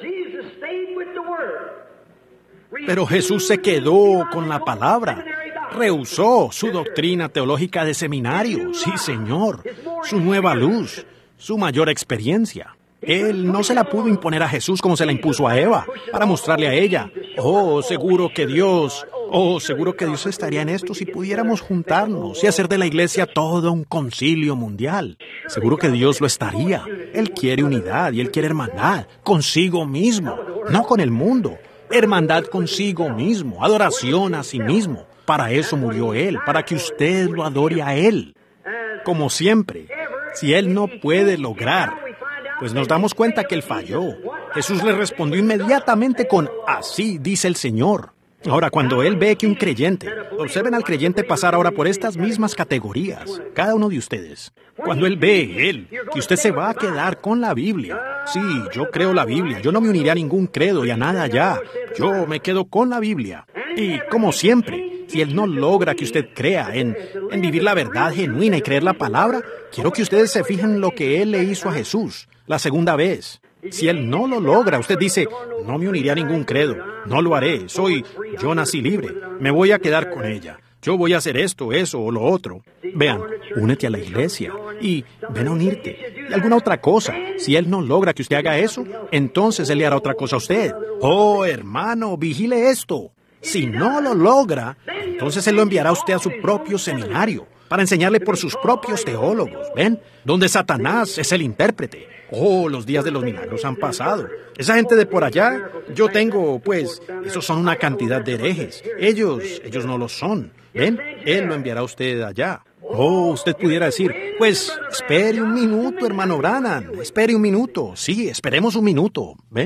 Pero Jesús se quedó con la palabra. Rehusó su doctrina teológica de seminario. Sí, Señor. Su nueva luz. Su mayor experiencia. Él no se la pudo imponer a Jesús como se la impuso a Eva, para mostrarle a ella. Oh, seguro que Dios, oh, seguro que Dios estaría en esto si pudiéramos juntarnos y hacer de la iglesia todo un concilio mundial. Seguro que Dios lo estaría. Él quiere unidad y Él quiere hermandad consigo mismo, no con el mundo. Hermandad consigo mismo, adoración a sí mismo. Para eso murió Él, para que usted lo adore a Él. Como siempre, si Él no puede lograr, pues nos damos cuenta que él falló. Jesús le respondió inmediatamente con, así dice el Señor. Ahora, cuando él ve que un creyente, observen al creyente pasar ahora por estas mismas categorías, cada uno de ustedes. Cuando él ve, él, que usted se va a quedar con la Biblia. Sí, yo creo la Biblia, yo no me uniré a ningún credo y a nada allá. Yo me quedo con la Biblia. Y como siempre, si él no logra que usted crea en, en vivir la verdad genuina y creer la palabra, quiero que ustedes se fijen en lo que él le hizo a Jesús la segunda vez. Si él no lo logra, usted dice, no me uniré a ningún credo, no lo haré, soy, yo nací libre, me voy a quedar con ella, yo voy a hacer esto, eso o lo otro. Vean, únete a la iglesia y ven a unirte. Y alguna otra cosa, si él no logra que usted haga eso, entonces él le hará otra cosa a usted. Oh, hermano, vigile esto. Si no lo logra, entonces él lo enviará a usted a su propio seminario, para enseñarle por sus propios teólogos, ¿ven? Donde Satanás es el intérprete. Oh, los días de los milagros han pasado. Esa gente de por allá, yo tengo, pues, esos son una cantidad de herejes. Ellos, ellos no lo son. ¿Ven? Él lo enviará a usted allá. Oh, usted pudiera decir, pues, espere un minuto, hermano Branham. Espere un minuto. Sí, esperemos un minuto. ¿Ven?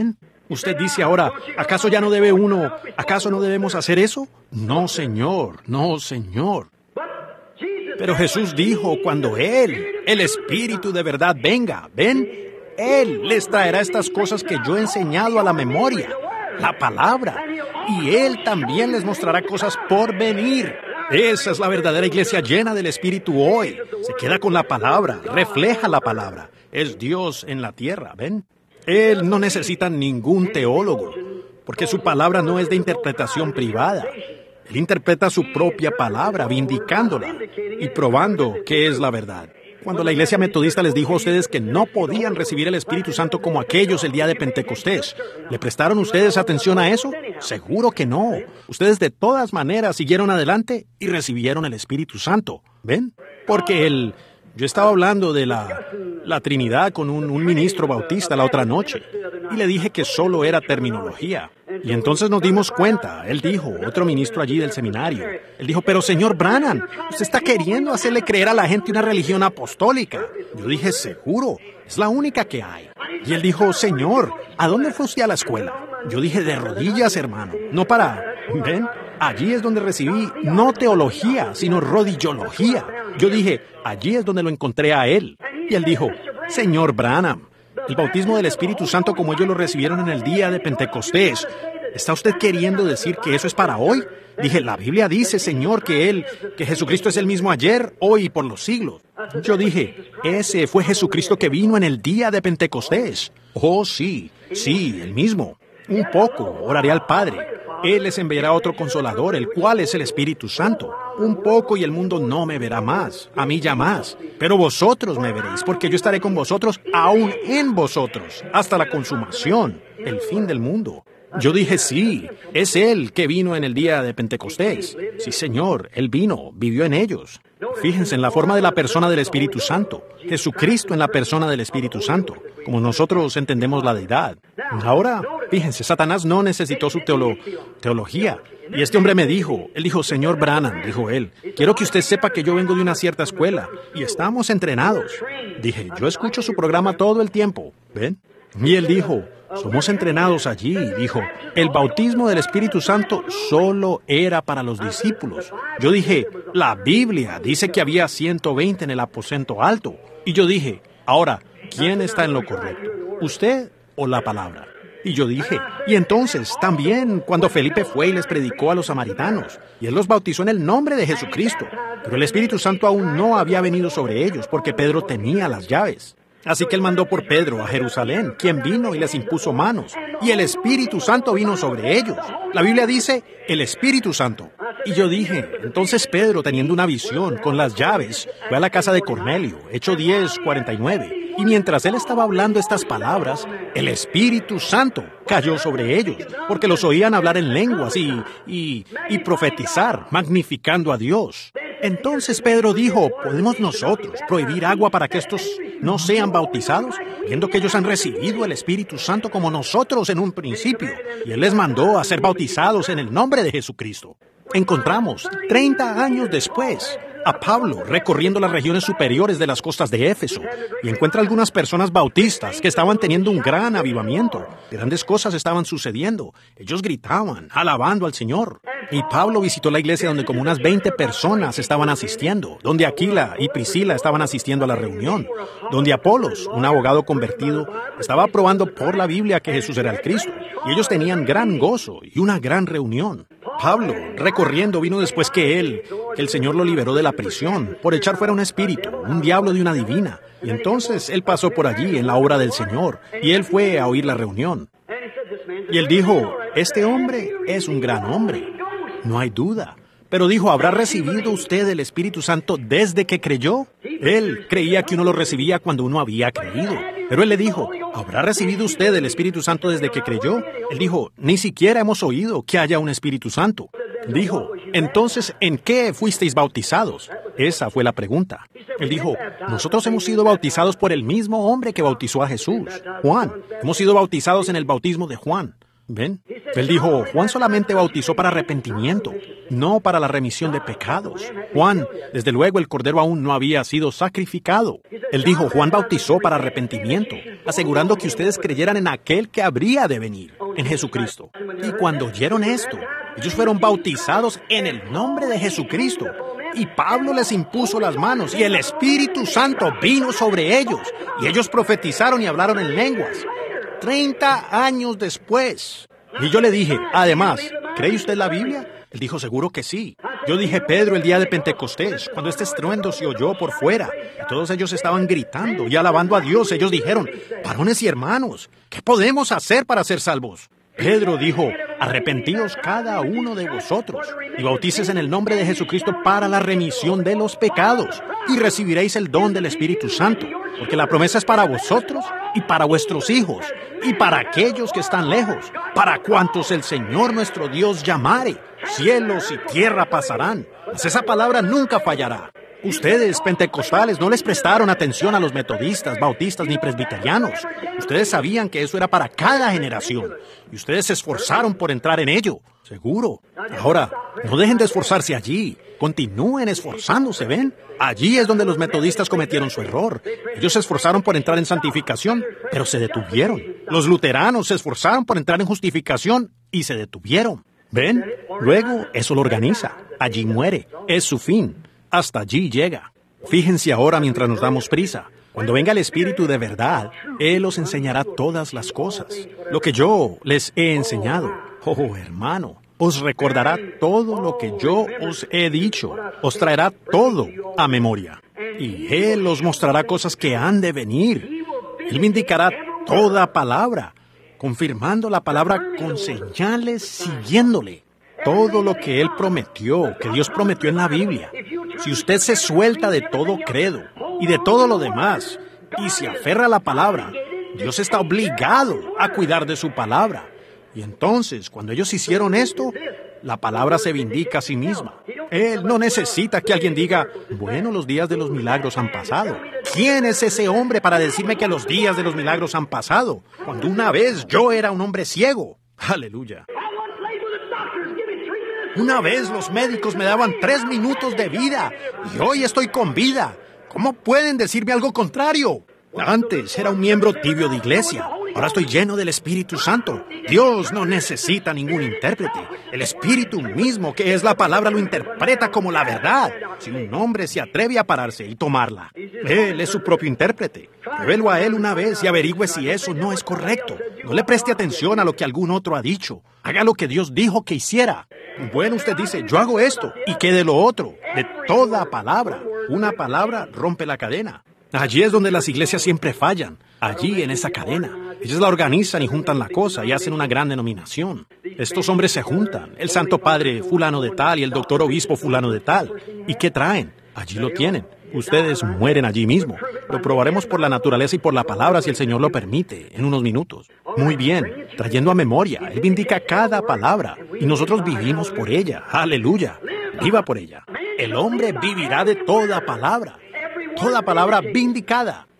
Usted dice ahora, ¿acaso ya no debe uno, acaso no debemos hacer eso? No, Señor, no, Señor. Pero Jesús dijo, cuando Él, el Espíritu de verdad, venga, ven, Él les traerá estas cosas que yo he enseñado a la memoria, la palabra, y Él también les mostrará cosas por venir. Esa es la verdadera iglesia llena del Espíritu hoy. Se queda con la palabra, refleja la palabra. Es Dios en la tierra, ¿ven? Él no necesita ningún teólogo, porque su palabra no es de interpretación privada. Él interpreta su propia palabra, vindicándola y probando que es la verdad. Cuando la iglesia metodista les dijo a ustedes que no podían recibir el Espíritu Santo como aquellos el día de Pentecostés, ¿le prestaron ustedes atención a eso? Seguro que no. Ustedes de todas maneras siguieron adelante y recibieron el Espíritu Santo. ¿Ven? Porque el... Yo estaba hablando de la, la Trinidad con un, un ministro bautista la otra noche y le dije que solo era terminología. Y entonces nos dimos cuenta, él dijo, otro ministro allí del seminario, él dijo, pero señor Branham, usted está queriendo hacerle creer a la gente una religión apostólica. Yo dije, seguro, es la única que hay. Y él dijo, señor, ¿a dónde fue usted a la escuela? Yo dije, de rodillas, hermano, no para... ¿Ven? Allí es donde recibí no teología, sino rodillología. Yo dije, allí es donde lo encontré a él. Y él dijo, señor Branham, el bautismo del Espíritu Santo como ellos lo recibieron en el día de Pentecostés, ¿está usted queriendo decir que eso es para hoy? Dije, la Biblia dice, Señor, que Él, que Jesucristo es el mismo ayer, hoy y por los siglos. Yo dije, ese fue Jesucristo que vino en el día de Pentecostés. Oh, sí, sí, el mismo. Un poco, oraré al Padre. Él les enviará otro consolador, el cual es el Espíritu Santo. Un poco y el mundo no me verá más, a mí ya más. Pero vosotros me veréis, porque yo estaré con vosotros, aún en vosotros, hasta la consumación, el fin del mundo. Yo dije, sí, es Él que vino en el día de Pentecostés. Sí, Señor, Él vino, vivió en ellos. Fíjense en la forma de la persona del Espíritu Santo. Jesucristo en la persona del Espíritu Santo, como nosotros entendemos la deidad. Ahora, fíjense, Satanás no necesitó su teolo- teología. Y este hombre me dijo, él dijo, señor Branham, dijo él, quiero que usted sepa que yo vengo de una cierta escuela y estamos entrenados. Dije, yo escucho su programa todo el tiempo, ¿ven? Y él dijo, somos entrenados allí. Dijo, el bautismo del Espíritu Santo solo era para los discípulos. Yo dije, la Biblia dice que había ciento veinte en el aposento alto. Y yo dije, ahora, ¿quién está en lo correcto? ¿Usted o la palabra? Y yo dije, y entonces también cuando Felipe fue y les predicó a los samaritanos, y él los bautizó en el nombre de Jesucristo, pero el Espíritu Santo aún no había venido sobre ellos porque Pedro tenía las llaves. Así que él mandó por Pedro a Jerusalén, quien vino y les impuso manos, y el Espíritu Santo vino sobre ellos. La Biblia dice, el Espíritu Santo. Y yo dije, entonces Pedro, teniendo una visión con las llaves, fue a la casa de Cornelio, Hechos diez, cuarenta y nueve, y mientras él estaba hablando estas palabras, el Espíritu Santo cayó sobre ellos, porque los oían hablar en lenguas y, y, y profetizar, magnificando a Dios. Entonces Pedro dijo, ¿podemos nosotros prohibir agua para que estos no sean bautizados? Viendo que ellos han recibido el Espíritu Santo como nosotros en un principio, y Él les mandó a ser bautizados en el nombre de Jesucristo. Encontramos, treinta años después, a Pablo recorriendo las regiones superiores de las costas de Éfeso y encuentra algunas personas bautistas que estaban teniendo un gran avivamiento. Grandes cosas estaban sucediendo. Ellos gritaban, alabando al Señor. Y Pablo visitó la iglesia donde como unas veinte personas estaban asistiendo, donde Aquila y Priscila estaban asistiendo a la reunión, donde Apolos, un abogado convertido, estaba aprobando por la Biblia que Jesús era el Cristo. Y ellos tenían gran gozo y una gran reunión. Pablo, recorriendo, vino después que él, que el Señor lo liberó de la prisión, por echar fuera un espíritu, un diablo de una divina. Y entonces él pasó por allí en la obra del Señor, y él fue a oír la reunión. Y él dijo, este hombre es un gran hombre, no hay duda. Pero dijo, ¿habrá recibido usted el Espíritu Santo desde que creyó? Él creía que uno lo recibía cuando uno había creído. Pero él le dijo, ¿habrá recibido usted el Espíritu Santo desde que creyó? Él dijo, ni siquiera hemos oído que haya un Espíritu Santo. Dijo, entonces, ¿en qué fuisteis bautizados? Esa fue la pregunta. Él dijo, nosotros hemos sido bautizados por el mismo hombre que bautizó a Jesús, Juan. Hemos sido bautizados en el bautismo de Juan. ¿Ven? Él dijo, Juan solamente bautizó para arrepentimiento, no para la remisión de pecados. Juan, desde luego el cordero aún no había sido sacrificado. Él dijo, Juan bautizó para arrepentimiento, asegurando que ustedes creyeran en aquel que habría de venir. en Jesucristo. Y cuando oyeron esto, ellos fueron bautizados en el nombre de Jesucristo. Y Pablo les impuso las manos y el Espíritu Santo vino sobre ellos. Y ellos profetizaron y hablaron en lenguas. Treinta años después. Y yo le dije, además, ¿cree usted la Biblia? Él dijo, seguro que sí. Yo dije, Pedro, el día de Pentecostés, cuando este estruendo se oyó por fuera, y todos ellos estaban gritando y alabando a Dios, ellos dijeron, varones y hermanos, ¿qué podemos hacer para ser salvos? Pedro dijo, arrepentíos cada uno de vosotros y bautícese en el nombre de Jesucristo para la remisión de los pecados y recibiréis el don del Espíritu Santo, porque la promesa es para vosotros y para vuestros hijos y para aquellos que están lejos, para cuantos el Señor nuestro Dios llamare. Cielos y tierra pasarán, mas esa palabra nunca fallará. Ustedes, pentecostales, no les prestaron atención a los metodistas, bautistas ni presbiterianos. Ustedes sabían que eso era para cada generación. Y ustedes se esforzaron por entrar en ello. Seguro. Ahora, no dejen de esforzarse allí. Continúen esforzándose, ¿ven? Allí es donde los metodistas cometieron su error. Ellos se esforzaron por entrar en santificación, pero se detuvieron. Los luteranos se esforzaron por entrar en justificación y se detuvieron. ¿Ven? Luego, eso lo organiza. Allí muere. Es su fin. Hasta allí llega. Fíjense ahora mientras nos damos prisa. Cuando venga el Espíritu de verdad, Él os enseñará todas las cosas. Lo que yo les he enseñado. Oh, hermano, os recordará todo lo que yo os he dicho. Os traerá todo a memoria. Y Él os mostrará cosas que han de venir. Él me indicará toda palabra, confirmando la palabra con señales, siguiéndole. Todo lo que Él prometió, que Dios prometió en la Biblia. Si usted se suelta de todo credo y de todo lo demás y se aferra a la palabra, Dios está obligado a cuidar de su palabra. Y entonces, cuando ellos hicieron esto, la palabra se vindica a sí misma. Él no necesita que alguien diga, bueno, los días de los milagros han pasado. ¿Quién es ese hombre para decirme que los días de los milagros han pasado? Cuando una vez yo era un hombre ciego. Aleluya. Una vez los médicos me daban tres minutos de vida y hoy estoy con vida. ¿Cómo pueden decirme algo contrario? Antes era un miembro tibio de iglesia. Ahora estoy lleno del Espíritu Santo. Dios no necesita ningún intérprete. El Espíritu mismo, que es la palabra, lo interpreta como la verdad. Si un hombre se atreve a pararse y tomarla, Él es su propio intérprete. Pruébelo a Él una vez y averigüe si eso no es correcto. No le preste atención a lo que algún otro ha dicho. Haga lo que Dios dijo que hiciera. Bueno, usted dice, yo hago esto y que de lo otro. De toda palabra. Una palabra rompe la cadena. Allí es donde las iglesias siempre fallan. Allí, en esa cadena. Ellos la organizan y juntan la cosa y hacen una gran denominación. Estos hombres se juntan. El Santo Padre fulano de tal y el Doctor Obispo fulano de tal. ¿Y qué traen? Allí lo tienen. Ustedes mueren allí mismo. Lo probaremos por la naturaleza y por la palabra si el Señor lo permite, en unos minutos. Muy bien, trayendo a memoria. Él vindica cada palabra y nosotros vivimos por ella. Aleluya. Viva por ella. El hombre vivirá de toda palabra. Toda palabra vindicada.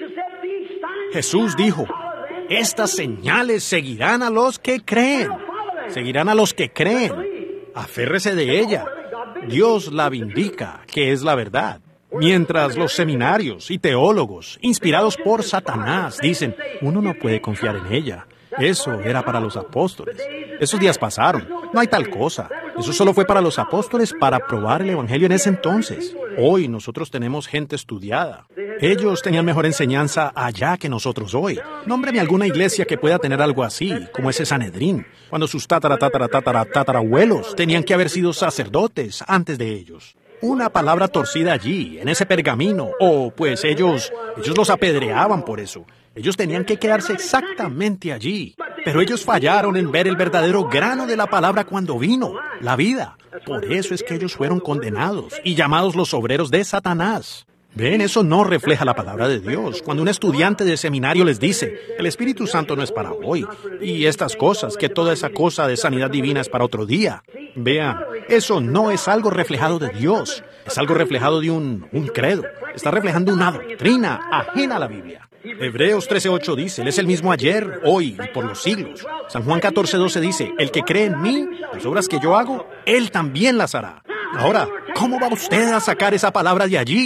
Jesús dijo, estas señales seguirán a los que creen. Seguirán a los que creen. Aférrese de ella. Dios la vindica, que es la verdad. Mientras los seminarios y teólogos, inspirados por Satanás, dicen, uno no puede confiar en ella. Eso era para los apóstoles. Esos días pasaron. No hay tal cosa. Eso solo fue para los apóstoles para probar el evangelio en ese entonces. Hoy nosotros tenemos gente estudiada. Ellos tenían mejor enseñanza allá que nosotros hoy. Nómbreme alguna iglesia que pueda tener algo así, como ese Sanedrín, cuando sus tatara, tatara, tatara, tatarabuelos tenían que haber sido sacerdotes antes de ellos. Una palabra torcida allí, en ese pergamino, o pues ellos, ellos los apedreaban por eso. Ellos tenían que quedarse exactamente allí. Pero ellos fallaron en ver el verdadero grano de la palabra cuando vino, la vida. Por eso es que ellos fueron condenados y llamados los obreros de Satanás. Ven, eso no refleja la palabra de Dios. Cuando un estudiante de seminario les dice, el Espíritu Santo no es para hoy, y estas cosas, que toda esa cosa de sanidad divina es para otro día. Vean, eso no es algo reflejado de Dios, es algo reflejado de un, un credo. Está reflejando una doctrina ajena a la Biblia. Hebreos trece ocho dice, Él es el mismo ayer, hoy y por los siglos. San Juan catorce doce dice, el que cree en mí, las obras que yo hago, Él también las hará. Ahora, ¿cómo va usted a sacar esa palabra de allí?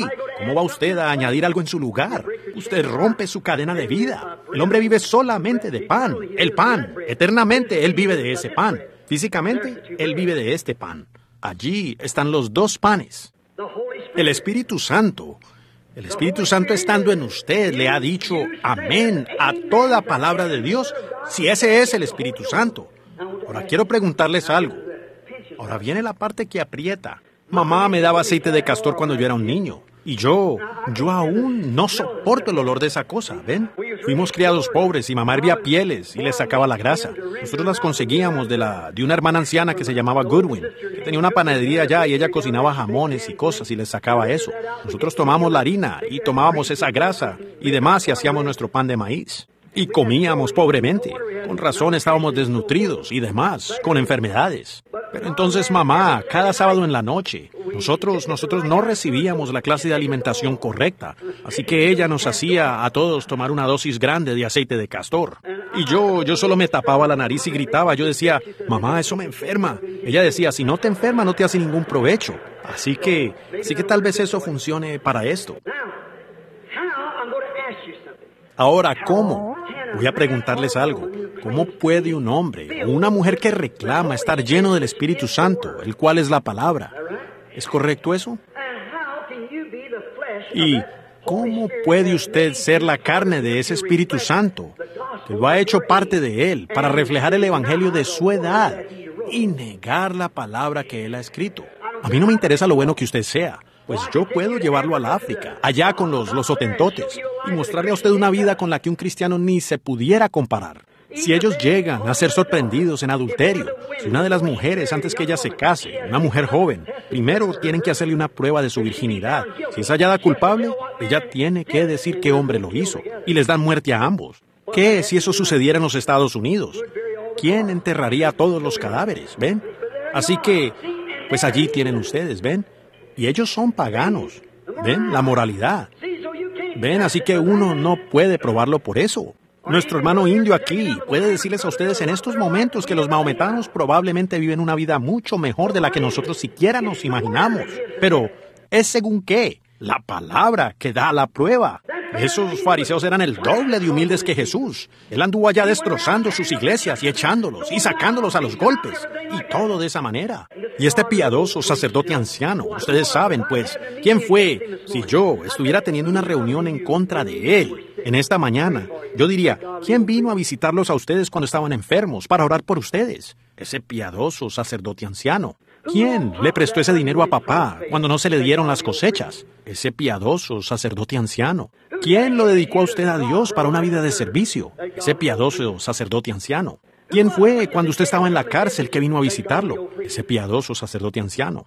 ¿Cómo va usted a añadir algo en su lugar? Usted rompe su cadena de vida. El hombre vive solamente de pan. El pan. Eternamente Él vive de ese pan. Físicamente, Él vive de este pan. Allí están los dos panes. El Espíritu Santo. El Espíritu Santo estando en usted le ha dicho amén a toda palabra de Dios, si ese es el Espíritu Santo. Ahora quiero preguntarles algo. Ahora viene la parte que aprieta. Mamá me daba aceite de castor cuando yo era un niño. Y yo, yo aún no soporto el olor de esa cosa, ¿ven? Fuimos criados pobres y mamá hervía pieles y les sacaba la grasa. Nosotros las conseguíamos de, la, de una hermana anciana que se llamaba Goodwin, que tenía una panadería allá y ella cocinaba jamones y cosas y les sacaba eso. Nosotros tomamos la harina y tomábamos esa grasa y demás y hacíamos nuestro pan de maíz. Y comíamos pobremente. Con razón estábamos desnutridos y demás, con enfermedades. Pero entonces mamá, cada sábado en la noche, nosotros, nosotros no recibíamos la clase de alimentación correcta. Así que ella nos hacía a todos tomar una dosis grande de aceite de castor. Y yo, yo solo me tapaba la nariz y gritaba. Yo decía, mamá, eso me enferma. Ella decía, si no te enferma, no te hace ningún provecho. Así que, así que tal vez eso funcione para esto. Ahora, ¿cómo? Voy a preguntarles algo. ¿Cómo puede un hombre o una mujer que reclama estar lleno del Espíritu Santo, el cual es la palabra? ¿Es correcto eso? ¿Y cómo puede usted ser la carne de ese Espíritu Santo, que lo ha hecho parte de él, para reflejar el Evangelio de su edad y negar la palabra que él ha escrito? A mí no me interesa lo bueno que usted sea. Pues yo puedo llevarlo al África, allá con los, los hotentotes, y mostrarle a usted una vida con la que un cristiano ni se pudiera comparar. Si ellos llegan a ser sorprendidos en adulterio, si una de las mujeres, antes que ella se case, una mujer joven, primero tienen que hacerle una prueba de su virginidad. Si es hallada culpable, ella tiene que decir qué hombre lo hizo, y les dan muerte a ambos. ¿Qué si eso sucediera en los Estados Unidos? ¿Quién enterraría a todos los cadáveres? ¿Ven? Así que, pues allí tienen ustedes, ¿ven? Y ellos son paganos. ¿Ven? La moralidad. ¿Ven? Así que uno no puede probarlo por eso. Nuestro hermano indio aquí puede decirles a ustedes en estos momentos que los mahometanos probablemente viven una vida mucho mejor de la que nosotros siquiera nos imaginamos. Pero, ¿es según qué? La palabra que da la prueba. Esos fariseos eran el doble de humildes que Jesús. Él anduvo allá destrozando sus iglesias y echándolos y sacándolos a los golpes. Y todo de esa manera. Y este piadoso sacerdote anciano, ustedes saben, pues, ¿quién fue? Si yo estuviera teniendo una reunión en contra de él en esta mañana, yo diría, ¿quién vino a visitarlos a ustedes cuando estaban enfermos para orar por ustedes? Ese piadoso sacerdote anciano. ¿Quién le prestó ese dinero a papá cuando no se le dieron las cosechas? Ese piadoso sacerdote anciano. ¿Quién lo dedicó a usted a Dios para una vida de servicio? Ese piadoso sacerdote anciano. ¿Quién fue cuando usted estaba en la cárcel que vino a visitarlo? Ese piadoso sacerdote anciano.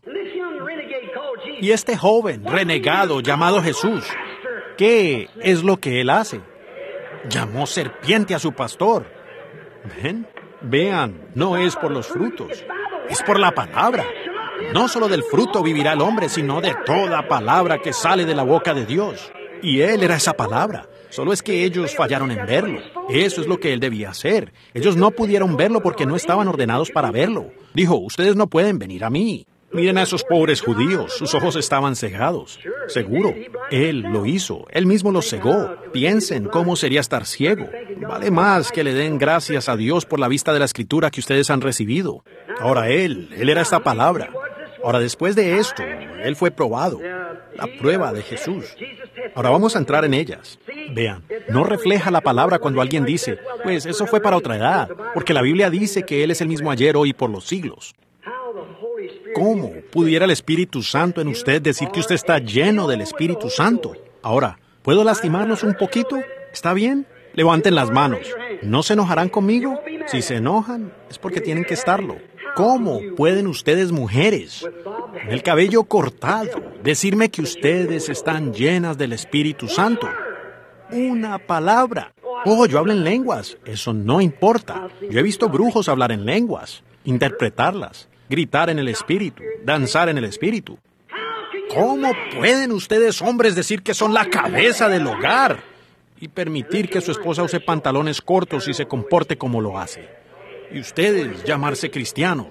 Y este joven renegado llamado Jesús, ¿qué es lo que él hace? Llamó serpiente a su pastor. ¿Ven? Vean, no es por los frutos, es por la palabra. No solo del fruto vivirá el hombre, sino de toda palabra que sale de la boca de Dios. Y él era esa palabra. Solo es que ellos fallaron en verlo. Eso es lo que él debía hacer. Ellos no pudieron verlo porque no estaban ordenados para verlo. Dijo, ustedes no pueden venir a mí. Miren a esos pobres judíos, sus ojos estaban cegados. Seguro, él lo hizo, él mismo los cegó. Piensen cómo sería estar ciego. Vale más que le den gracias a Dios por la vista de la Escritura que ustedes han recibido. Ahora él, él era esta palabra. Ahora después de esto, él fue probado. La prueba de Jesús. Ahora vamos a entrar en ellas. Vean, no refleja la palabra cuando alguien dice, pues eso fue para otra edad, porque la Biblia dice que Él es el mismo ayer, hoy y por los siglos. ¿Cómo pudiera el Espíritu Santo en usted decir que usted está lleno del Espíritu Santo? Ahora, ¿puedo lastimarlos un poquito? ¿Está bien? Levanten las manos. ¿No se enojarán conmigo? Si se enojan, es porque tienen que estarlo. ¿Cómo pueden ustedes, mujeres, con el cabello cortado, decirme que ustedes están llenas del Espíritu Santo? Una palabra. Oh, yo hablo en lenguas. Eso no importa. Yo he visto brujos hablar en lenguas, interpretarlas, gritar en el Espíritu, danzar en el Espíritu. ¿Cómo pueden ustedes, hombres, decir que son la cabeza del hogar y permitir que su esposa use pantalones cortos y se comporte como lo hace? Y ustedes llamarse cristianos.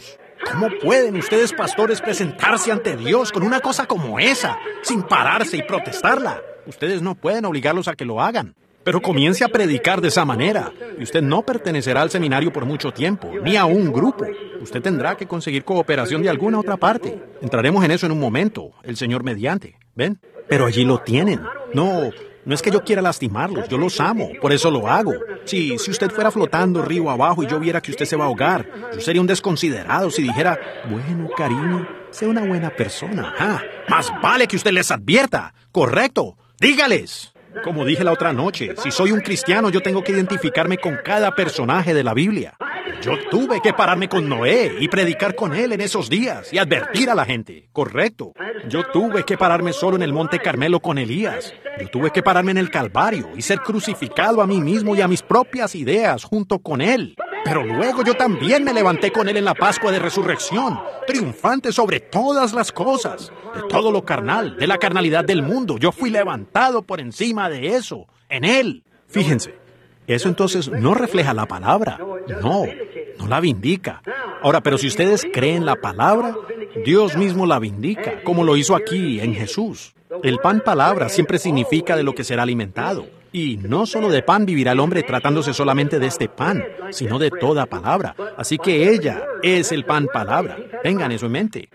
¿Cómo pueden ustedes, pastores, presentarse ante Dios con una cosa como esa, sin pararse y protestarla? Ustedes no pueden obligarlos a que lo hagan. Pero comience a predicar de esa manera, y usted no pertenecerá al seminario por mucho tiempo, ni a un grupo. Usted tendrá que conseguir cooperación de alguna otra parte. Entraremos en eso en un momento, el Señor mediante. ¿Ven? Pero allí lo tienen. No, no es que yo quiera lastimarlos, yo los amo, por eso lo hago. Si, si usted fuera flotando río abajo y yo viera que usted se va a ahogar, yo sería un desconsiderado si dijera, bueno, cariño, sé una buena persona. Ah, más vale que usted les advierta. Correcto, dígales. Como dije la otra noche, si soy un cristiano, yo tengo que identificarme con cada personaje de la Biblia. Yo tuve que pararme con Noé y predicar con él en esos días y advertir a la gente. Correcto. Yo tuve que pararme solo en el Monte Carmelo con Elías. Yo tuve que pararme en el Calvario y ser crucificado a mí mismo y a mis propias ideas junto con él. Pero luego yo también me levanté con él en la Pascua de Resurrección, triunfante sobre todas las cosas, de todo lo carnal, de la carnalidad del mundo. Yo fui levantado por encima de eso, en él. Fíjense, eso entonces no refleja la palabra, no, no la vindica. Ahora, pero si ustedes creen la palabra, Dios mismo la vindica, como lo hizo aquí en Jesús. El pan palabra siempre significa de lo que será alimentado. Y no solo de pan vivirá el hombre tratándose solamente de este pan, sino de toda palabra. Así que ella es el pan palabra. Tengan eso en mente.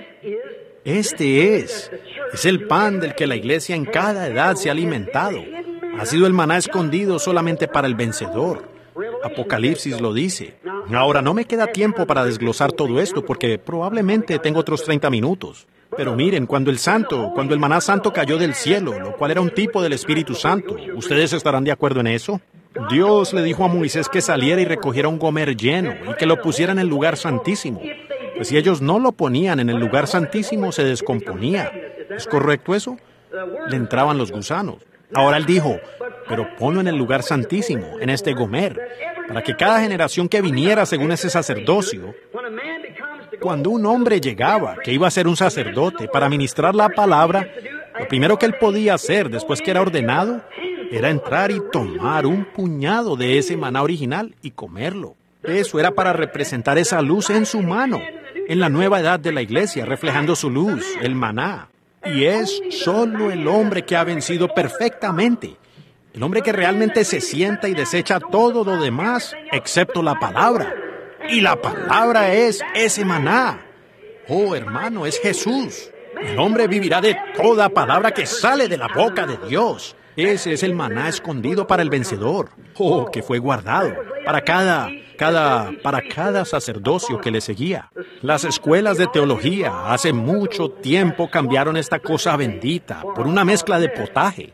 Este es, es el pan del que la iglesia en cada edad se ha alimentado. Ha sido el maná escondido solamente para el vencedor. Apocalipsis lo dice. Ahora, no me queda tiempo para desglosar todo esto porque probablemente tengo otros treinta minutos. Pero miren, cuando el santo, cuando el maná santo cayó del cielo, lo cual era un tipo del Espíritu Santo, ¿ustedes estarán de acuerdo en eso? Dios le dijo a Moisés que saliera y recogiera un gomer lleno y que lo pusiera en el lugar santísimo. Pues si ellos no lo ponían en el lugar santísimo, se descomponía. ¿Es correcto eso? Le entraban los gusanos. Ahora él dijo, pero ponlo en el lugar santísimo, en este gomer, para que cada generación que viniera según ese sacerdocio, cuando un hombre llegaba, que iba a ser un sacerdote, para ministrar la palabra, lo primero que él podía hacer después que era ordenado, era entrar y tomar un puñado de ese maná original y comerlo. Eso era para representar esa luz en su mano, en la nueva edad de la iglesia, reflejando su luz, el maná. Y es solo el hombre que ha vencido perfectamente, el hombre que realmente se sienta y desecha todo lo demás, excepto la palabra. Y la palabra es ese maná. Oh, hermano, es Jesús. El hombre vivirá de toda palabra que sale de la boca de Dios. Ese es el maná escondido para el vencedor. Oh, que fue guardado para cada, cada, para cada sacerdocio que le seguía. Las escuelas de teología hace mucho tiempo cambiaron esta cosa bendita por una mezcla de potaje.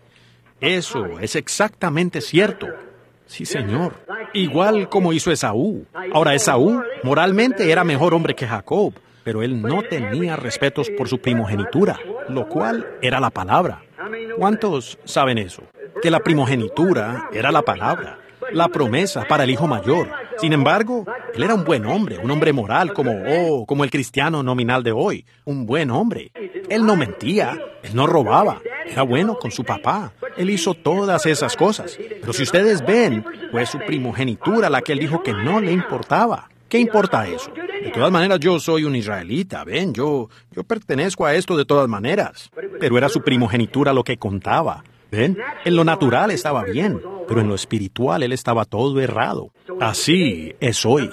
Eso es exactamente cierto. Sí, señor. Igual como hizo Esaú. Ahora, Esaú moralmente era mejor hombre que Jacob, pero él no tenía respetos por su primogenitura, lo cual era la palabra. ¿Cuántos saben eso? Que la primogenitura era la palabra, la promesa para el hijo mayor. Sin embargo, él era un buen hombre, un hombre moral como, oh, como el cristiano nominal de hoy, un buen hombre. Él no mentía, él no robaba, era bueno con su papá. Él hizo todas esas cosas. Pero si ustedes ven, fue su primogenitura la que él dijo que no le importaba. ¿Qué importa eso? De todas maneras, yo soy un israelita, ven, yo, yo pertenezco a esto de todas maneras. Pero era su primogenitura lo que contaba. ¿Ven? En lo natural estaba bien, pero en lo espiritual él estaba todo errado. Así es hoy.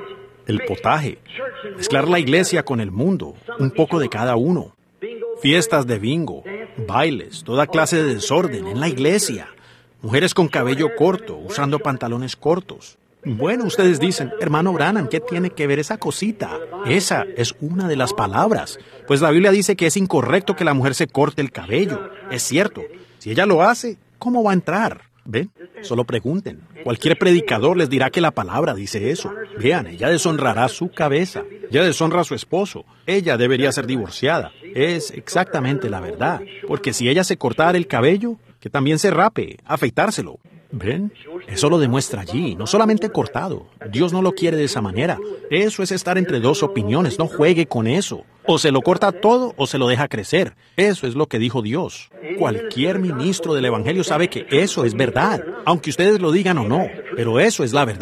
El potaje. Mezclar la iglesia con el mundo. Un poco de cada uno. Fiestas de bingo, bailes, toda clase de desorden en la iglesia. Mujeres con cabello corto, usando pantalones cortos. Bueno, ustedes dicen, hermano Branham, ¿qué tiene que ver esa cosita? Esa es una de las palabras. Pues la Biblia dice que es incorrecto que la mujer se corte el cabello. Es cierto. Si ella lo hace, ¿cómo va a entrar? ¿Ven? Solo pregunten. Cualquier predicador les dirá que la palabra dice eso. Vean, ella deshonrará su cabeza. Ella deshonra a su esposo. Ella debería ser divorciada. Es exactamente la verdad. Porque si ella se cortara el cabello, que también se rape, afeitárselo. ¿Ven? Eso lo demuestra allí, no solamente cortado. Dios no lo quiere de esa manera. Eso es estar entre dos opiniones, no juegue con eso. O se lo corta todo o se lo deja crecer. Eso es lo que dijo Dios. Cualquier ministro del Evangelio sabe que eso es verdad, aunque ustedes lo digan o no, pero eso es la verdad.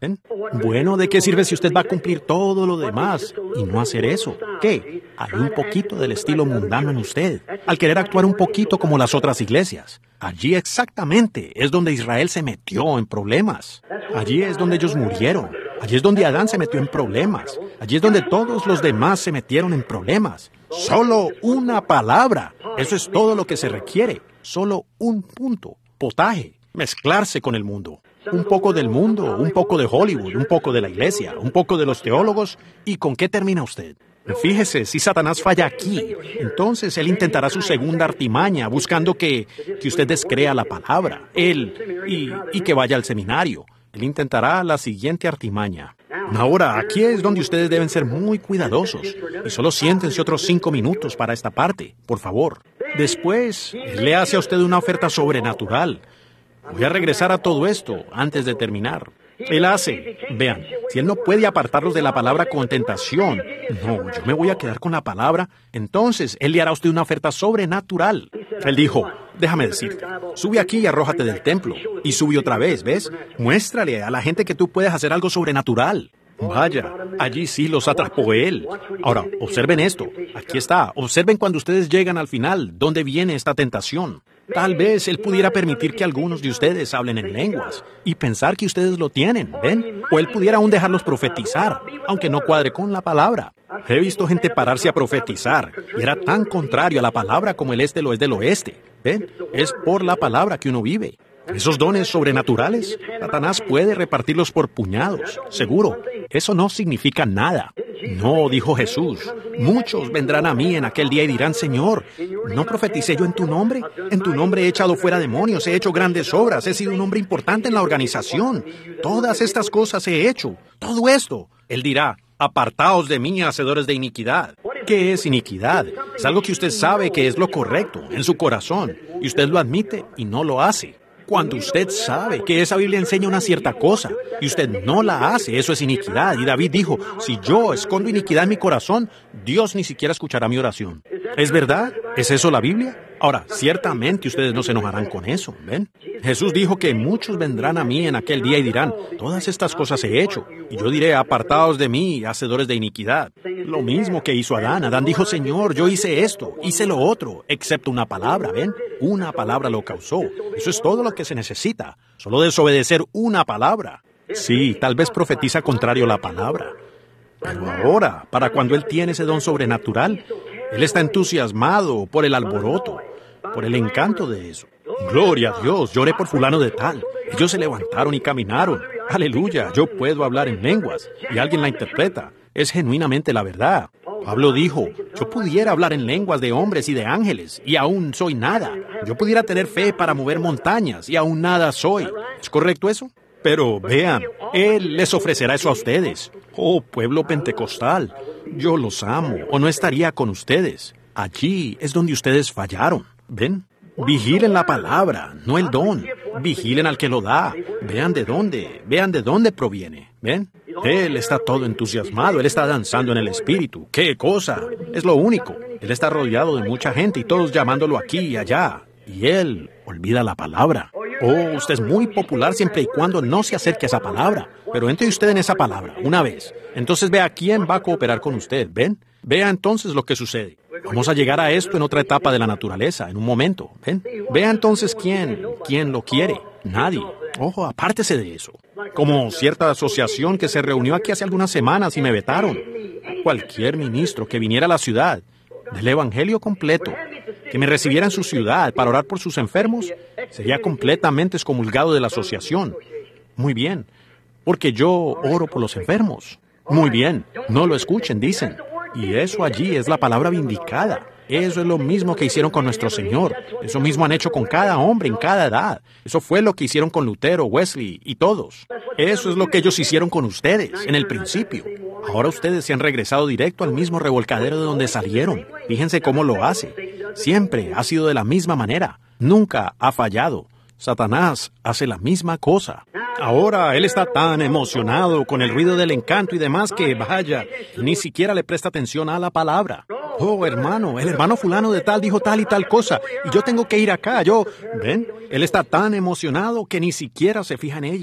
¿Ven? Bueno, ¿de qué sirve si usted va a cumplir todo lo demás y no hacer eso? ¿Qué? Hay un poquito del estilo mundano en usted, al querer actuar un poquito como las otras iglesias. Allí exactamente es donde Israel se metió en problemas. Allí es donde ellos murieron. Allí es donde Adán se metió en problemas. Allí es donde todos los demás se metieron en problemas. Solo una palabra. Eso es todo lo que se requiere. Solo un punto. Potaje. Mezclarse con el mundo. Un poco del mundo, un poco de Hollywood, un poco de la iglesia, un poco de los teólogos. ¿Y con qué termina usted? Fíjese, si Satanás falla aquí, entonces él intentará su segunda artimaña, buscando que, que usted descrea la palabra, él, y, y que vaya al seminario. Él intentará la siguiente artimaña. Ahora, aquí es donde ustedes deben ser muy cuidadosos. Y solo siéntense otros cinco minutos para esta parte, por favor. Después, él le hace a usted una oferta sobrenatural. Voy a regresar a todo esto antes de terminar. Él hace, vean, si él no puede apartarlos de la palabra con tentación, no, yo me voy a quedar con la palabra, entonces él le hará a usted una oferta sobrenatural. Él dijo, déjame decirte, sube aquí y arrójate del templo. Y sube otra vez, ¿ves? Muéstrale a la gente que tú puedes hacer algo sobrenatural. Vaya, allí sí los atrapó él. Ahora, observen esto. Aquí está. Observen cuando ustedes llegan al final, dónde viene esta tentación. Tal vez él pudiera permitir que algunos de ustedes hablen en lenguas y pensar que ustedes lo tienen, ¿ven? O él pudiera aún dejarlos profetizar, aunque no cuadre con la palabra. He visto gente pararse a profetizar y era tan contrario a la palabra como el este lo es del oeste, ¿ven? Es por la palabra que uno vive. Esos dones sobrenaturales, Satanás puede repartirlos por puñados, seguro. Eso no significa nada. No, dijo Jesús, muchos vendrán a mí en aquel día y dirán, Señor, ¿no profeticé yo en tu nombre? En tu nombre he echado fuera demonios, he hecho grandes obras, he sido un hombre importante en la organización. Todas estas cosas he hecho, todo esto. Él dirá, apartaos de mí, hacedores de iniquidad. ¿Qué es iniquidad? Es algo que usted sabe que es lo correcto en su corazón, y usted lo admite y no lo hace. Cuando usted sabe que esa Biblia enseña una cierta cosa y usted no la hace, eso es iniquidad. Y David dijo, si yo escondo iniquidad en mi corazón, Dios ni siquiera escuchará mi oración. ¿Es verdad? ¿Es eso la Biblia? Ahora, ciertamente ustedes no se enojarán con eso, ¿ven? Jesús dijo que muchos vendrán a mí en aquel día y dirán, todas estas cosas he hecho. Y yo diré, apartaos de mí, hacedores de iniquidad. Lo mismo que hizo Adán. Adán dijo, Señor, yo hice esto, hice lo otro, excepto una palabra, ¿ven? Una palabra lo causó. Eso es todo lo que se necesita. Solo desobedecer una palabra. Sí, tal vez profetiza contrario a la palabra. Pero ahora, para cuando él tiene ese don sobrenatural, él está entusiasmado por el alboroto, por el encanto de eso. Gloria a Dios, lloré por fulano de tal. Ellos se levantaron y caminaron. Aleluya, yo puedo hablar en lenguas y alguien la interpreta. Es genuinamente la verdad. Pablo dijo, yo pudiera hablar en lenguas de hombres y de ángeles y aún soy nada. Yo pudiera tener fe para mover montañas y aún nada soy. ¿Es correcto eso? Pero vean, Él les ofrecerá eso a ustedes. Oh, pueblo pentecostal, yo los amo o no estaría con ustedes. Allí es donde ustedes fallaron. ¿Ven? Vigilen la palabra, no el don. Vigilen al que lo da. Vean de dónde, vean de dónde proviene. ¿Ven? Él está todo entusiasmado, él está danzando en el espíritu. ¡Qué cosa! Es lo único. Él está rodeado de mucha gente y todos llamándolo aquí y allá. Y él olvida la palabra. Oh, usted es muy popular siempre y cuando no se acerque a esa palabra. Pero entre usted en esa palabra, una vez. Entonces vea quién va a cooperar con usted, ¿ven? Vea entonces lo que sucede. Vamos a llegar a esto en otra etapa de la naturaleza, en un momento, ¿ven? Vea entonces quién, quién lo quiere. Nadie. Ojo, apártese de eso. Como cierta asociación que se reunió aquí hace algunas semanas y me vetaron. Cualquier ministro que viniera a la ciudad, del evangelio completo, que me recibiera en su ciudad para orar por sus enfermos, sería completamente excomulgado de la asociación. Muy bien, porque yo oro por los enfermos. Muy bien, no lo escuchen, dicen. Y eso allí es la palabra vindicada. Eso es lo mismo que hicieron con nuestro Señor. Eso mismo han hecho con cada hombre en cada edad. Eso fue lo que hicieron con Lutero, Wesley y todos. Eso es lo que ellos hicieron con ustedes en el principio. Ahora ustedes se han regresado directo al mismo revolcadero de donde salieron. Fíjense cómo lo hace. Siempre ha sido de la misma manera. Nunca ha fallado. Satanás hace la misma cosa. Ahora él está tan emocionado con el ruido del encanto y demás que, vaya, ni siquiera le presta atención a la palabra. Oh, hermano, el hermano fulano de tal dijo tal y tal cosa, y yo tengo que ir acá, yo... ¿Ven? Él está tan emocionado que ni siquiera se fija en ella.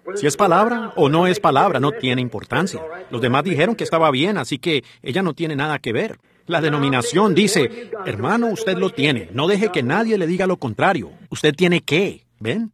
Si es palabra o no es palabra, no tiene importancia. Los demás dijeron que estaba bien, así que ella no tiene nada que ver. La denominación dice, hermano, usted lo tiene. No deje que nadie le diga lo contrario. Usted tiene que. ¿Ven?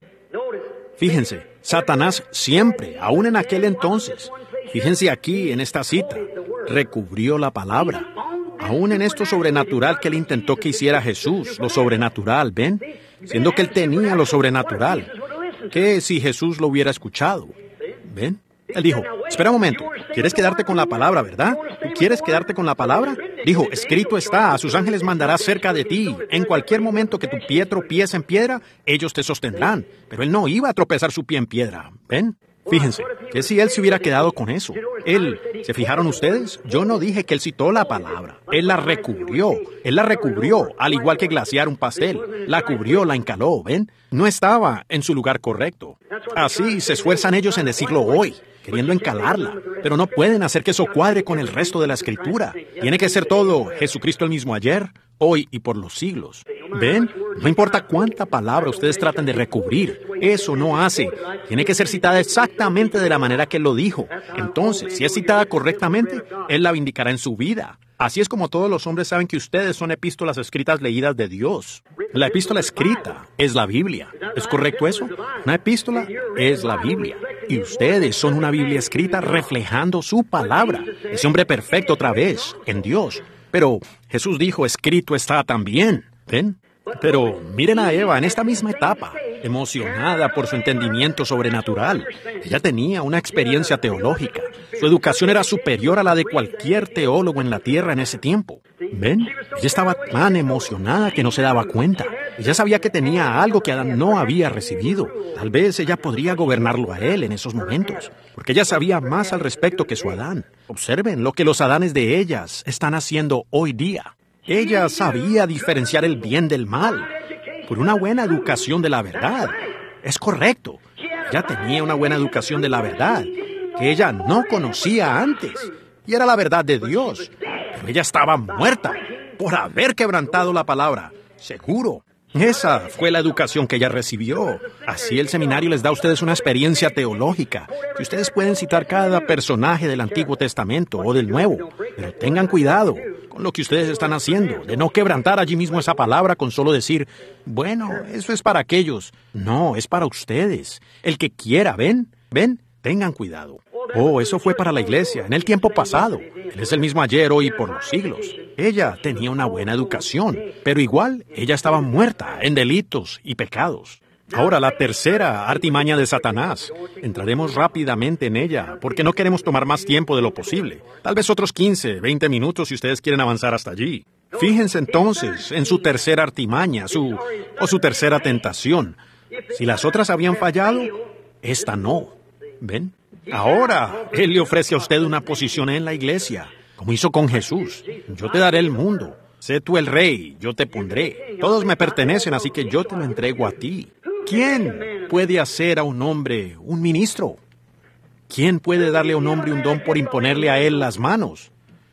Fíjense, Satanás siempre, aún en aquel entonces, fíjense aquí en esta cita, recubrió la palabra. Aún en esto sobrenatural que él intentó que hiciera Jesús, lo sobrenatural, ¿ven? Siendo que él tenía lo sobrenatural. ¿Qué si Jesús lo hubiera escuchado? ¿Ven? Él dijo, espera un momento, ¿quieres quedarte con la palabra, verdad? ¿Tú quieres quedarte con la palabra? Dijo, escrito está, a sus ángeles mandará cerca de ti. En cualquier momento que tu pie tropiece en piedra, ellos te sostendrán. Pero él no iba a tropezar su pie en piedra, ¿ven? Fíjense, que si él se hubiera quedado con eso. Él, ¿se fijaron ustedes? Yo no dije que él citó la palabra. Él la recubrió. Él la recubrió, al igual que glasear un pastel. La cubrió, la encaló, ¿ven? No estaba en su lugar correcto. Así se esfuerzan ellos en decirlo hoy, queriendo encalarla. Pero no pueden hacer que eso cuadre con el resto de la Escritura. Tiene que ser todo Jesucristo el mismo ayer, hoy y por los siglos. ¿Ven? No importa cuánta palabra ustedes traten de recubrir, eso no hace. Tiene que ser citada exactamente de la manera que él lo dijo. Entonces, si es citada correctamente, él la vindicará en su vida. Así es como todos los hombres saben que ustedes son epístolas escritas leídas de Dios. La epístola escrita es la Biblia. ¿Es correcto eso? Una epístola es la Biblia. Y ustedes son una Biblia escrita reflejando su palabra. Ese hombre perfecto otra vez, en Dios. Pero Jesús dijo, escrito está también. ¿Ven? Pero miren a Eva en esta misma etapa, emocionada por su entendimiento sobrenatural. Ella tenía una experiencia teológica. Su educación era superior a la de cualquier teólogo en la tierra en ese tiempo. ¿Ven? Ella estaba tan emocionada que no se daba cuenta. Ella sabía que tenía algo que Adán no había recibido. Tal vez ella podría gobernarlo a él en esos momentos, porque ella sabía más al respecto que su Adán. Observen lo que los Adanes de ellas están haciendo hoy día. Ella sabía diferenciar el bien del mal por una buena educación de la verdad. Es correcto. Ella tenía una buena educación de la verdad que ella no conocía antes. Y era la verdad de Dios. Pero ella estaba muerta por haber quebrantado la palabra. Seguro. Esa fue la educación que ella recibió. Así el seminario les da a ustedes una experiencia teológica, que ustedes pueden citar cada personaje del Antiguo Testamento o del Nuevo. Pero tengan cuidado con lo que ustedes están haciendo, de no quebrantar allí mismo esa palabra con solo decir, bueno, eso es para aquellos. No, es para ustedes. El que quiera, ¿ven? ¿Ven? Tengan cuidado. Oh, eso fue para la iglesia, en el tiempo pasado. Él es el mismo ayer, hoy y por los siglos. Ella tenía una buena educación, pero igual ella estaba muerta en delitos y pecados. Ahora, la tercera artimaña de Satanás. Entraremos rápidamente en ella, porque no queremos tomar más tiempo de lo posible. Tal vez otros quince, veinte minutos si ustedes quieren avanzar hasta allí. Fíjense entonces en su tercera artimaña, su o su tercera tentación. Si las otras habían fallado, esta no. ¿Ven? Ahora, Él le ofrece a usted una posición en la iglesia, como hizo con Jesús. Yo te daré el mundo. Sé tú el rey, yo te pondré. Todos me pertenecen, así que yo te lo entrego a ti. ¿Quién puede hacer a un hombre un ministro? ¿Quién puede darle a un hombre un don por imponerle a él las manos?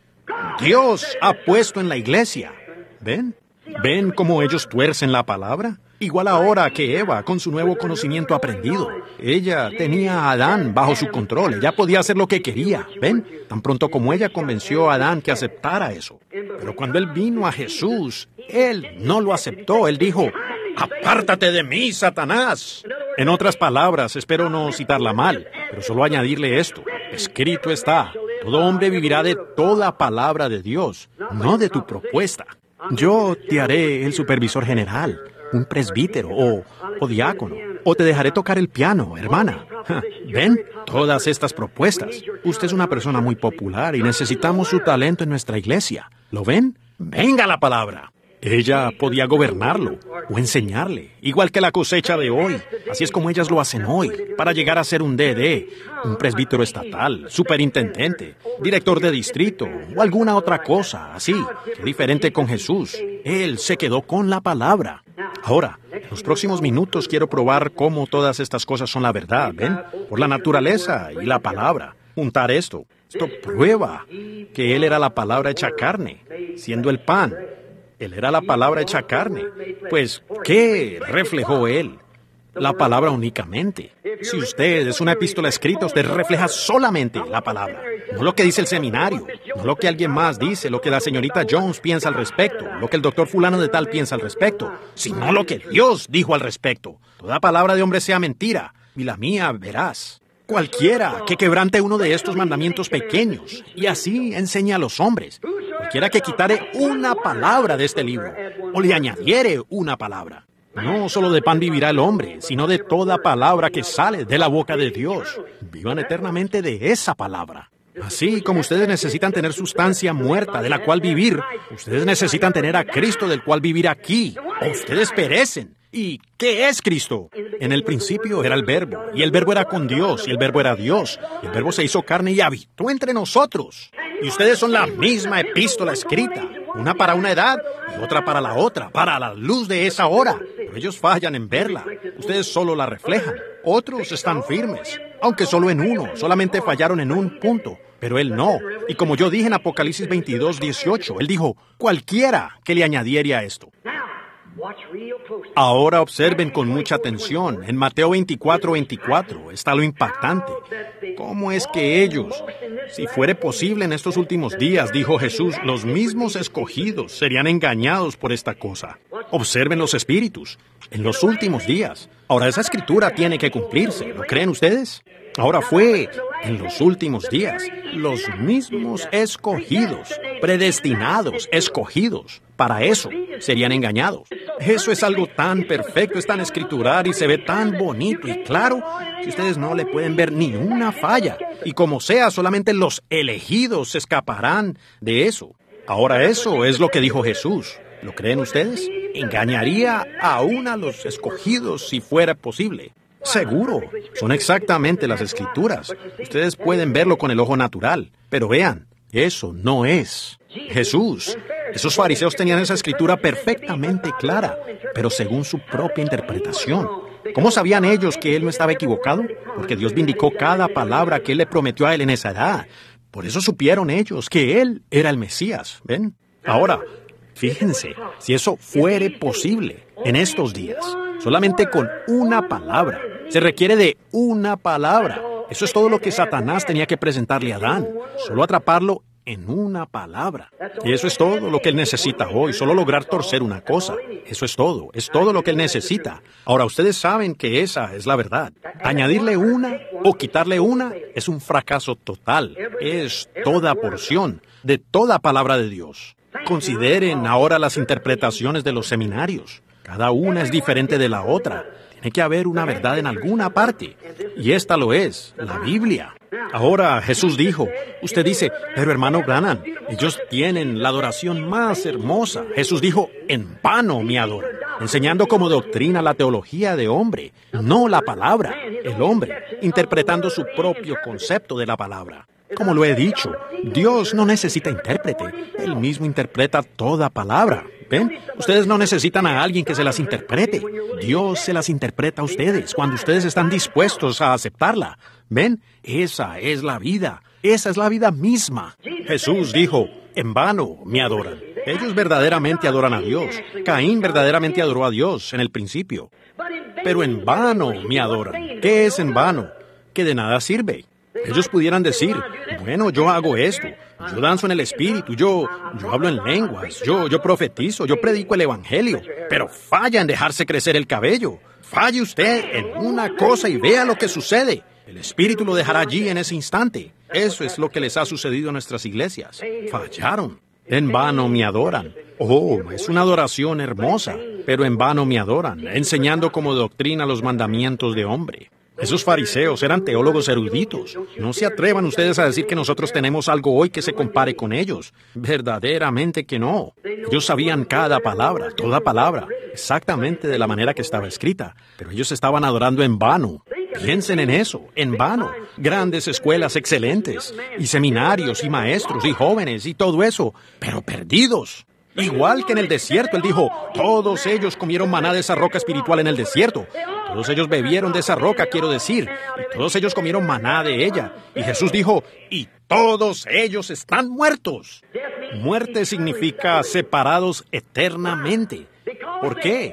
Dios ha puesto en la iglesia. ¿Ven? ¿Ven cómo ellos tuercen la palabra? Igual ahora que Eva, con su nuevo conocimiento aprendido. Ella tenía a Adán bajo su control. Ella podía hacer lo que quería. ¿Ven? Tan pronto como ella convenció a Adán que aceptara eso. Pero cuando él vino a Jesús, él no lo aceptó. Él dijo, apártate de mí, Satanás. En otras palabras, espero no citarla mal, pero solo añadirle esto. Escrito está, todo hombre vivirá de toda palabra de Dios, no de tu propuesta. Yo te haré el supervisor general, un presbítero o, o diácono, o te dejaré tocar el piano, hermana. ¿Ven? Todas estas propuestas. Usted es una persona muy popular y necesitamos su talento en nuestra iglesia. ¿Lo ven? ¡Venga la palabra! Ella podía gobernarlo o enseñarle, igual que la cosecha de hoy. Así es como ellas lo hacen hoy, para llegar a ser un D D, un presbítero estatal, superintendente, director de distrito o alguna otra cosa, así, diferente con Jesús. Él se quedó con la palabra. Ahora, en los próximos minutos quiero probar cómo todas estas cosas son la verdad, ¿ven? Por la naturaleza y la palabra. Juntar esto. Esto prueba que Él era la palabra hecha carne, siendo el pan. Él era la palabra hecha carne. Pues, ¿qué reflejó Él? la palabra únicamente. Si usted es una epístola escrita, usted refleja solamente la palabra. No lo que dice el seminario, no lo que alguien más dice, lo que la señorita Jones piensa al respecto, lo que el doctor fulano de tal piensa al respecto, sino lo que Dios dijo al respecto. Toda palabra de hombre sea mentira, y la mía verás. Cualquiera que quebrante uno de estos mandamientos pequeños, y así enseña a los hombres. Cualquiera que quitare una palabra de este libro, o le añadiere una palabra. No solo de pan vivirá el hombre, sino de toda palabra que sale de la boca de Dios. Vivan eternamente de esa palabra. Así como ustedes necesitan tener sustancia muerta de la cual vivir, ustedes necesitan tener a Cristo del cual vivir aquí, o ustedes perecen. ¿Y qué es Cristo? En el principio era el Verbo, y el Verbo era con Dios, y el Verbo era Dios. Y el Verbo se hizo carne y habitó entre nosotros. Y ustedes son la misma epístola escrita, una para una edad y otra para la otra, para la luz de esa hora. Pero ellos fallan en verla. Ustedes solo la reflejan. Otros están firmes, aunque solo en uno, solamente fallaron en un punto. Pero él no. Y como yo dije en Apocalipsis veintidós, dieciocho, él dijo, cualquiera que le añadiere a esto. Ahora observen con mucha atención. En Mateo veinticuatro, veinticuatro está lo impactante. ¿Cómo es que ellos, si fuere posible en estos últimos días, dijo Jesús, los mismos escogidos serían engañados por esta cosa? Observen los espíritus. En los últimos días. Ahora esa escritura tiene que cumplirse. ¿Lo creen ustedes? Ahora fue en los últimos días. Los mismos escogidos, predestinados, escogidos. Para eso serían engañados. Eso es algo tan perfecto, es tan escritural y se ve tan bonito y claro que ustedes no le pueden ver ni una falla. Y como sea, solamente los elegidos se escaparán de eso. Ahora eso es lo que dijo Jesús. ¿Lo creen ustedes? Engañaría aún a los escogidos si fuera posible. Seguro, son exactamente las escrituras. Ustedes pueden verlo con el ojo natural, pero vean, eso no es Jesús. Esos fariseos tenían esa escritura perfectamente clara, pero según su propia interpretación. ¿Cómo sabían ellos que él no estaba equivocado? Porque Dios vindicó cada palabra que él le prometió a él en esa edad. Por eso supieron ellos que él era el Mesías, ¿ven? Ahora, fíjense, si eso fuere posible en estos días, solamente con una palabra. Se requiere de una palabra. Eso es todo lo que Satanás tenía que presentarle a Adán. Solo atraparlo en una palabra. Y eso es todo lo que él necesita hoy. Solo lograr torcer una cosa. Eso es todo. Es todo lo que él necesita. Ahora, ustedes saben que esa es la verdad. Añadirle una o quitarle una es un fracaso total. Es toda porción de toda palabra de Dios. Consideren ahora las interpretaciones de los seminarios. Cada una es diferente de la otra. Tiene que haber una verdad en alguna parte. Y esta lo es, la Biblia. Ahora Jesús dijo, usted dice, pero hermano Branham, ellos tienen la adoración más hermosa. Jesús dijo, en vano me adoran, enseñando como doctrina la teología de hombre, no la palabra, el hombre, interpretando su propio concepto de la palabra. Como lo he dicho, Dios no necesita intérprete, Él mismo interpreta toda palabra. ¿Ven? Ustedes no necesitan a alguien que se las interprete. Dios se las interpreta a ustedes cuando ustedes están dispuestos a aceptarla. ¿Ven? Esa es la vida. Esa es la vida misma. Jesús dijo, en vano me adoran. Ellos verdaderamente adoran a Dios. Caín verdaderamente adoró a Dios en el principio. Pero en vano me adoran. ¿Qué es en vano? Que de nada sirve. Ellos pudieran decir, bueno, yo hago esto, yo danzo en el Espíritu, yo, yo hablo en lenguas, yo, yo profetizo, yo predico el Evangelio, pero falla en dejarse crecer el cabello. Falle usted en una cosa y vea lo que sucede. El Espíritu lo dejará allí en ese instante. Eso es lo que les ha sucedido a nuestras iglesias. Fallaron. En vano me adoran. Oh, es una adoración hermosa, pero en vano me adoran, enseñando como doctrina los mandamientos de hombre. Esos fariseos eran teólogos eruditos. No se atrevan ustedes a decir que nosotros tenemos algo hoy que se compare con ellos. Verdaderamente que no. Ellos sabían cada palabra, toda palabra, exactamente de la manera que estaba escrita. Pero ellos estaban adorando en vano. Piensen en eso, en vano. Grandes escuelas excelentes, y seminarios, y maestros, y jóvenes, y todo eso, pero perdidos. Igual que en el desierto, él dijo, todos ellos comieron maná de esa roca espiritual en el desierto. Todos ellos bebieron de esa roca, quiero decir, y todos ellos comieron maná de ella. Y Jesús dijo, y todos ellos están muertos. Muerte significa separados eternamente. ¿Por qué?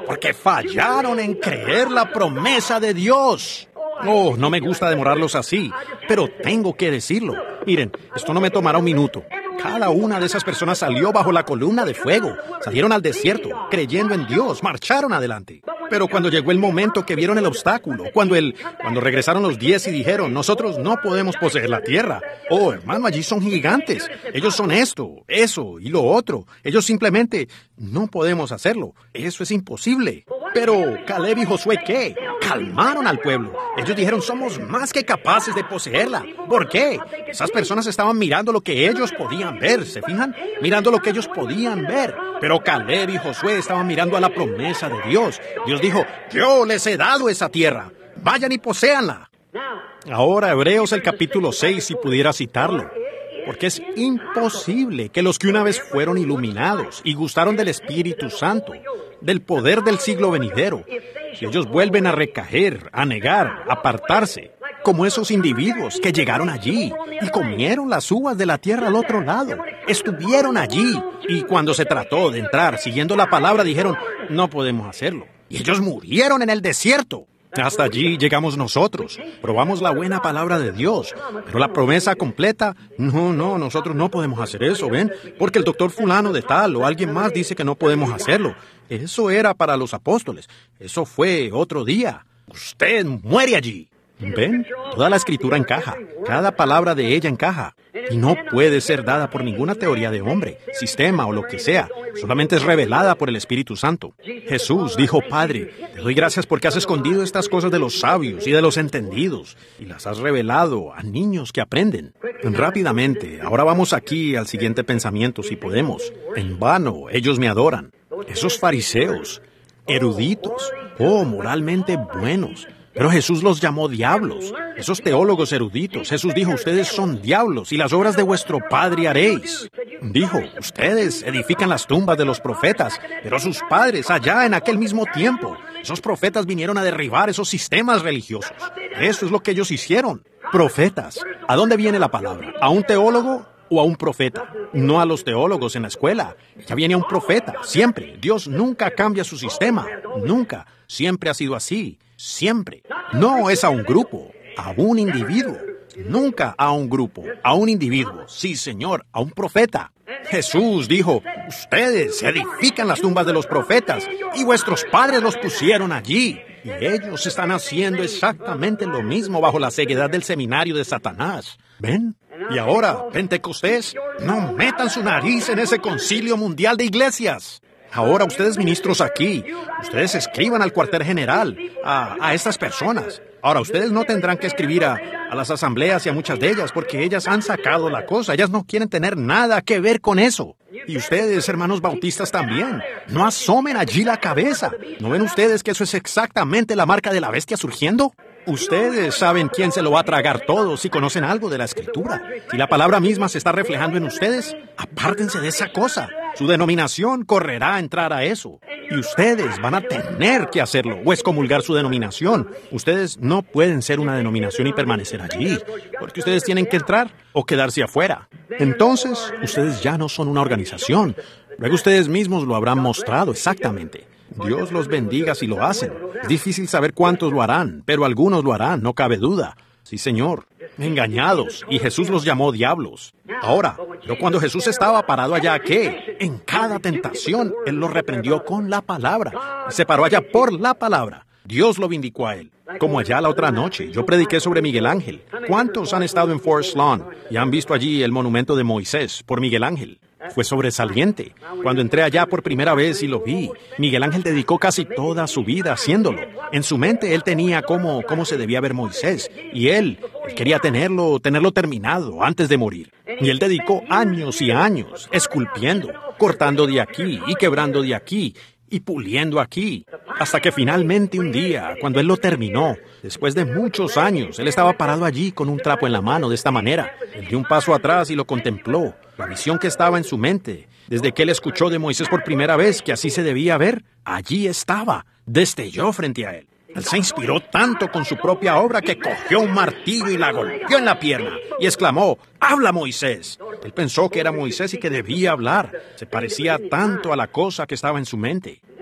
porque fallaron en creer la promesa de Dios. Oh, no me gusta demorarlos así, pero tengo que decirlo. Miren, esto no me tomará un minuto. Cada una de esas personas salió bajo la columna de fuego, salieron al desierto, creyendo en Dios, marcharon adelante. Pero cuando llegó el momento que vieron el obstáculo, cuando el, cuando regresaron los diez y dijeron, nosotros no podemos poseer la tierra. Oh, hermano, allí son gigantes. Ellos son esto, eso y lo otro. Ellos simplemente no podemos hacerlo. Eso es imposible. Pero Caleb y Josué, ¿qué? Calmaron al pueblo. Ellos dijeron, somos más que capaces de poseerla. ¿Por qué? Esas personas estaban mirando lo que ellos podían ver, ¿se fijan? Mirando lo que ellos podían ver. Pero Caleb y Josué estaban mirando a la promesa de Dios. Dios dijo, yo les he dado esa tierra. Vayan y poséanla. Ahora, Hebreos el capítulo seis, si pudiera citarlo. Porque es imposible que los que una vez fueron iluminados y gustaron del Espíritu Santo, del poder del siglo venidero, si ellos vuelven a recaer, a negar, a apartarse, como esos individuos que llegaron allí y comieron las uvas de la tierra al otro lado, estuvieron allí y cuando se trató de entrar siguiendo la palabra dijeron, no podemos hacerlo. Y ellos murieron en el desierto. Hasta allí llegamos nosotros, probamos la buena palabra de Dios, pero la promesa completa, no, no, nosotros no podemos hacer eso, ¿ven? Porque el doctor fulano de tal o alguien más dice que no podemos hacerlo. Eso era para los apóstoles, eso fue otro día. Usted muere allí. ¿Ven? Toda la escritura encaja, cada palabra de ella encaja, y no puede ser dada por ninguna teoría de hombre, sistema o lo que sea, solamente es revelada por el Espíritu Santo. Jesús dijo, Padre, te doy gracias porque has escondido estas cosas de los sabios y de los entendidos, y las has revelado a niños que aprenden. Rápidamente, ahora vamos aquí al siguiente pensamiento, si podemos. En vano, ellos me adoran. Esos fariseos, eruditos, oh, moralmente buenos. Pero Jesús los llamó diablos. Esos teólogos eruditos. Jesús dijo, ustedes son diablos y las obras de vuestro Padre haréis. Dijo, ustedes edifican las tumbas de los profetas, pero sus padres allá en aquel mismo tiempo, esos profetas vinieron a derribar esos sistemas religiosos. Eso es lo que ellos hicieron. Profetas. ¿A dónde viene la palabra? ¿A un teólogo o a un profeta? No a los teólogos en la escuela. Ya viene a un profeta, siempre. Dios nunca cambia su sistema. Nunca. Siempre ha sido así. Siempre. No es a un grupo, a un individuo. Nunca a un grupo, a un individuo. Sí, Señor, a un profeta. Jesús dijo, ustedes edifican las tumbas de los profetas y vuestros padres los pusieron allí. Y ellos están haciendo exactamente lo mismo bajo la ceguedad del seminario de Satanás. ¿Ven? Y ahora, Pentecostés, no metan su nariz en ese concilio mundial de iglesias. Ahora ustedes ministros aquí, ustedes escriban al cuartel general, a, a estas personas. Ahora ustedes no tendrán que escribir a, a las asambleas y a muchas de ellas porque ellas han sacado la cosa, ellas no quieren tener nada que ver con eso. Y ustedes, hermanos bautistas también, no asomen allí la cabeza. ¿No ven ustedes que eso es exactamente la marca de la bestia surgiendo? Ustedes saben quién se lo va a tragar todo si conocen algo de la Escritura. Si la palabra misma se está reflejando en ustedes, apártense de esa cosa. Su denominación correrá a entrar a eso. Y ustedes van a tener que hacerlo o excomulgar su denominación. Ustedes no pueden ser una denominación y permanecer allí, porque ustedes tienen que entrar o quedarse afuera. Entonces, ustedes ya no son una organización. Luego ustedes mismos lo habrán mostrado exactamente. Dios los bendiga si lo hacen. Es difícil saber cuántos lo harán, pero algunos lo harán, no cabe duda. Sí, Señor. Engañados, y Jesús los llamó diablos. Ahora, pero cuando Jesús estaba parado allá, ¿qué? En cada tentación, Él los reprendió con la palabra. Se paró allá por la palabra. Dios lo vindicó a Él. Como allá la otra noche, yo prediqué sobre Miguel Ángel. ¿Cuántos han estado en Forest Lawn y han visto allí el monumento de Moisés por Miguel Ángel? Fue sobresaliente. Cuando entré allá por primera vez y lo vi, Miguel Ángel dedicó casi toda su vida haciéndolo. En su mente él tenía cómo, cómo se debía ver Moisés, y él, él quería tenerlo, tenerlo terminado antes de morir. Y él dedicó años y años esculpiendo, cortando de aquí y quebrando de aquí y puliendo aquí, hasta que finalmente un día, cuando él lo terminó, después de muchos años, él estaba parado allí con un trapo en la mano de esta manera. Él dio un paso atrás y lo contempló. La visión que estaba en su mente, desde que él escuchó de Moisés por primera vez que así se debía ver, allí estaba, destelló frente a él. Él se inspiró tanto con su propia obra que cogió un martillo y la golpeó en la pierna y exclamó, ¡habla, Moisés! Él pensó que era Moisés y que debía hablar. Se parecía tanto a la cosa que estaba en su mente.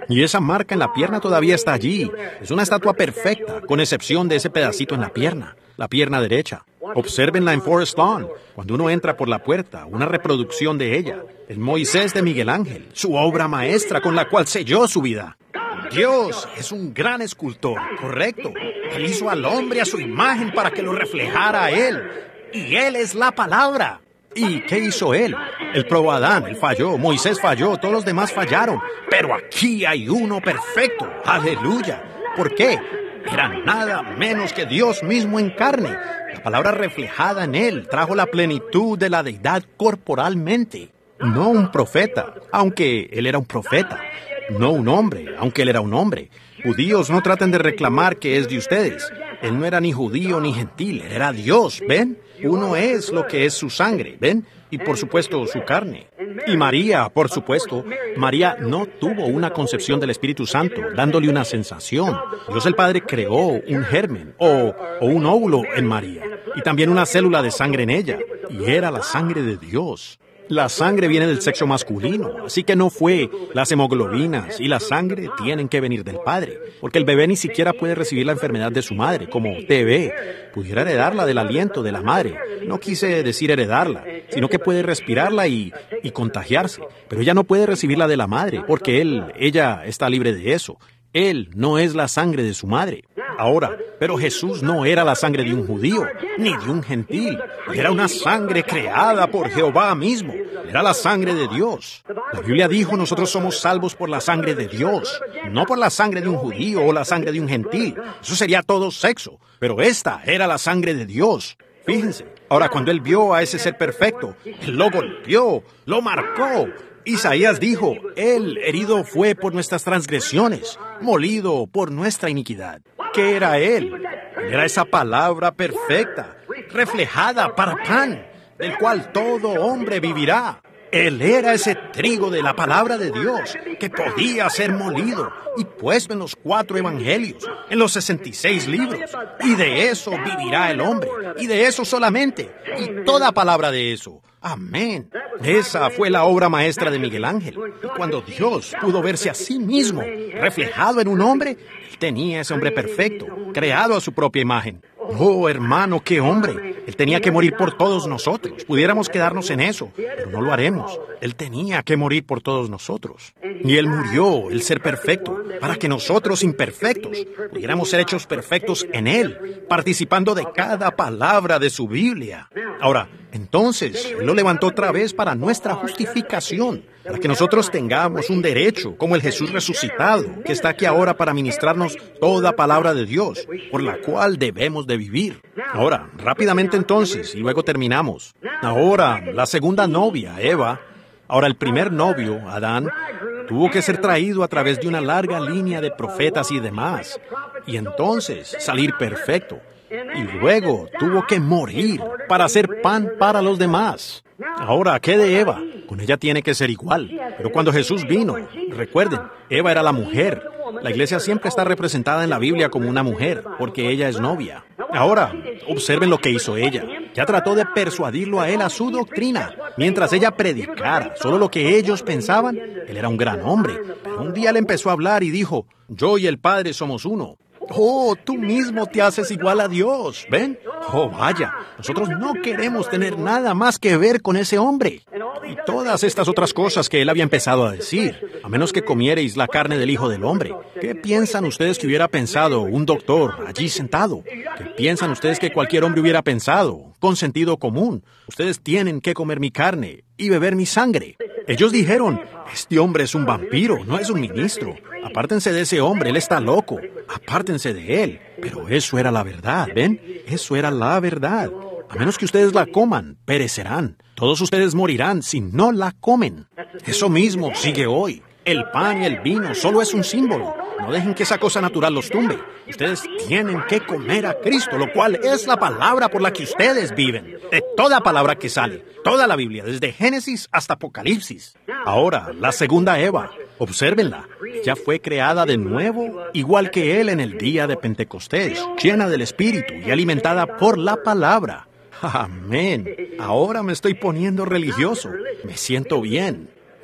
Y esa marca en la pierna todavía está allí. Es una estatua perfecta, con excepción de ese pedacito en la pierna, la pierna derecha. Obsérvenla en Forest Lawn, cuando uno entra por la puerta, una reproducción de ella. El Moisés de Miguel Ángel, su obra maestra con la cual selló su vida. Dios es un gran escultor, correcto. Él hizo al hombre a su imagen para que lo reflejara a él. Y él es la palabra. ¿Y qué hizo él? Él probó a Adán, él falló, Moisés falló, todos los demás fallaron. Pero aquí hay uno perfecto. ¡Aleluya! ¿Por qué? Era nada menos que Dios mismo en carne. La palabra reflejada en él trajo la plenitud de la deidad corporalmente. No un profeta, aunque él era un profeta. No un hombre, aunque él era un hombre. Judíos, no traten de reclamar que es de ustedes. Él no era ni judío ni gentil, él era Dios, ¿ven? Uno es lo que es su sangre, ¿ven? Y por supuesto su carne. Y María, por supuesto, María no tuvo una concepción del Espíritu Santo, dándole una sensación. Dios el Padre creó un germen o, o un óvulo en María, y también una célula de sangre en ella, y era la sangre de Dios. La sangre viene del sexo masculino, así que no fue. Las hemoglobinas y la sangre tienen que venir del padre, porque el bebé ni siquiera puede recibir la enfermedad de su madre, como T B. Pudiera heredarla del aliento de la madre. No quise decir heredarla, sino que puede respirarla y, y contagiarse. Pero ella no puede recibirla de la madre, porque él, ella está libre de eso. Él no es la sangre de su madre. Ahora, pero Jesús no era la sangre de un judío, ni de un gentil. Era una sangre creada por Jehová mismo. Era la sangre de Dios. La Biblia dijo, nosotros somos salvos por la sangre de Dios, no por la sangre de un judío o la sangre de un gentil. Eso sería todo sexo. Pero esta era la sangre de Dios. Fíjense. Ahora, cuando él vio a ese ser perfecto, él lo golpeó, lo marcó. Isaías dijo, él herido fue por nuestras transgresiones, molido por nuestra iniquidad. ¿Qué era él? Era esa palabra perfecta, reflejada para pan, del cual todo hombre vivirá. Él era ese trigo de la palabra de Dios que podía ser molido y puesto en los cuatro evangelios, en los sesenta y seis libros. Y de eso vivirá el hombre, y de eso solamente, y toda palabra de eso. Amén. Esa fue la obra maestra de Miguel Ángel. Y cuando Dios pudo verse a sí mismo reflejado en un hombre, él tenía ese hombre perfecto, creado a su propia imagen. Oh, hermano, qué hombre. Él tenía que morir por todos nosotros. Pudiéramos quedarnos en eso, pero no lo haremos. Él tenía que morir por todos nosotros. Y Él murió, el ser perfecto, para que nosotros imperfectos pudiéramos ser hechos perfectos en Él, participando de cada palabra de su Biblia. Ahora, entonces, Él lo levantó otra vez para nuestra justificación, para que nosotros tengamos un derecho, como el Jesús resucitado, que está aquí ahora para ministrarnos toda palabra de Dios, por la cual debemos de vivir. Ahora, rápidamente entonces, y luego terminamos. Ahora, la segunda novia, Eva. Ahora, el primer novio, Adán, tuvo que ser traído a través de una larga línea de profetas y demás, y entonces salir perfecto. Y luego tuvo que morir para hacer pan para los demás. Ahora, ¿qué de Eva? Con ella tiene que ser igual. Pero cuando Jesús vino, recuerden, Eva era la mujer. La iglesia siempre está representada en la Biblia como una mujer, porque ella es novia. Ahora, observen lo que hizo ella. Ya trató de persuadirlo a él a su doctrina. Mientras ella predicara solo lo que ellos pensaban, él era un gran hombre. Pero un día le empezó a hablar y dijo, yo y el Padre somos uno. Oh, tú mismo te haces igual a Dios, ¿ven? Oh, vaya, nosotros no queremos tener nada más que ver con ese hombre. Y todas estas otras cosas que él había empezado a decir, a menos que comiereis la carne del Hijo del Hombre. ¿Qué piensan ustedes que hubiera pensado un doctor allí sentado? ¿Qué piensan ustedes que cualquier hombre hubiera pensado, con sentido común? Ustedes tienen que comer mi carne y beber mi sangre. Ellos dijeron, este hombre es un vampiro, no es un ministro. Apártense de ese hombre, él está loco. Apártense de él. Pero eso era la verdad, ¿ven? Eso era la verdad. A menos que ustedes la coman, perecerán. Todos ustedes morirán si no la comen. Eso mismo sigue hoy. El pan y el vino solo es un símbolo. No dejen que esa cosa natural los tumbe. Ustedes tienen que comer a Cristo, lo cual es la palabra por la que ustedes viven. De toda palabra que sale, toda la Biblia, desde Génesis hasta Apocalipsis. Ahora, la segunda Eva, obsérvenla. Ella fue creada de nuevo, igual que él en el día de Pentecostés, llena del Espíritu y alimentada por la palabra. Amén. Ahora me estoy poniendo religioso. Me siento bien.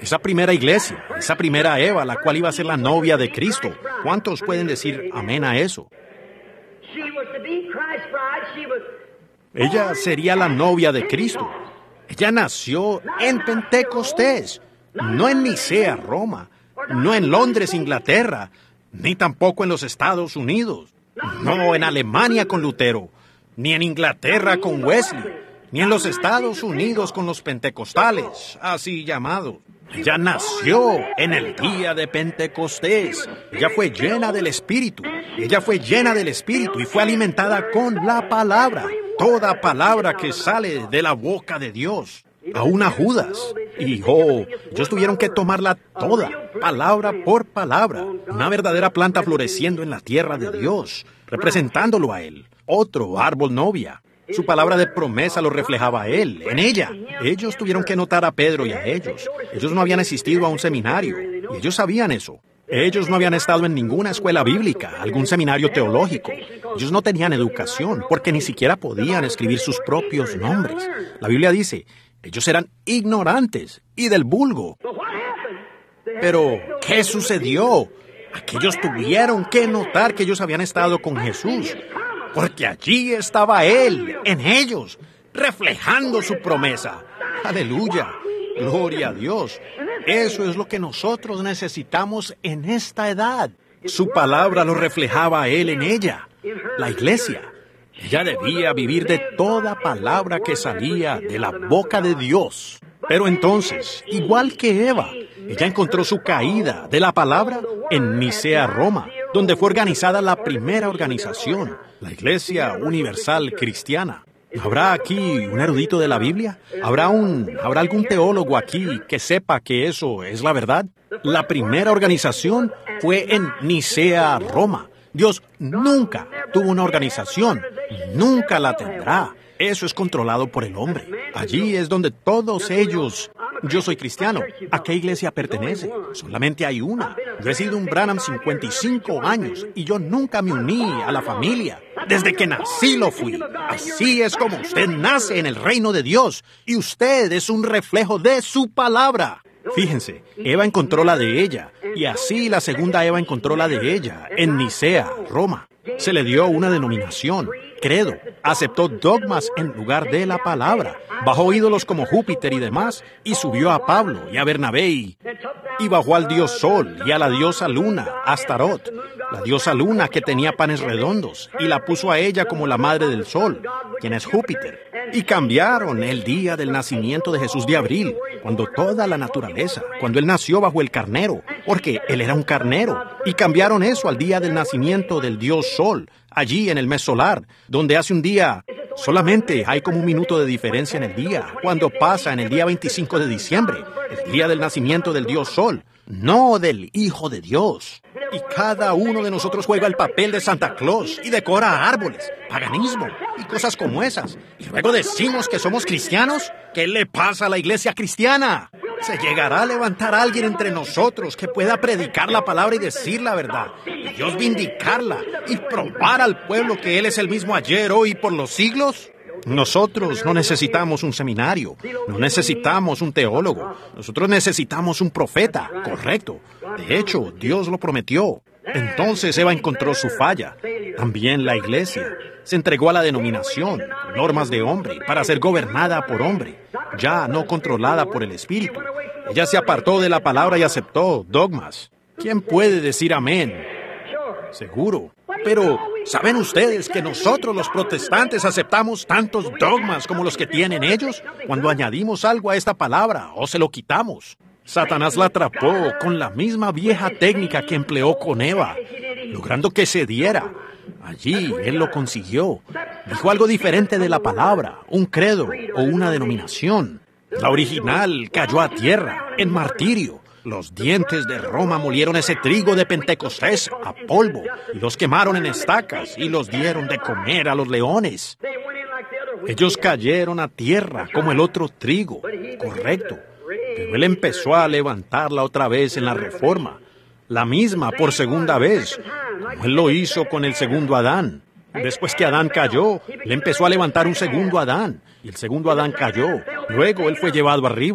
Esa primera iglesia, esa primera Eva, la cual iba a ser la novia de Cristo. ¿Cuántos pueden decir amén a eso? Ella sería la novia de Cristo. Ella nació en Pentecostés, no en Nicea, Roma, no en Londres, Inglaterra, ni tampoco en los Estados Unidos, no en Alemania con Lutero, ni en Inglaterra con Wesley, ni en los Estados Unidos con los pentecostales, así llamados. Ella nació en el día de Pentecostés. Ella fue llena del Espíritu. Ella fue llena del Espíritu y fue alimentada con la palabra. Toda palabra que sale de la boca de Dios. Aún a Judas. Y oh, ellos tuvieron que tomarla toda, palabra por palabra. Una verdadera planta floreciendo en la tierra de Dios, representándolo a Él. Otro árbol novia. Su palabra de promesa lo reflejaba a Él, en ella. Ellos tuvieron que notar a Pedro y a ellos. Ellos no habían asistido a un seminario, y ellos sabían eso. Ellos no habían estado en ninguna escuela bíblica, algún seminario teológico. Ellos no tenían educación, porque ni siquiera podían escribir sus propios nombres. La Biblia dice, ellos eran ignorantes y del vulgo. Pero, ¿qué sucedió? Aquellos tuvieron que notar que ellos habían estado con Jesús. Porque allí estaba Él, en ellos, reflejando su promesa. ¡Aleluya! ¡Gloria a Dios! Eso es lo que nosotros necesitamos en esta edad. Su palabra lo reflejaba a Él en ella, la iglesia. Ella debía vivir de toda palabra que salía de la boca de Dios. Pero entonces, igual que Eva, ella encontró su caída de la palabra en Nicea, Roma, donde fue organizada la primera organización, la Iglesia Universal Cristiana. ¿Habrá aquí un erudito de la Biblia? ¿Habrá un, habrá algún teólogo aquí que sepa que eso es la verdad? La primera organización fue en Nicea, Roma. Dios nunca tuvo una organización, nunca la tendrá. Eso es controlado por el hombre. Allí es donde todos ellos... Yo soy cristiano. ¿A qué iglesia pertenece? Solamente hay una. Yo he sido un Branham cincuenta y cinco años y yo nunca me uní a la familia. Desde que nací lo fui. Así es como usted nace en el reino de Dios y usted es un reflejo de su palabra. Fíjense, Eva encontró la de ella y así la segunda Eva encontró la de ella en Nicea, Roma. Se le dio una denominación, credo, aceptó dogmas en lugar de la palabra, bajó ídolos como Júpiter y demás, y subió a Pablo y a Bernabé y, y bajó al dios Sol y a la diosa Luna, Astarot, la diosa Luna que tenía panes redondos, y la puso a ella como la madre del Sol, quien es Júpiter. Y cambiaron el día del nacimiento de Jesús de abril, cuando toda la naturaleza, cuando Él nació bajo el carnero, porque Él era un carnero, y cambiaron eso al día del nacimiento del dios Sol, allí en el mes solar, donde hace un día, solamente hay como un minuto de diferencia en el día, cuando pasa en el día veinticinco de diciembre, el día del nacimiento del dios Sol, no del Hijo de Dios. Y cada uno de nosotros juega el papel de Santa Claus y decora árboles, paganismo y cosas como esas. Y luego decimos que somos cristianos. ¿Qué le pasa a la iglesia cristiana? Se llegará a levantar alguien entre nosotros que pueda predicar la palabra y decir la verdad, y Dios vindicarla y probar al pueblo que Él es el mismo ayer, hoy y por los siglos. Nosotros no necesitamos un seminario, no necesitamos un teólogo, nosotros necesitamos un profeta, correcto. De hecho, Dios lo prometió. Entonces Eva encontró su falla. También la iglesia se entregó a la denominación, normas de hombre, para ser gobernada por hombre, ya no controlada por el Espíritu. Ella se apartó de la palabra y aceptó dogmas. ¿Quién puede decir amén? Seguro. Pero, ¿saben ustedes que nosotros los protestantes aceptamos tantos dogmas como los que tienen ellos cuando añadimos algo a esta palabra o se lo quitamos? Satanás la atrapó con la misma vieja técnica que empleó con Eva, logrando que cediera. Allí él lo consiguió. Dijo algo diferente de la palabra, un credo o una denominación. La original cayó a tierra, en martirio. Los dientes de Roma molieron ese trigo de Pentecostés a polvo y los quemaron en estacas y los dieron de comer a los leones. Ellos cayeron a tierra como el otro trigo, correcto. Pero él empezó a levantarla otra vez en la Reforma, la misma por segunda vez, como él lo hizo con el segundo Adán. Después que Adán cayó, él empezó a levantar un segundo Adán, y el segundo Adán cayó. Luego él fue llevado arriba.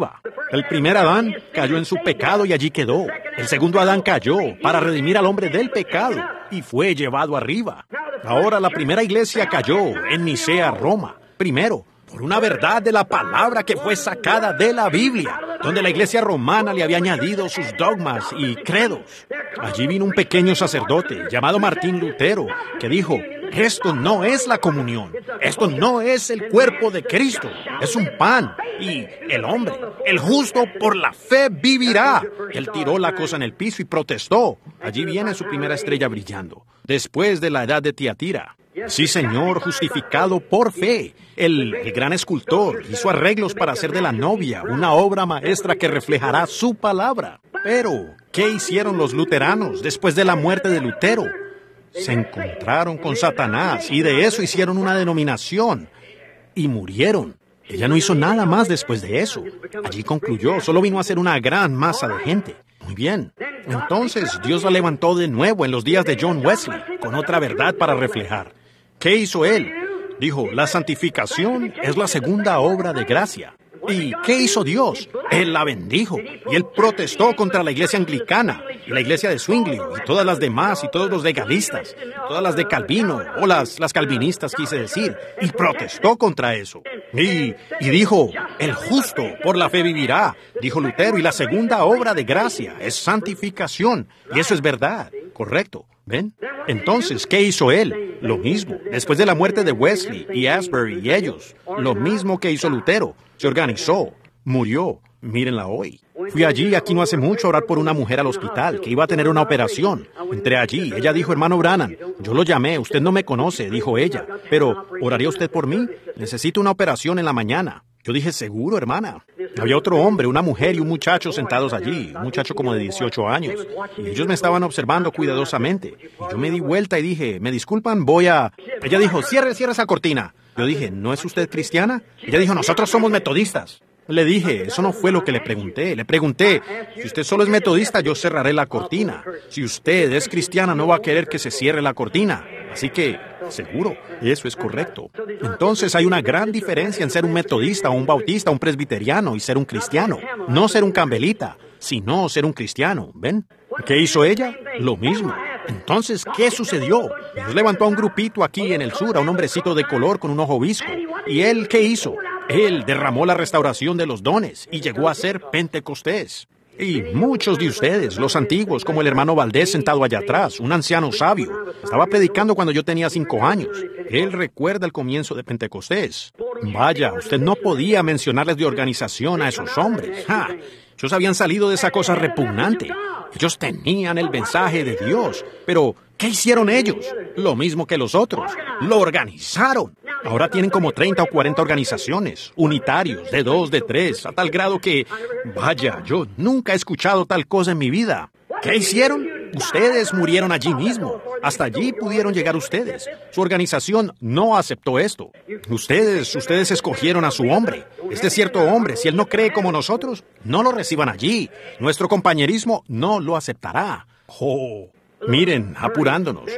El primer Adán cayó en su pecado y allí quedó. El segundo Adán cayó para redimir al hombre del pecado y fue llevado arriba. Ahora la primera iglesia cayó en Nicea, Roma. Primero, por una verdad de la palabra que fue sacada de la Biblia, donde la iglesia romana le había añadido sus dogmas y credos. Allí vino un pequeño sacerdote llamado Martín Lutero, que dijo, esto no es la comunión, esto no es el cuerpo de Cristo, es un pan, y el hombre, el justo por la fe vivirá. Él tiró la cosa en el piso y protestó. Allí viene su primera estrella brillando, después de la edad de Tiatira. Sí, señor, justificado por fe. El, el gran escultor hizo arreglos para hacer de la novia una obra maestra que reflejará su palabra. Pero, ¿qué hicieron los luteranos después de la muerte de Lutero? Se encontraron con Satanás y de eso hicieron una denominación y murieron. Ella no hizo nada más después de eso. Allí concluyó, solo vino a ser una gran masa de gente. Muy bien. Entonces, Dios la levantó de nuevo en los días de John Wesley, con otra verdad para reflejar. ¿Qué hizo él? Dijo, la santificación es la segunda obra de gracia. ¿Y qué hizo Dios? Él la bendijo y él protestó contra la iglesia anglicana y la iglesia de Zwingli y todas las demás y todos los legalistas, todas las de Calvino o las, las calvinistas quise decir, y protestó contra eso. Y, y dijo, el justo por la fe vivirá, dijo Lutero, y la segunda obra de gracia es santificación, y eso es verdad, correcto. ¿Ven? Entonces, ¿qué hizo él? Lo mismo. Después de la muerte de Wesley y Asbury y ellos, lo mismo que hizo Lutero. Se organizó, murió. Mírenla hoy. Fui allí, aquí no hace mucho, a orar por una mujer al hospital que iba a tener una operación. Entré allí. Ella dijo, hermano Branham, yo lo llamé, usted no me conoce, dijo ella. Pero, ¿oraría usted por mí? Necesito una operación en la mañana. Yo dije, seguro, hermana. Había otro hombre, una mujer y un muchacho sentados allí, un muchacho como de dieciocho años. Y ellos me estaban observando cuidadosamente. Y yo me di vuelta y dije, me disculpan, voy a... Ella dijo, cierre, cierre esa cortina. Yo dije, ¿no es usted cristiana? Ella dijo, nosotros somos metodistas. Le dije, eso no fue lo que le pregunté. Le pregunté, si usted solo es metodista, yo cerraré la cortina. Si usted es cristiana, no va a querer que se cierre la cortina. Así que, seguro, eso es correcto. Entonces hay una gran diferencia en ser un metodista o un bautista, un presbiteriano y ser un cristiano. No ser un cambelita, sino ser un cristiano. ¿Ven? ¿Qué hizo ella? Lo mismo. Entonces, ¿qué sucedió? Dios levantó a un grupito aquí en el sur, a un hombrecito de color con un ojo visco. ¿Y él qué hizo? Él derramó la restauración de los dones y llegó a ser Pentecostés. Y muchos de ustedes, los antiguos, como el hermano Valdés sentado allá atrás, un anciano sabio, estaba predicando cuando yo tenía cinco años. Él recuerda el comienzo de Pentecostés. Vaya, usted no podía mencionarles de organización a esos hombres. ¡Ja! Ellos habían salido de esa cosa repugnante. Ellos tenían el mensaje de Dios. Pero, ¿qué hicieron ellos? Lo mismo que los otros. Lo organizaron. Ahora tienen como treinta o cuarenta organizaciones, unitarios, de dos, de tres, a tal grado que, vaya, yo nunca he escuchado tal cosa en mi vida. ¿Qué hicieron? Ustedes murieron allí mismo. Hasta allí pudieron llegar ustedes. Su organización no aceptó esto. Ustedes, ustedes escogieron a su hombre. Este cierto hombre, si él no cree como nosotros, no lo reciban allí. Nuestro compañerismo no lo aceptará. Oh, miren, apurándonos.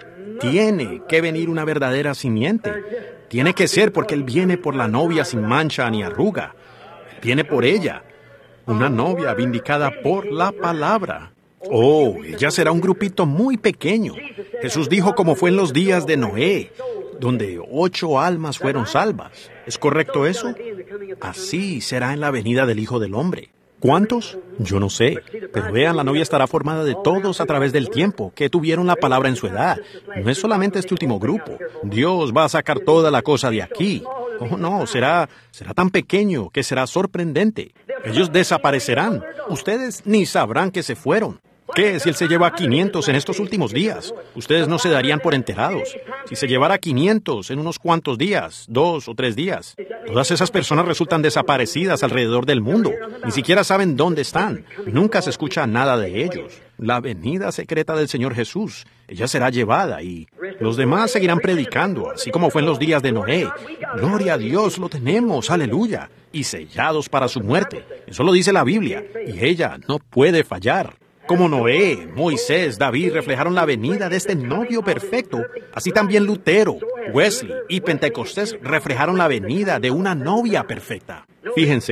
Tiene que venir una verdadera simiente. Tiene que ser porque él viene por la novia sin mancha ni arruga. Viene por ella. Una novia vindicada por la palabra. Oh, ella será un grupito muy pequeño. Jesús dijo como fue en los días de Noé, donde ocho almas fueron salvas. ¿Es correcto eso? Así será en la venida del Hijo del Hombre. ¿Cuántos? Yo no sé. Pero vean, la novia estará formada de todos a través del tiempo, que tuvieron la palabra en su edad. No es solamente este último grupo. Dios va a sacar toda la cosa de aquí. Oh, no, será, será tan pequeño que será sorprendente. Ellos desaparecerán. Ustedes ni sabrán que se fueron. ¿Qué si él se lleva a quinientos en estos últimos días? Ustedes no se darían por enterados. Si se llevara a quinientos en unos cuantos días, dos o tres días, todas esas personas resultan desaparecidas alrededor del mundo. Ni siquiera saben dónde están. Nunca se escucha nada de ellos. La venida secreta del Señor Jesús, ella será llevada y los demás seguirán predicando, así como fue en los días de Noé. Gloria a Dios, lo tenemos, aleluya. Y sellados para su muerte. Eso lo dice la Biblia. Y ella no puede fallar. Como Noé, Moisés, David reflejaron la venida de este novio perfecto, así también Lutero, Wesley y Pentecostés reflejaron la venida de una novia perfecta. Fíjense,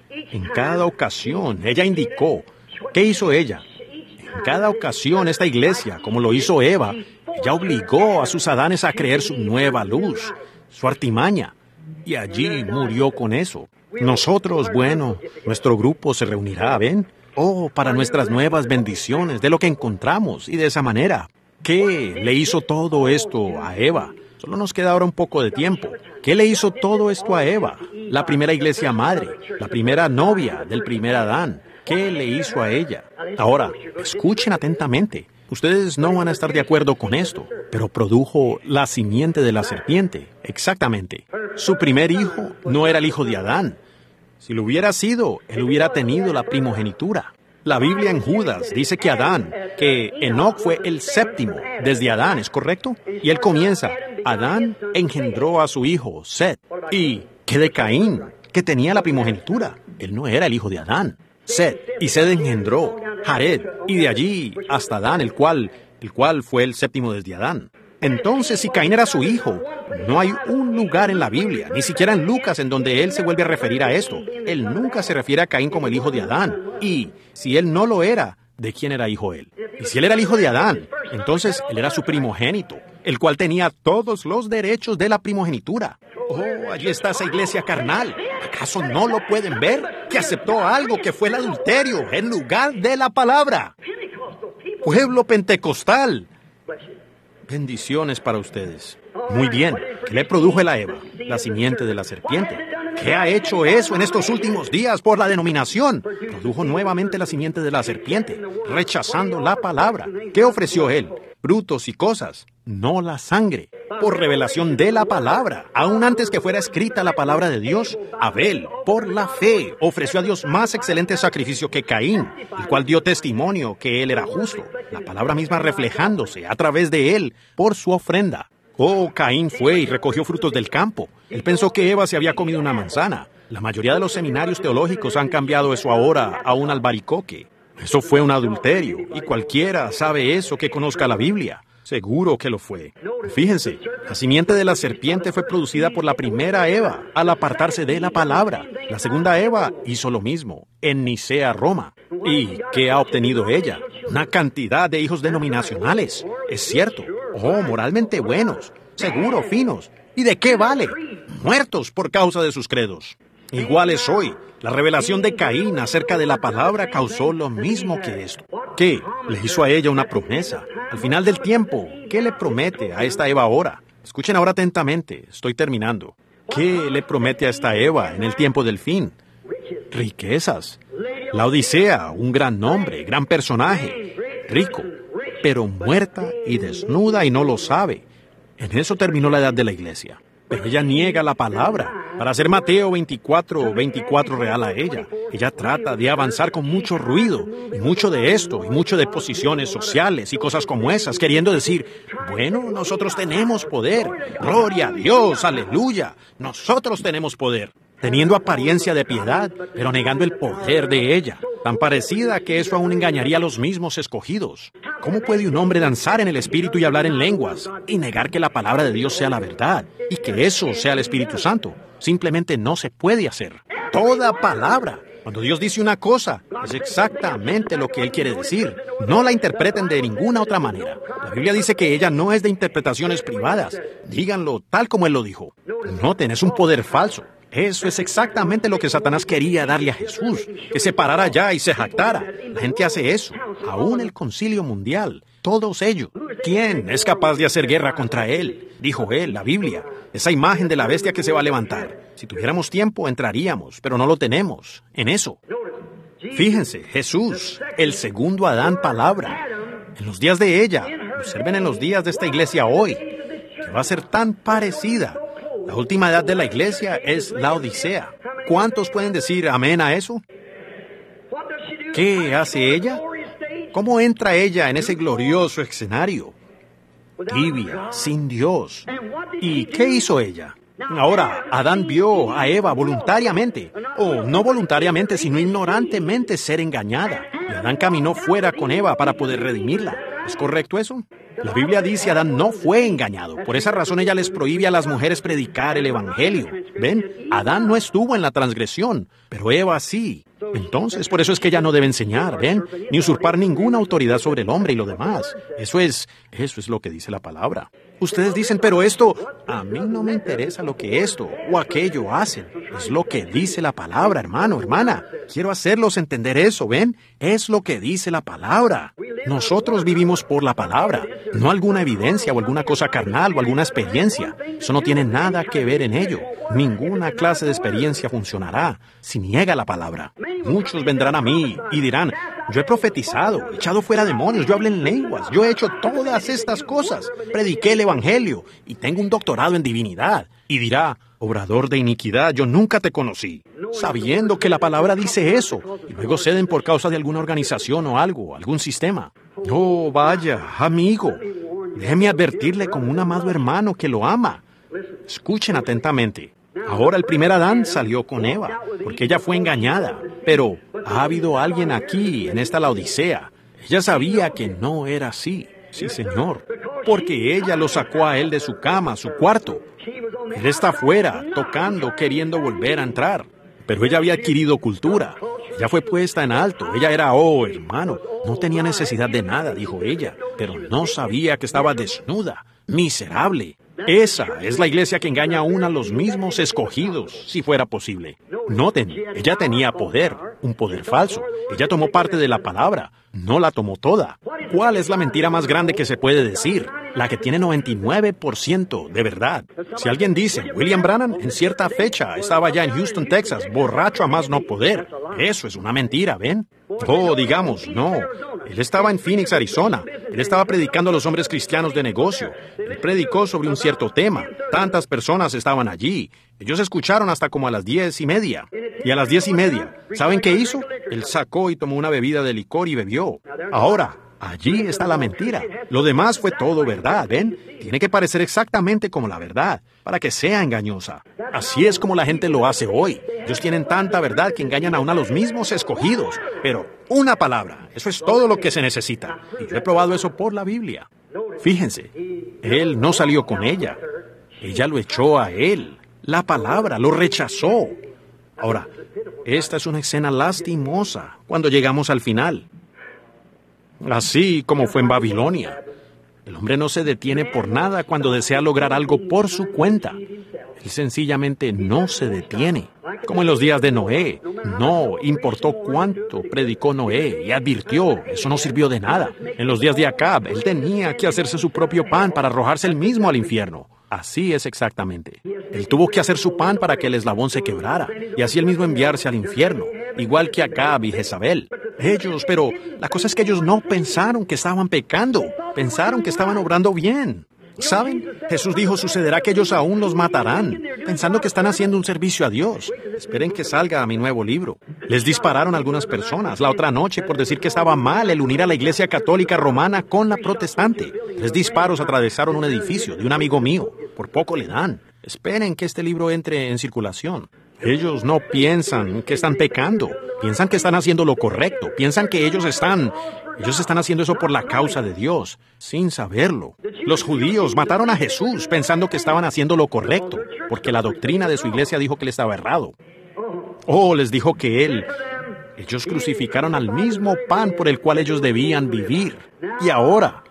En cada ocasión, ella indicó. ¿Qué hizo ella? En cada ocasión, esta iglesia, como lo hizo Eva, ella obligó a sus Adanes a creer su nueva luz, su artimaña, y allí murió con eso. Nosotros, bueno, nuestro grupo se reunirá, ¿ven? Oh, para nuestras nuevas bendiciones, de lo que encontramos, y de esa manera. ¿Qué le hizo todo esto a Eva? Solo nos queda ahora un poco de tiempo. ¿Qué le hizo todo esto a Eva? La primera iglesia madre, la primera novia del primer Adán. ¿Qué le hizo a ella? Ahora, escuchen atentamente. Ustedes no van a estar de acuerdo con esto, pero produjo la simiente de la serpiente. Exactamente. Su primer hijo no era el hijo de Adán. Si lo hubiera sido, él hubiera tenido la primogenitura. La Biblia en Judas dice que Adán, que Enoc fue el séptimo desde Adán, ¿es correcto? Y él comienza, Adán engendró a su hijo, Set. ¿Y qué de Caín, que tenía la primogenitura? Él no era el hijo de Adán. Set, y Set engendró Jared, y de allí hasta Adán, el cual, el cual fue el séptimo desde Adán. Entonces, si Caín era su hijo, no hay un lugar en la Biblia, ni siquiera en Lucas, en donde él se vuelve a referir a esto. Él nunca se refiere a Caín como el hijo de Adán. Y si él no lo era, ¿de quién era hijo él? Y si él era el hijo de Adán, entonces él era su primogénito, el cual tenía todos los derechos de la primogenitura. Oh, allí está esa iglesia carnal. ¿Acaso no lo pueden ver? Que aceptó algo que fue el adulterio en lugar de la palabra. Pueblo pentecostal. Bendiciones para ustedes. Muy bien. ¿Qué le produjo a Eva? La simiente de la serpiente. ¿Qué ha hecho eso en estos últimos días por la denominación? Produjo nuevamente la simiente de la serpiente, rechazando la palabra. ¿Qué ofreció él? Frutos y cosas, no la sangre. Por revelación de la palabra, aún antes que fuera escrita la palabra de Dios, Abel, por la fe, ofreció a Dios más excelente sacrificio que Caín, el cual dio testimonio que él era justo, la palabra misma reflejándose a través de él por su ofrenda. Oh, Caín fue y recogió frutos del campo. Él pensó que Eva se había comido una manzana. La mayoría de los seminarios teológicos han cambiado eso ahora a un albaricoque. Eso fue un adulterio, y cualquiera sabe eso que conozca la Biblia. Seguro que lo fue. Fíjense, la simiente de la serpiente fue producida por la primera Eva al apartarse de la palabra. La segunda Eva hizo lo mismo, en Nicea, Roma. ¿Y qué ha obtenido ella? Una cantidad de hijos denominacionales. Es cierto. Oh, moralmente buenos, seguro, finos. ¿Y de qué vale? Muertos por causa de sus credos. Igual es hoy. La revelación de Caín acerca de la palabra causó lo mismo que esto. ¿Qué? Le hizo a ella una promesa. Al final del tiempo, ¿qué le promete a esta Eva ahora? Escuchen ahora atentamente, estoy terminando. ¿Qué le promete a esta Eva en el tiempo del fin? Riquezas. La Odisea, un gran nombre, gran personaje, rico, pero muerta y desnuda y no lo sabe. En eso terminó la edad de la iglesia. Pero ella niega la palabra para hacer Mateo veinticuatro, veinticuatro real a ella. Ella trata de avanzar con mucho ruido, y mucho de esto, y mucho de posiciones sociales y cosas como esas, queriendo decir, bueno, nosotros tenemos poder. Gloria a Dios, aleluya. Nosotros tenemos poder. Teniendo apariencia de piedad, pero negando el poder de ella. Tan parecida que eso aún engañaría a los mismos escogidos. ¿Cómo puede un hombre danzar en el Espíritu y hablar en lenguas y negar que la palabra de Dios sea la verdad y que eso sea el Espíritu Santo? Simplemente no se puede hacer. Toda palabra, cuando Dios dice una cosa, es exactamente lo que Él quiere decir. No la interpreten de ninguna otra manera. La Biblia dice que ella no es de interpretaciones privadas. Díganlo tal como Él lo dijo. Noten, es un poder falso. Eso es exactamente lo que Satanás quería darle a Jesús, que se parara allá y se jactara. La gente hace eso, aún el concilio mundial, todos ellos. ¿Quién es capaz de hacer guerra contra él? Dijo él, la Biblia, esa imagen de la bestia que se va a levantar. Si tuviéramos tiempo, entraríamos, pero no lo tenemos, en eso. Fíjense, Jesús, el segundo Adán palabra, en los días de ella, observen en los días de esta iglesia hoy, que va a ser tan parecida. La última edad de la iglesia es la Odisea. ¿Cuántos pueden decir amén a eso? ¿Qué hace ella? ¿Cómo entra ella en ese glorioso escenario? Tibia, sin Dios. ¿Y qué hizo ella? Ahora, Adán vio a Eva voluntariamente, o no voluntariamente, sino ignorantemente ser engañada. Y Adán caminó fuera con Eva para poder redimirla. ¿Es correcto eso? La Biblia dice Adán no fue engañado. Por esa razón ella les prohíbe a las mujeres predicar el Evangelio. ¿Ven? Adán no estuvo en la transgresión, pero Eva sí. Entonces, por eso es que ella no debe enseñar, ¿ven? Ni usurpar ninguna autoridad sobre el hombre y lo demás. Eso es, eso es lo que dice la palabra. Ustedes dicen, pero esto, a mí no me interesa lo que esto o aquello hacen. Es lo que dice la palabra, hermano, hermana. Quiero hacerlos entender eso, ¿ven? Es lo que dice la palabra. Nosotros vivimos por la palabra, no alguna evidencia o alguna cosa carnal o alguna experiencia. Eso no tiene nada que ver en ello. Ninguna clase de experiencia funcionará si niega la palabra. Muchos vendrán a mí y dirán, yo he profetizado, he echado fuera demonios, yo hablé en lenguas, yo he hecho todas estas cosas, prediqué el Evangelio y tengo un doctorado en divinidad. Y dirá, obrador de iniquidad, yo nunca te conocí, sabiendo que la palabra dice eso, y luego ceden por causa de alguna organización o algo, algún sistema. Oh, vaya, amigo, déjeme advertirle como un amado hermano que lo ama. Escuchen atentamente. Ahora el primer Adán salió con Eva, porque ella fue engañada, pero ha habido alguien aquí, en esta Laodicea. Ella sabía que no era así. Sí, señor, porque ella lo sacó a él de su cama, su cuarto. Él está afuera, tocando, queriendo volver a entrar. Pero ella había adquirido cultura. Ella fue puesta en alto. Ella era, oh, hermano, no tenía necesidad de nada, dijo ella, pero no sabía que estaba desnuda, miserable. Esa es la iglesia que engaña aún a los mismos escogidos, si fuera posible. Noten, ella tenía poder, un poder falso. Ella tomó parte de la palabra, no la tomó toda. ¿Cuál es la mentira más grande que se puede decir? La que tiene noventa y nueve por ciento de verdad. Si alguien dice, William Branham en cierta fecha estaba allá en Houston, Texas, borracho a más no poder, eso es una mentira, ¿ven? Oh, digamos, no. Él estaba en Phoenix, Arizona. Él estaba predicando a los hombres cristianos de negocio. Él predicó sobre un cierto tema. Tantas personas estaban allí. Ellos escucharon hasta como a las diez y media. Y a las diez y media, ¿saben qué hizo? Él sacó y tomó una bebida de licor y bebió. Ahora, allí está la mentira. Lo demás fue todo verdad, ¿ven? Tiene que parecer exactamente como la verdad, para que sea engañosa. Así es como la gente lo hace hoy. Ellos tienen tanta verdad que engañan aún a los mismos escogidos. Pero una palabra, eso es todo lo que se necesita. Y yo he probado eso por la Biblia. Fíjense, él no salió con ella. Ella lo echó a él. La palabra lo rechazó. Ahora, esta es una escena lastimosa cuando llegamos al final. Así como fue en Babilonia. El hombre no se detiene por nada cuando desea lograr algo por su cuenta. Él sencillamente no se detiene. Como en los días de Noé. No importó cuánto predicó Noé y advirtió, eso no sirvió de nada. En los días de Acab, él tenía que hacerse su propio pan para arrojarse él mismo al infierno. Así es exactamente. Él tuvo que hacer su pan para que el eslabón se quebrara y así él mismo enviarse al infierno, igual que Acab y Jezabel. Ellos, pero la cosa es que ellos no pensaron que estaban pecando, pensaron que estaban obrando bien. ¿Saben? Jesús dijo, sucederá que ellos aún los matarán, pensando que están haciendo un servicio a Dios. Esperen que salga mi nuevo libro. Les dispararon algunas personas la otra noche por decir que estaba mal el unir a la Iglesia Católica Romana con la protestante. Tres disparos atravesaron un edificio de un amigo mío. Por poco le dan. Esperen que este libro entre en circulación. Ellos no piensan que están pecando. Piensan que están haciendo lo correcto. Piensan que ellos están... Ellos están haciendo eso por la causa de Dios, sin saberlo. Los judíos mataron a Jesús pensando que estaban haciendo lo correcto, porque la doctrina de su iglesia dijo que él estaba errado. Oh, les dijo que él... Ellos crucificaron al mismo pan por el cual ellos debían vivir. Y ahora,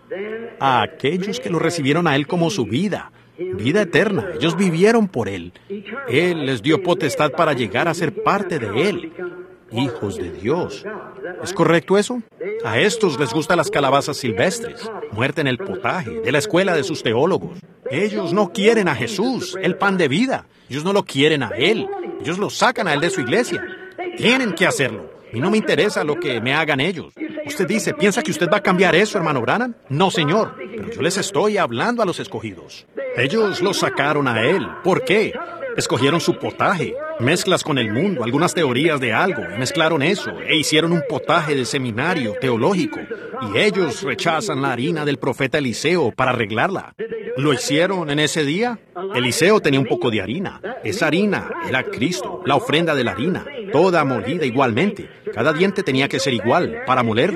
a aquellos que lo recibieron a él como su vida, vida eterna, ellos vivieron por él. Él les dio potestad para llegar a ser parte de él. Hijos de Dios. ¿Es correcto eso? A estos les gustan las calabazas silvestres, muerte en el potaje, de la escuela de sus teólogos. Ellos no quieren a Jesús, el pan de vida. Ellos no lo quieren a Él. Ellos lo sacan a Él de su iglesia. Tienen que hacerlo. Y no me interesa lo que me hagan ellos. Usted dice, ¿piensa que usted va a cambiar eso, hermano Branham? No, señor. Pero yo les estoy hablando a los escogidos. Ellos lo sacaron a Él. ¿Por qué? Escogieron su potaje, mezclas con el mundo, algunas teorías de algo, y mezclaron eso, e hicieron un potaje de seminario teológico, y ellos rechazan la harina del profeta Eliseo para arreglarla. ¿Lo hicieron en ese día? Eliseo tenía un poco de harina. Esa harina era Cristo, la ofrenda de la harina, toda molida igualmente. Cada diente tenía que ser igual para molerla.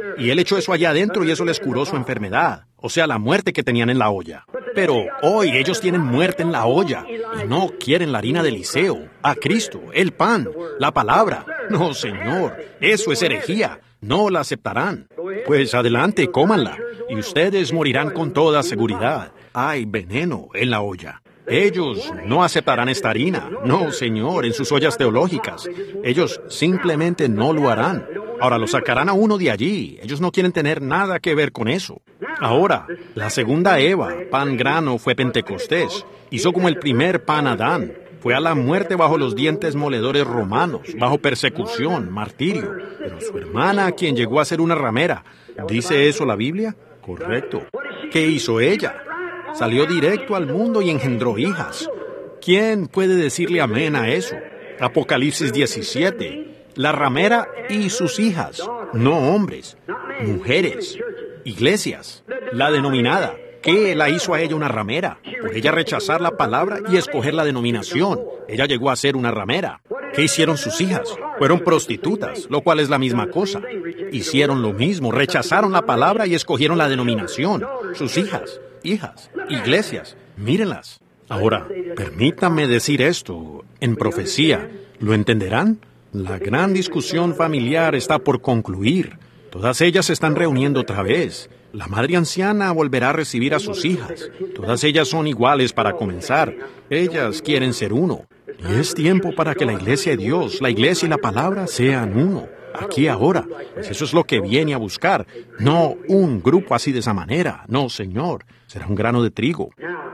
Y Él echó eso allá adentro y eso les curó su enfermedad, o sea, la muerte que tenían en la olla. Pero hoy ellos tienen muerte en la olla y no quieren la harina de Eliseo, a Cristo, el pan, la palabra. No, Señor, eso es herejía. No la aceptarán. Pues adelante, cómanla, y ustedes morirán con toda seguridad. Hay veneno en la olla. Ellos no aceptarán esta harina. No, Señor, en sus ollas teológicas. Ellos simplemente no lo harán. Ahora lo sacarán a uno de allí. Ellos no quieren tener nada que ver con eso. Ahora, la segunda Eva, pan grano, fue Pentecostés. Hizo como el primer pan Adán. Fue a la muerte bajo los dientes moledores romanos, bajo persecución, martirio. Pero su hermana, quien llegó a ser una ramera, ¿dice eso la Biblia? Correcto. ¿Qué hizo ella? Salió directo al mundo y engendró hijas. ¿Quién puede decirle amén a eso? Apocalipsis diecisiete. La ramera y sus hijas, no hombres, mujeres, iglesias, la denominada. ¿Qué la hizo a ella una ramera? Por ella rechazar la palabra y escoger la denominación. Ella llegó a ser una ramera. ¿Qué hicieron sus hijas? Fueron prostitutas, lo cual es la misma cosa. Hicieron lo mismo, rechazaron la palabra y escogieron la denominación. Sus hijas, hijas, iglesias, mírenlas. Ahora, permítanme decir esto, en profecía, ¿lo entenderán? La gran discusión familiar está por concluir. Todas ellas se están reuniendo otra vez. La madre anciana volverá a recibir a sus hijas. Todas ellas son iguales para comenzar. Ellas quieren ser uno. Y es tiempo para que la iglesia de Dios, la iglesia y la palabra sean uno. Aquí ahora. Pues eso es lo que viene a buscar. No un grupo así de esa manera. No, Señor. Será un grano de trigo.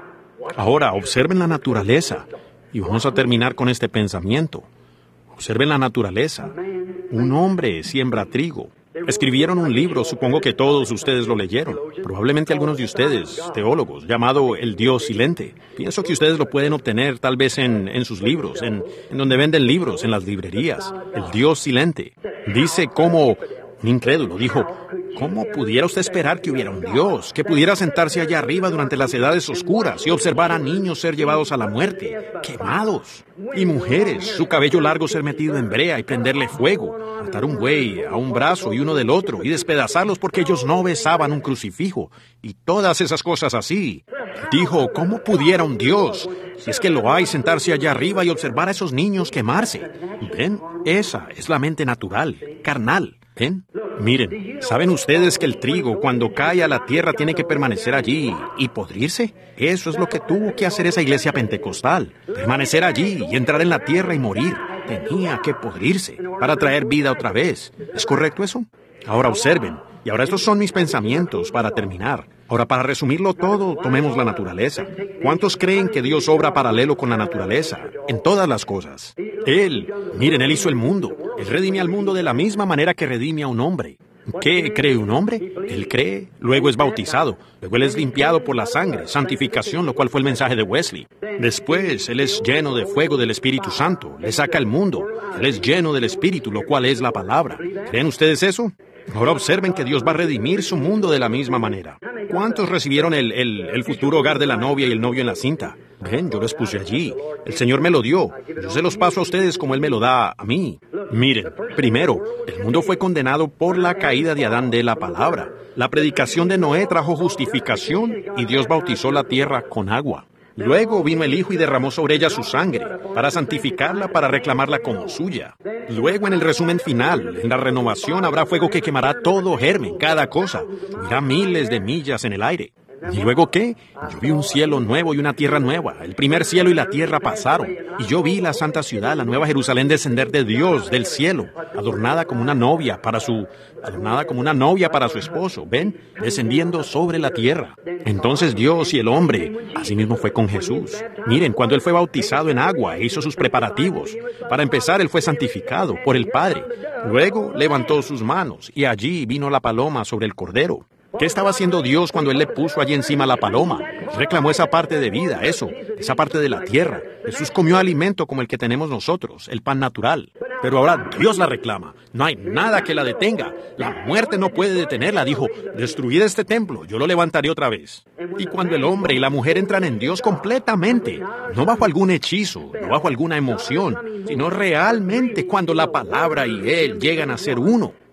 Ahora, observen la naturaleza. Y vamos a terminar con este pensamiento. Observen la naturaleza. Un hombre siembra trigo. Escribieron un libro, supongo que todos ustedes lo leyeron. Probablemente algunos de ustedes, teólogos, llamado El Dios Silente. Pienso que ustedes lo pueden obtener tal vez en, en sus libros, en, en donde venden libros, en las librerías. El Dios Silente. Dice cómo... Un incrédulo dijo, ¿cómo pudiera usted esperar que hubiera un Dios, que pudiera sentarse allá arriba durante las edades oscuras y observar a niños ser llevados a la muerte, quemados, y mujeres, su cabello largo ser metido en brea y prenderle fuego, atar un buey a un brazo y uno del otro y despedazarlos porque ellos no besaban un crucifijo, y todas esas cosas así? Dijo, ¿cómo pudiera un Dios, si es que lo hay, sentarse allá arriba y observar a esos niños quemarse? ¿Ven? Esa es la mente natural, carnal. ¿Ven? Miren, ¿saben ustedes que el trigo cuando cae a la tierra tiene que permanecer allí y podrirse? Eso es lo que tuvo que hacer esa iglesia pentecostal. Permanecer allí y entrar en la tierra y morir. Tenía que podrirse para traer vida otra vez. ¿Es correcto eso? Ahora observen. Y ahora estos son mis pensamientos para terminar. Ahora, para resumirlo todo, tomemos la naturaleza. ¿Cuántos creen que Dios obra paralelo con la naturaleza? En todas las cosas. Él, miren, Él hizo el mundo. Él redime al mundo de la misma manera que redime a un hombre. ¿Qué cree un hombre? Él cree, luego es bautizado, luego Él es limpiado por la sangre, santificación, lo cual fue el mensaje de Wesley. Después, Él es lleno de fuego del Espíritu Santo, le saca el mundo. Él es lleno del Espíritu, lo cual es la palabra. ¿Creen ustedes eso? Ahora observen que Dios va a redimir su mundo de la misma manera. ¿Cuántos recibieron el, el, el futuro hogar de la novia y el novio en la cinta? Ven, yo los puse allí. El Señor me lo dio. Yo se los paso a ustedes como Él me lo da a mí. Miren, primero, el mundo fue condenado por la caída de Adán de la palabra. La predicación de Noé trajo justificación y Dios bautizó la tierra con agua. Luego vino el Hijo y derramó sobre ella su sangre, para santificarla, para reclamarla como suya. Luego, en el resumen final, en la renovación habrá fuego que quemará todo germen, cada cosa. Subirá miles de millas en el aire. ¿Y luego qué? Yo vi un cielo nuevo y una tierra nueva. El primer cielo y la tierra pasaron. Y yo vi la santa ciudad, la nueva Jerusalén, descender de Dios, del cielo, adornada como una novia para su... adornada como una novia para su esposo. ¿Ven? Descendiendo sobre la tierra. Entonces Dios y el hombre, así mismo fue con Jesús. Miren, cuando Él fue bautizado en agua e hizo sus preparativos. Para empezar, Él fue santificado por el Padre. Luego levantó sus manos y allí vino la paloma sobre el cordero. ¿Qué estaba haciendo Dios cuando Él le puso allí encima la paloma? Reclamó esa parte de vida, eso, esa parte de la tierra. Jesús comió alimento como el que tenemos nosotros, el pan natural. Pero ahora Dios la reclama. No hay nada que la detenga. La muerte no puede detenerla. Dijo, destruid este templo, yo lo levantaré otra vez. Y cuando el hombre y la mujer entran en Dios completamente, no bajo algún hechizo, no bajo alguna emoción, sino realmente cuando la palabra y Él llegan a ser uno,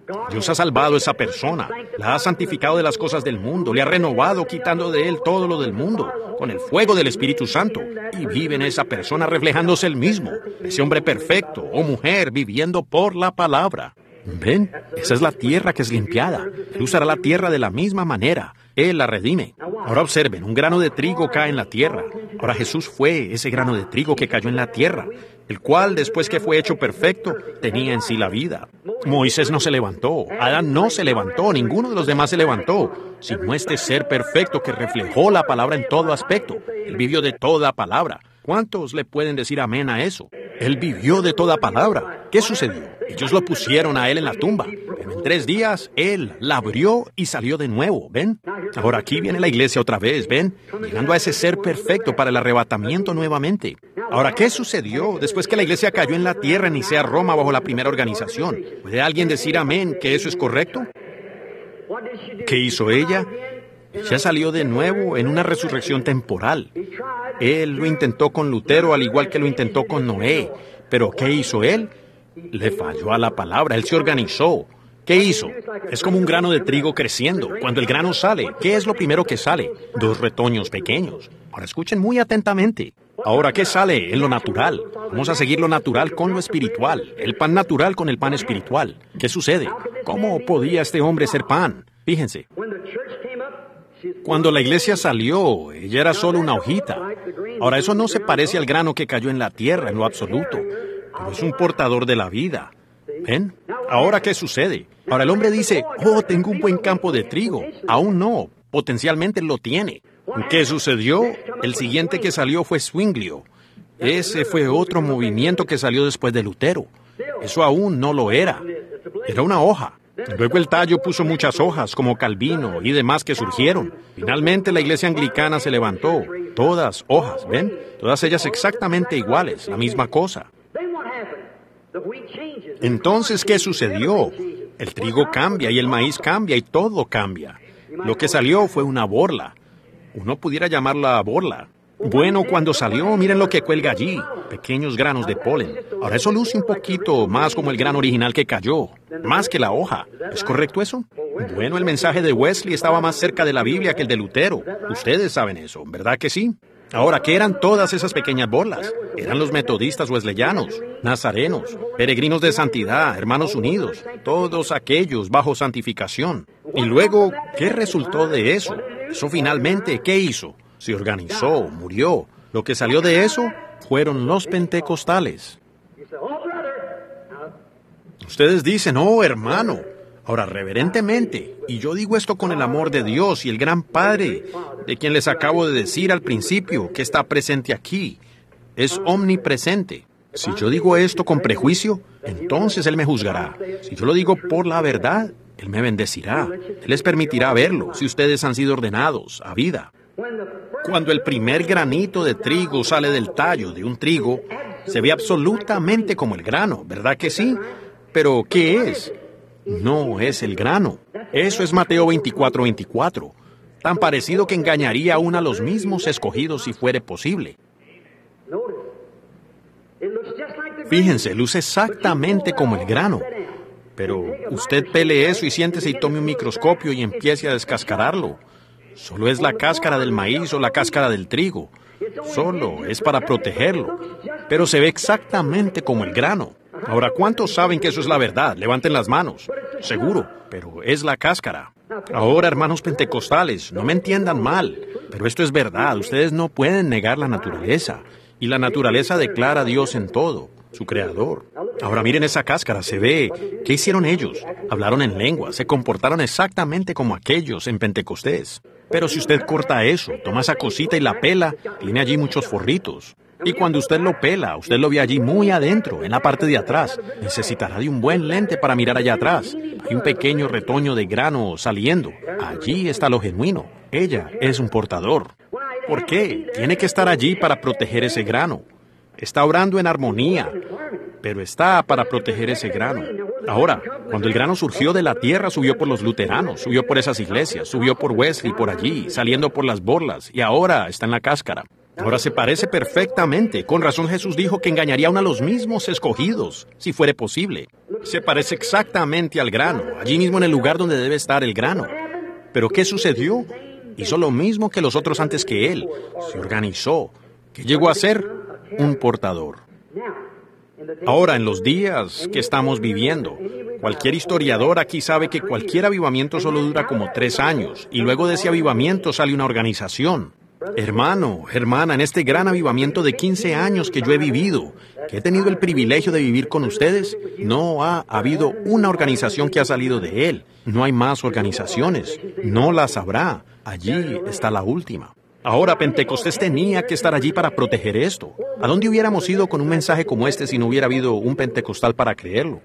Dios ha salvado a esa persona, la ha santificado de las cosas del mundo, le ha renovado quitando de él todo lo del mundo, con el fuego del Espíritu Santo, y vive en esa persona reflejándose él mismo, ese hombre perfecto o mujer viviendo por la palabra. ¿Ven? Esa es la tierra que es limpiada. Él usará la tierra de la misma manera. Él la redime. Ahora observen, un grano de trigo cae en la tierra. Ahora Jesús fue ese grano de trigo que cayó en la tierra, el cual, después que fue hecho perfecto, tenía en sí la vida. Moisés no se levantó, Adán no se levantó, ninguno de los demás se levantó, sino este ser perfecto que reflejó la palabra en todo aspecto. Él vivió de toda palabra. ¿Cuántos le pueden decir amén a eso? Él vivió de toda palabra. ¿Qué sucedió? Ellos lo pusieron a él en la tumba, pero en tres días él la abrió y salió de nuevo, ¿ven? Ahora aquí viene la iglesia otra vez, ¿ven? Llegando a ese ser perfecto para el arrebatamiento nuevamente. Ahora, ¿qué sucedió después que la iglesia cayó en la tierra en Nicea, Roma, bajo la primera organización? ¿Puede alguien decir amén que eso es correcto? ¿Qué hizo ella? Ella salió de nuevo en una resurrección temporal. Él lo intentó con Lutero, al igual que lo intentó con Noé. Pero ¿qué hizo él? Le falló a la palabra, él se organizó. ¿Qué hizo? Es como un grano de trigo creciendo. Cuando el grano sale, ¿qué es lo primero que sale? Dos retoños pequeños. Ahora escuchen muy atentamente. Ahora, ¿qué sale en lo natural? Vamos a seguir lo natural con lo espiritual. El pan natural con el pan espiritual. ¿Qué sucede? ¿Cómo podía este hombre ser pan? Fíjense. Cuando la iglesia salió, ella era solo una hojita. Ahora, eso no se parece al grano que cayó en la tierra en lo absoluto, pero es un portador de la vida. ¿Ven? Ahora, ¿qué sucede? Ahora el hombre dice, oh, tengo un buen campo de trigo. Aún no, potencialmente lo tiene. ¿Qué sucedió? El siguiente que salió fue Zwinglio. Ese fue otro movimiento que salió después de Lutero. Eso aún no lo era. Era una hoja. Luego el tallo puso muchas hojas, como Calvino y demás que surgieron. Finalmente la iglesia anglicana se levantó. Todas hojas, ¿ven? Todas ellas exactamente iguales, la misma cosa. Entonces, ¿qué sucedió? El trigo cambia y el maíz cambia y todo cambia. Lo que salió fue una borla. Uno pudiera llamarla borla. Bueno, cuando salió, miren lo que cuelga allí, pequeños granos de polen. Ahora eso luce un poquito más como el grano original que cayó, más que la hoja. ¿Es correcto eso? Bueno, el mensaje de Wesley estaba más cerca de la Biblia que el de Lutero. Ustedes saben eso, ¿verdad que sí? Ahora, ¿qué eran todas esas pequeñas borlas? Eran los metodistas wesleyanos, nazarenos, peregrinos de santidad, hermanos unidos, todos aquellos bajo santificación. Y luego, ¿qué resultó de eso? Eso finalmente, ¿qué hizo? Se organizó, murió. Lo que salió de eso fueron los pentecostales. Ustedes dicen, oh, hermano. Ahora, reverentemente, y yo digo esto con el amor de Dios y el gran Padre, de quien les acabo de decir al principio, que está presente aquí, es omnipresente. Si yo digo esto con prejuicio, entonces Él me juzgará. Si yo lo digo por la verdad, Él me bendecirá. Él les permitirá verlo, si ustedes han sido ordenados a vida. Cuando el primer granito de trigo sale del tallo de un trigo, se ve absolutamente como el grano, ¿verdad que sí? Pero, ¿qué es? No es el grano. Eso es Mateo veinticuatro veinticuatro. Tan parecido que engañaría aún a los mismos escogidos si fuere posible. Fíjense, luce exactamente como el grano. Pero usted pele eso y siéntese y tome un microscopio y empiece a descascararlo. Solo es la cáscara del maíz o la cáscara del trigo. Solo es para protegerlo. Pero se ve exactamente como el grano. Ahora, ¿cuántos saben que eso es la verdad? Levanten las manos. Seguro, pero es la cáscara. Ahora, hermanos pentecostales, no me entiendan mal, pero esto es verdad. Ustedes no pueden negar la naturaleza. Y la naturaleza declara a Dios en todo, su creador. Ahora miren esa cáscara, se ve. ¿Qué hicieron ellos? Hablaron en lengua, se comportaron exactamente como aquellos en Pentecostés. Pero si usted corta eso, toma esa cosita y la pela, tiene allí muchos forritos. Y cuando usted lo pela, usted lo ve allí muy adentro, en la parte de atrás. Necesitará de un buen lente para mirar allá atrás. Hay un pequeño retoño de grano saliendo. Allí está lo genuino. Ella es un portador. ¿Por qué? Tiene que estar allí para proteger ese grano. Está obrando en armonía, pero está para proteger ese grano. Ahora, cuando el grano surgió de la tierra, subió por los luteranos, subió por esas iglesias, subió por Wesley, por allí, saliendo por las borlas, y ahora está en la cáscara. Ahora se parece perfectamente. Con razón Jesús dijo que engañaría aún a los mismos escogidos, si fuere posible. Se parece exactamente al grano, allí mismo en el lugar donde debe estar el grano. ¿Pero qué sucedió? Hizo lo mismo que los otros antes que él. Se organizó. ¿Qué llegó a ser? Un portador. Ahora, en los días que estamos viviendo, cualquier historiador aquí sabe que cualquier avivamiento solo dura como tres años, y luego de ese avivamiento sale una organización. Hermano, hermana, en este gran avivamiento de quince años que yo he vivido, que he tenido el privilegio de vivir con ustedes, no ha habido una organización que ha salido de él. No hay más organizaciones. No las habrá. Allí está la última. Ahora, Pentecostés tenía que estar allí para proteger esto. ¿A dónde hubiéramos ido con un mensaje como este si no hubiera habido un pentecostal para creerlo?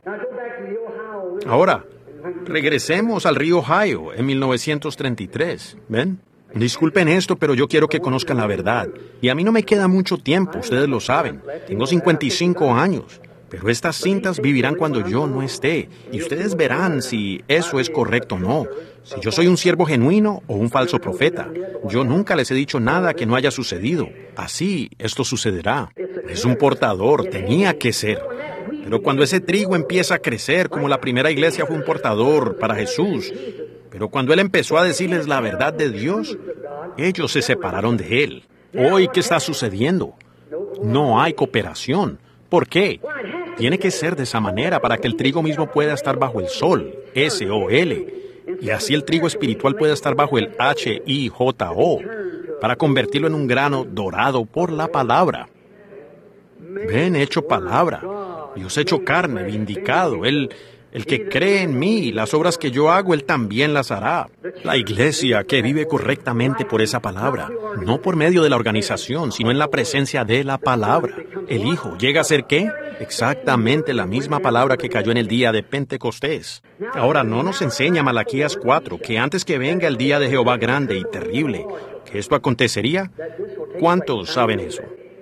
Ahora, regresemos al río Ohio en mil novecientos treinta y tres. ¿Ven? Disculpen esto, pero yo quiero que conozcan la verdad. Y a mí no me queda mucho tiempo, ustedes lo saben. Tengo cincuenta y cinco años. Pero estas cintas vivirán cuando yo no esté. Y ustedes verán si eso es correcto o no. Si yo soy un siervo genuino o un falso profeta. Yo nunca les he dicho nada que no haya sucedido. Así, esto sucederá. Es un portador, tenía que ser. Pero cuando ese trigo empieza a crecer, como la primera iglesia fue un portador para Jesús, pero cuando Él empezó a decirles la verdad de Dios, ellos se separaron de Él. Hoy, ¿qué está sucediendo? No hay cooperación. ¿Por qué? Tiene que ser de esa manera para que el trigo mismo pueda estar bajo el sol, S O L, y así el trigo espiritual pueda estar bajo el H I J O, para convertirlo en un grano dorado por la palabra. Ven, hecho palabra. Dios hecho carne, vindicado. Él... El que cree en mí, las obras que yo hago, Él también las hará. La iglesia que vive correctamente por esa palabra, no por medio de la organización, sino en la presencia de la palabra. El Hijo llega a ser ¿qué? Exactamente la misma palabra que cayó en el día de Pentecostés. Ahora, no nos enseña Malaquías cuatro que antes que venga el día de Jehová grande y terrible, que esto acontecería. ¿Cuántos saben eso?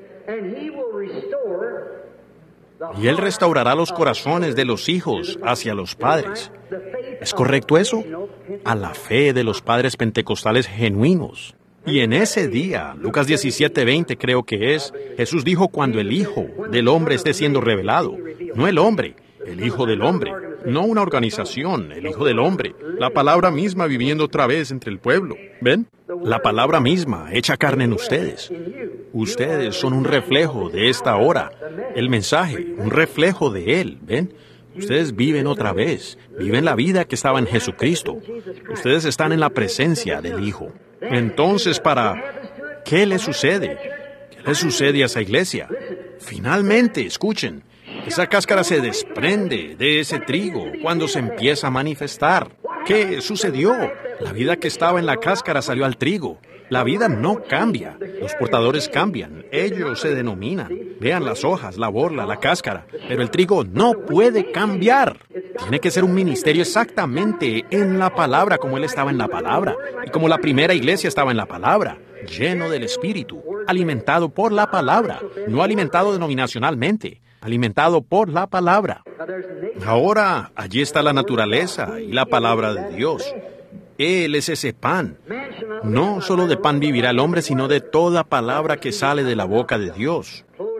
Y Él restaurará los corazones de los hijos hacia los padres. ¿Es correcto eso? A la fe de los padres pentecostales genuinos. Y en ese día, Lucas diecisiete veinte creo que es, Jesús dijo cuando el Hijo del Hombre esté siendo revelado. No el hombre, el Hijo del Hombre. No una organización, el Hijo del Hombre. La palabra misma viviendo otra vez entre el pueblo. ¿Ven? La palabra misma hecha carne en ustedes. Ustedes son un reflejo de esta hora. El mensaje, un reflejo de Él. ¿Ven? Ustedes viven otra vez. Viven la vida que estaba en Jesucristo. Ustedes están en la presencia del Hijo. Entonces, para... ¿qué le sucede? ¿Qué le sucede a esa iglesia? Finalmente, escuchen. Esa cáscara se desprende de ese trigo cuando se empieza a manifestar. ¿Qué sucedió? La vida que estaba en la cáscara salió al trigo. La vida no cambia. Los portadores cambian. Ellos se denominan. Vean las hojas, la borla, la cáscara. Pero el trigo no puede cambiar. Tiene que ser un ministerio exactamente en la palabra, como Él estaba en la palabra. Y como la primera iglesia estaba en la palabra. Lleno del Espíritu. Alimentado por la palabra. No alimentado denominacionalmente. Alimentado por la palabra. Ahora, allí está la naturaleza y la palabra de Dios. Él es ese pan. No solo de pan vivirá el hombre, sino de toda palabra que sale de la boca de Dios.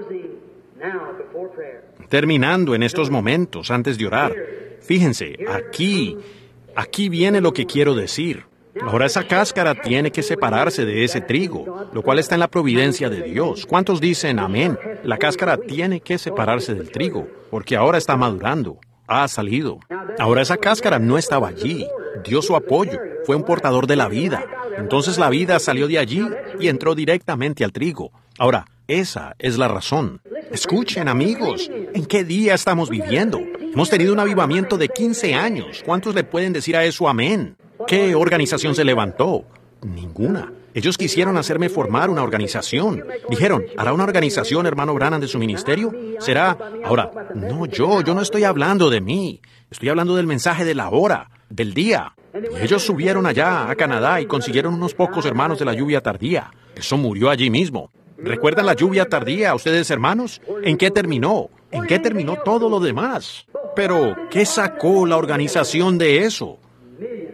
Terminando en estos momentos, antes de orar, fíjense, aquí, aquí viene lo que quiero decir. Ahora esa cáscara tiene que separarse de ese trigo, lo cual está en la providencia de Dios. ¿Cuántos dicen amén? La cáscara tiene que separarse del trigo, porque ahora está madurando, ha salido. Ahora esa cáscara no estaba allí, dio su apoyo, fue un portador de la vida. Entonces la vida salió de allí y entró directamente al trigo. Ahora, esa es la razón. Escuchen, amigos, ¿en qué día estamos viviendo? Hemos tenido un avivamiento de quince años. ¿Cuántos le pueden decir a eso amén? ¿Qué organización se levantó? Ninguna. Ellos quisieron hacerme formar una organización. Dijeron, ¿hará una organización, hermano Branham, de su ministerio? ¿Será? Ahora, no yo, yo no estoy hablando de mí. Estoy hablando del mensaje de la hora, del día. Y ellos subieron allá a Canadá y consiguieron unos pocos hermanos de la lluvia tardía. Eso murió allí mismo. ¿Recuerdan la lluvia tardía, ustedes hermanos? ¿En qué terminó? ¿En qué terminó todo lo demás? Pero, ¿qué sacó la organización de eso?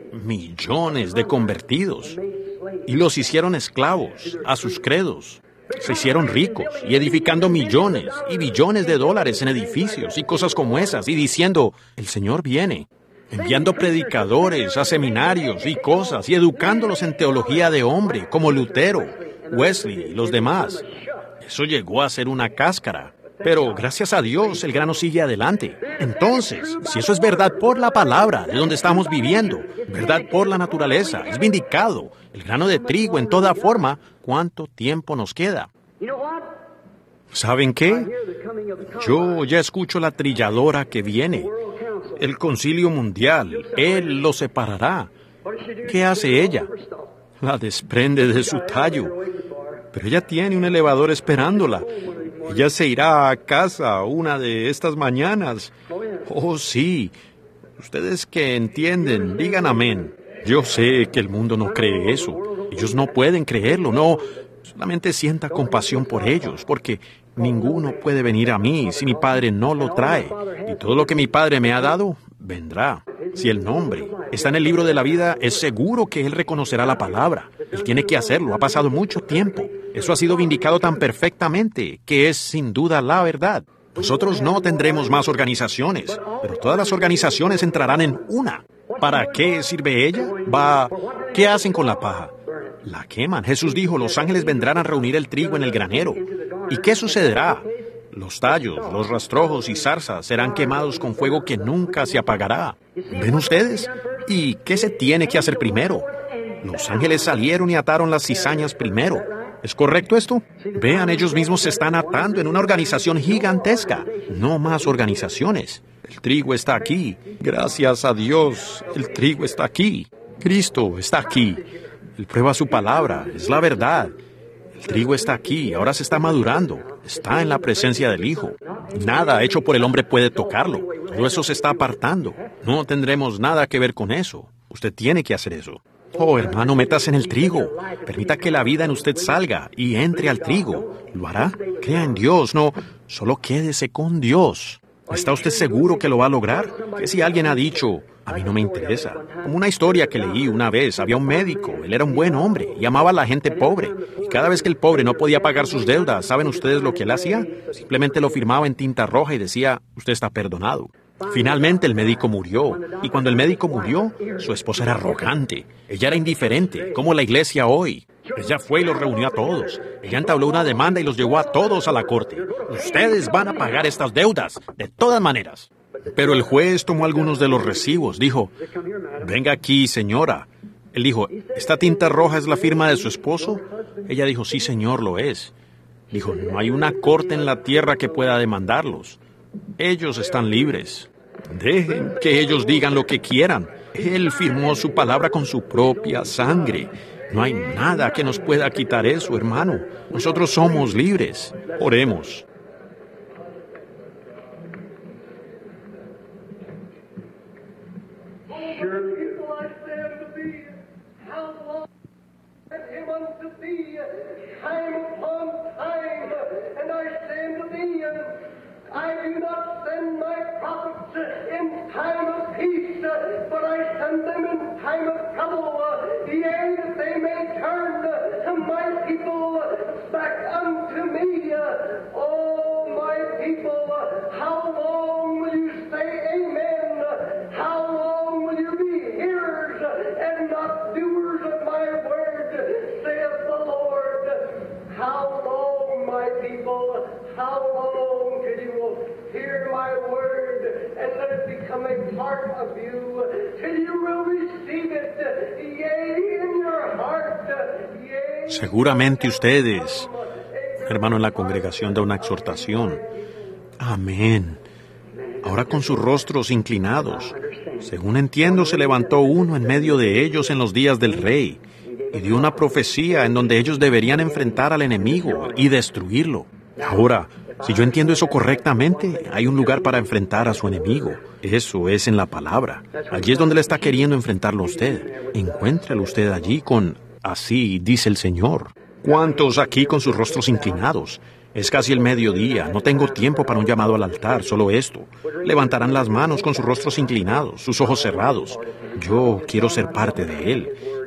Millones de convertidos. Y los hicieron esclavos a sus credos. Se hicieron ricos y edificando millones y billones de dólares en edificios y cosas como esas y diciendo, el Señor viene, enviando predicadores a seminarios y cosas y educándolos en teología de hombre como Lutero, Wesley y los demás. Eso llegó a ser una cáscara. Pero gracias a Dios el grano sigue adelante. Entonces, si eso es verdad por la palabra de donde estamos viviendo, verdad por la naturaleza, es vindicado, el grano de trigo en toda forma, ¿cuánto tiempo nos queda? ¿Saben qué? Yo ya escucho la trilladora que viene. El concilio mundial, Él lo separará. ¿Qué hace ella? La desprende de su tallo. Pero ella tiene un elevador esperándola. Ella se irá a casa una de estas mañanas. Oh, sí. Ustedes que entienden, digan amén. Yo sé que el mundo no cree eso. Ellos no pueden creerlo, no. Solamente sienta compasión por ellos, porque ninguno puede venir a mí si mi Padre no lo trae. Y todo lo que mi Padre me ha dado, vendrá. Si el nombre está en el libro de la vida, es seguro que Él reconocerá la palabra. Él tiene que hacerlo. Ha pasado mucho tiempo. Eso ha sido vindicado tan perfectamente que es sin duda la verdad. Nosotros no tendremos más organizaciones, pero todas las organizaciones entrarán en una. ¿Para qué sirve ella? Va, ¿qué hacen con la paja? La queman. Jesús dijo, los ángeles vendrán a reunir el trigo en el granero. ¿Y qué sucederá? Los tallos, los rastrojos y zarzas serán quemados con fuego que nunca se apagará. ¿Ven ustedes? ¿Y qué se tiene que hacer primero? Los ángeles salieron y ataron las cizañas primero. ¿Es correcto esto? Vean, ellos mismos se están atando en una organización gigantesca. No más organizaciones. El trigo está aquí. Gracias a Dios, el trigo está aquí. Cristo está aquí. Él prueba su palabra, es la verdad. El trigo está aquí, ahora se está madurando. Está en la presencia del Hijo. Nada hecho por el hombre puede tocarlo. Todo eso se está apartando. No tendremos nada que ver con eso. Usted tiene que hacer eso. Oh, hermano, métase en el trigo. Permita que la vida en usted salga y entre al trigo. ¿Lo hará? Crea en Dios, no. Solo quédese con Dios. ¿Está usted seguro que lo va a lograr? Que si alguien ha dicho, a mí no me interesa. Como una historia que leí una vez, había un médico, él era un buen hombre y amaba a la gente pobre. Y cada vez que el pobre no podía pagar sus deudas, ¿saben ustedes lo que él hacía? Simplemente lo firmaba en tinta roja y decía, usted está perdonado. Finalmente el médico murió, y cuando el médico murió, su esposa era arrogante. Ella era indiferente, como la iglesia hoy. Ella fue y los reunió a todos. Ella entabló una demanda y los llevó a todos a la corte. Ustedes van a pagar estas deudas, de todas maneras. Pero el juez tomó algunos de los recibos. Dijo, venga aquí, señora. Él dijo, ¿esta tinta roja es la firma de su esposo? Ella dijo, sí, señor, lo es. Dijo, no hay una corte en la tierra que pueda demandarlos. Ellos están libres. Dejen que ellos digan lo que quieran. Él firmó su palabra con su propia sangre. No hay nada que nos pueda quitar eso, hermano. Nosotros somos libres. Oremos. I do not send my prophets in time of peace, but I send them in time of trouble, yea, that they may turn to my people back unto me. Oh, my people, how long will you say amen? How long will you be hearers and not doers of my word, saith the Lord? How long, my people, how long till you will hear my word and let it become a part of you, till you will receive it, yea, in your heart, yea. Seguramente ustedes, hermano, en la congregación da una exhortación. Amén. Ahora con sus rostros inclinados. Según entiendo, se levantó uno en medio de ellos en los días del rey y dio una profecía en donde ellos deberían enfrentar al enemigo y destruirlo. Ahora, si yo entiendo eso correctamente, hay un lugar para enfrentar a su enemigo. Eso es en la palabra. Allí es donde le está queriendo enfrentarlo a usted. Encuéntrelo usted allí con, así dice el Señor. ¿Cuántos aquí con sus rostros inclinados? Es casi el mediodía, no tengo tiempo para un llamado al altar, solo esto. Levantarán las manos con sus rostros inclinados, sus ojos cerrados. Yo quiero ser parte de Él.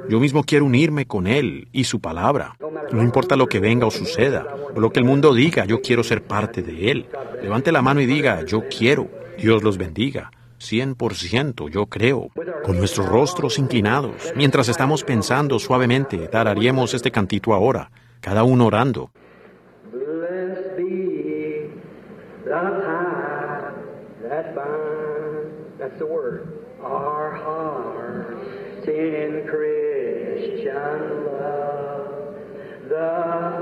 Yo mismo quiero unirme con Él y su palabra. No importa lo que venga o suceda, o lo que el mundo diga, yo quiero ser parte de Él. Levante la mano y diga, yo quiero. Dios los bendiga. Cien por ciento, yo creo. Con nuestros rostros inclinados, mientras estamos pensando suavemente, tararíamos este cantito ahora, cada uno orando. Blessed be the tie that binds, that's the word, our hearts in Christian love, the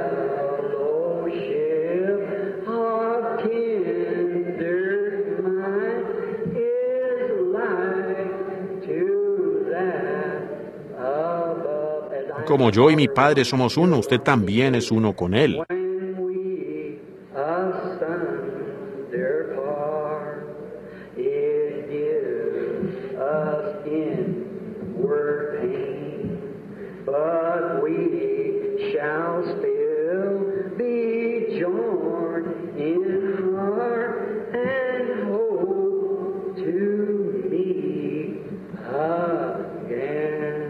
fellowship of kindred mind is like to that above. As I Como yo y mi Padre somos uno, usted también es uno con Él. When we asunder part, it gives us inward pain, but we shall still be joined in heart and hope to meet again.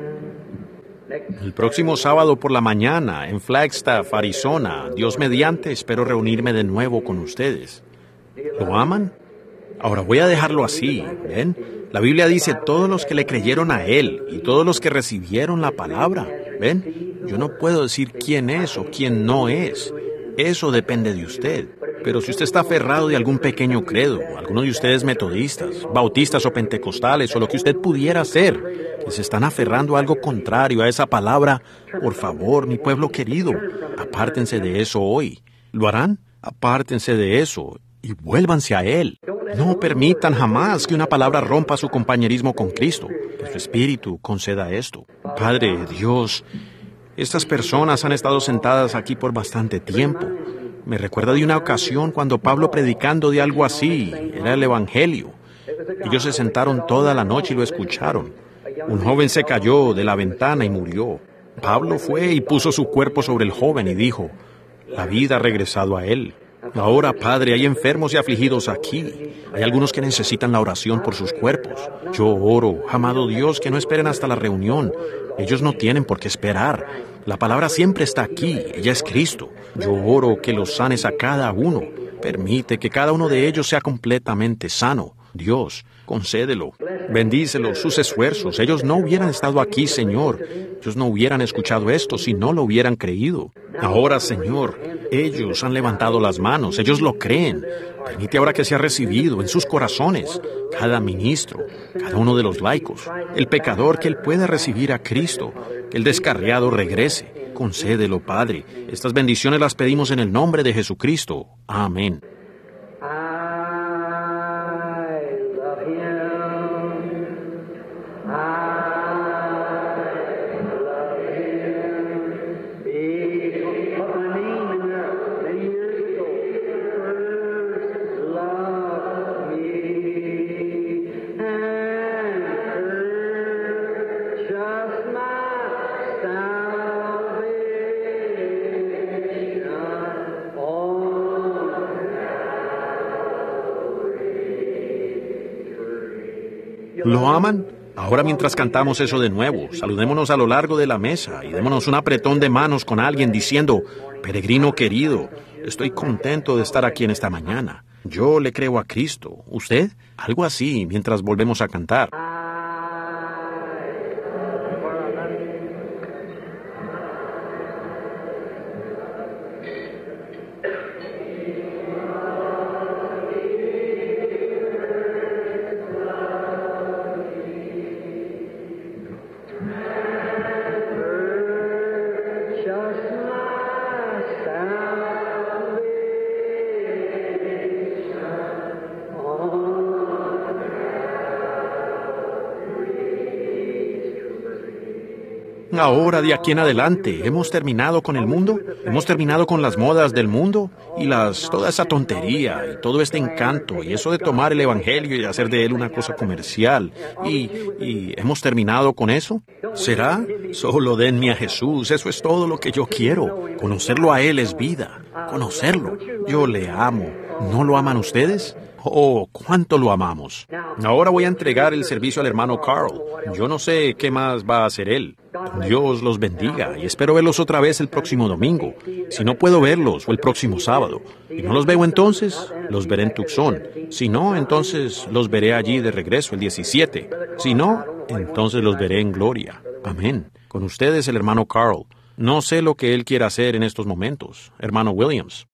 El próximo sábado por la mañana, en Flagstaff, Arizona, Dios mediante, espero reunirme de nuevo con ustedes. ¿Lo aman? Ahora voy a dejarlo así, ¿ven? La Biblia dice todos los que le creyeron a Él y todos los que recibieron la palabra, ¿ven? Yo no puedo decir quién es o quién no es. Eso depende de usted. Pero si usted está aferrado de algún pequeño credo, alguno de ustedes metodistas, bautistas o pentecostales, o lo que usted pudiera ser, que se están aferrando a algo contrario a esa palabra, por favor, mi pueblo querido, apártense de eso hoy. ¿Lo harán? Apártense de eso y vuélvanse a Él. No permitan jamás que una palabra rompa su compañerismo con Cristo. Que su Espíritu conceda esto. Padre, Dios, estas personas han estado sentadas aquí por bastante tiempo. Me recuerda de una ocasión cuando Pablo, predicando de algo así, era el Evangelio. Ellos se sentaron toda la noche y lo escucharon. Un joven se cayó de la ventana y murió. Pablo fue y puso su cuerpo sobre el joven y dijo, la vida ha regresado a él. Ahora, Padre, hay enfermos y afligidos aquí. Hay algunos que necesitan la oración por sus cuerpos. Yo oro, amado Dios, que no esperen hasta la reunión. Ellos no tienen por qué esperar. La palabra siempre está aquí. Ella es Cristo. Yo oro que los sanes a cada uno. Permite que cada uno de ellos sea completamente sano. Dios, concédelo. Bendícelos, sus esfuerzos. Ellos no hubieran estado aquí, Señor. Ellos no hubieran escuchado esto si no lo hubieran creído. Ahora, Señor, ellos han levantado las manos. Ellos lo creen. Permite ahora que sea recibido en sus corazones cada ministro, cada uno de los laicos, el pecador, que él pueda recibir a Cristo, que el descarriado regrese. Concédelo, Padre. Estas bendiciones las pedimos en el nombre de Jesucristo. Amén. ¿Lo aman? Ahora, mientras cantamos eso de nuevo, saludémonos a lo largo de la mesa y démonos un apretón de manos con alguien diciendo, peregrino querido, estoy contento de estar aquí en esta mañana. Yo le creo a Cristo. ¿Usted? Algo así, mientras volvemos a cantar. Ahora, de aquí en adelante, ¿hemos terminado con el mundo? ¿Hemos terminado con las modas del mundo? Y las, toda esa tontería, y todo este encanto, y eso de tomar el Evangelio y hacer de él una cosa comercial. ¿Y, y hemos terminado con eso? ¿Será? Solo denme a Jesús, eso es todo lo que yo quiero. Conocerlo a Él es vida. Conocerlo. Yo le amo. ¿No lo aman ustedes? Oh, cuánto lo amamos. Ahora voy a entregar el servicio al hermano Carl. Yo no sé qué más va a hacer él. Dios los bendiga y espero verlos otra vez el próximo domingo. Si no puedo verlos, o el próximo sábado. Y no los veo entonces, los veré en Tucson. Si no, entonces los veré allí de regreso el diecisiete. Si no, entonces los veré en gloria. Amén. Con ustedes el hermano Carl. No sé lo que él quiera hacer en estos momentos, hermano Williams.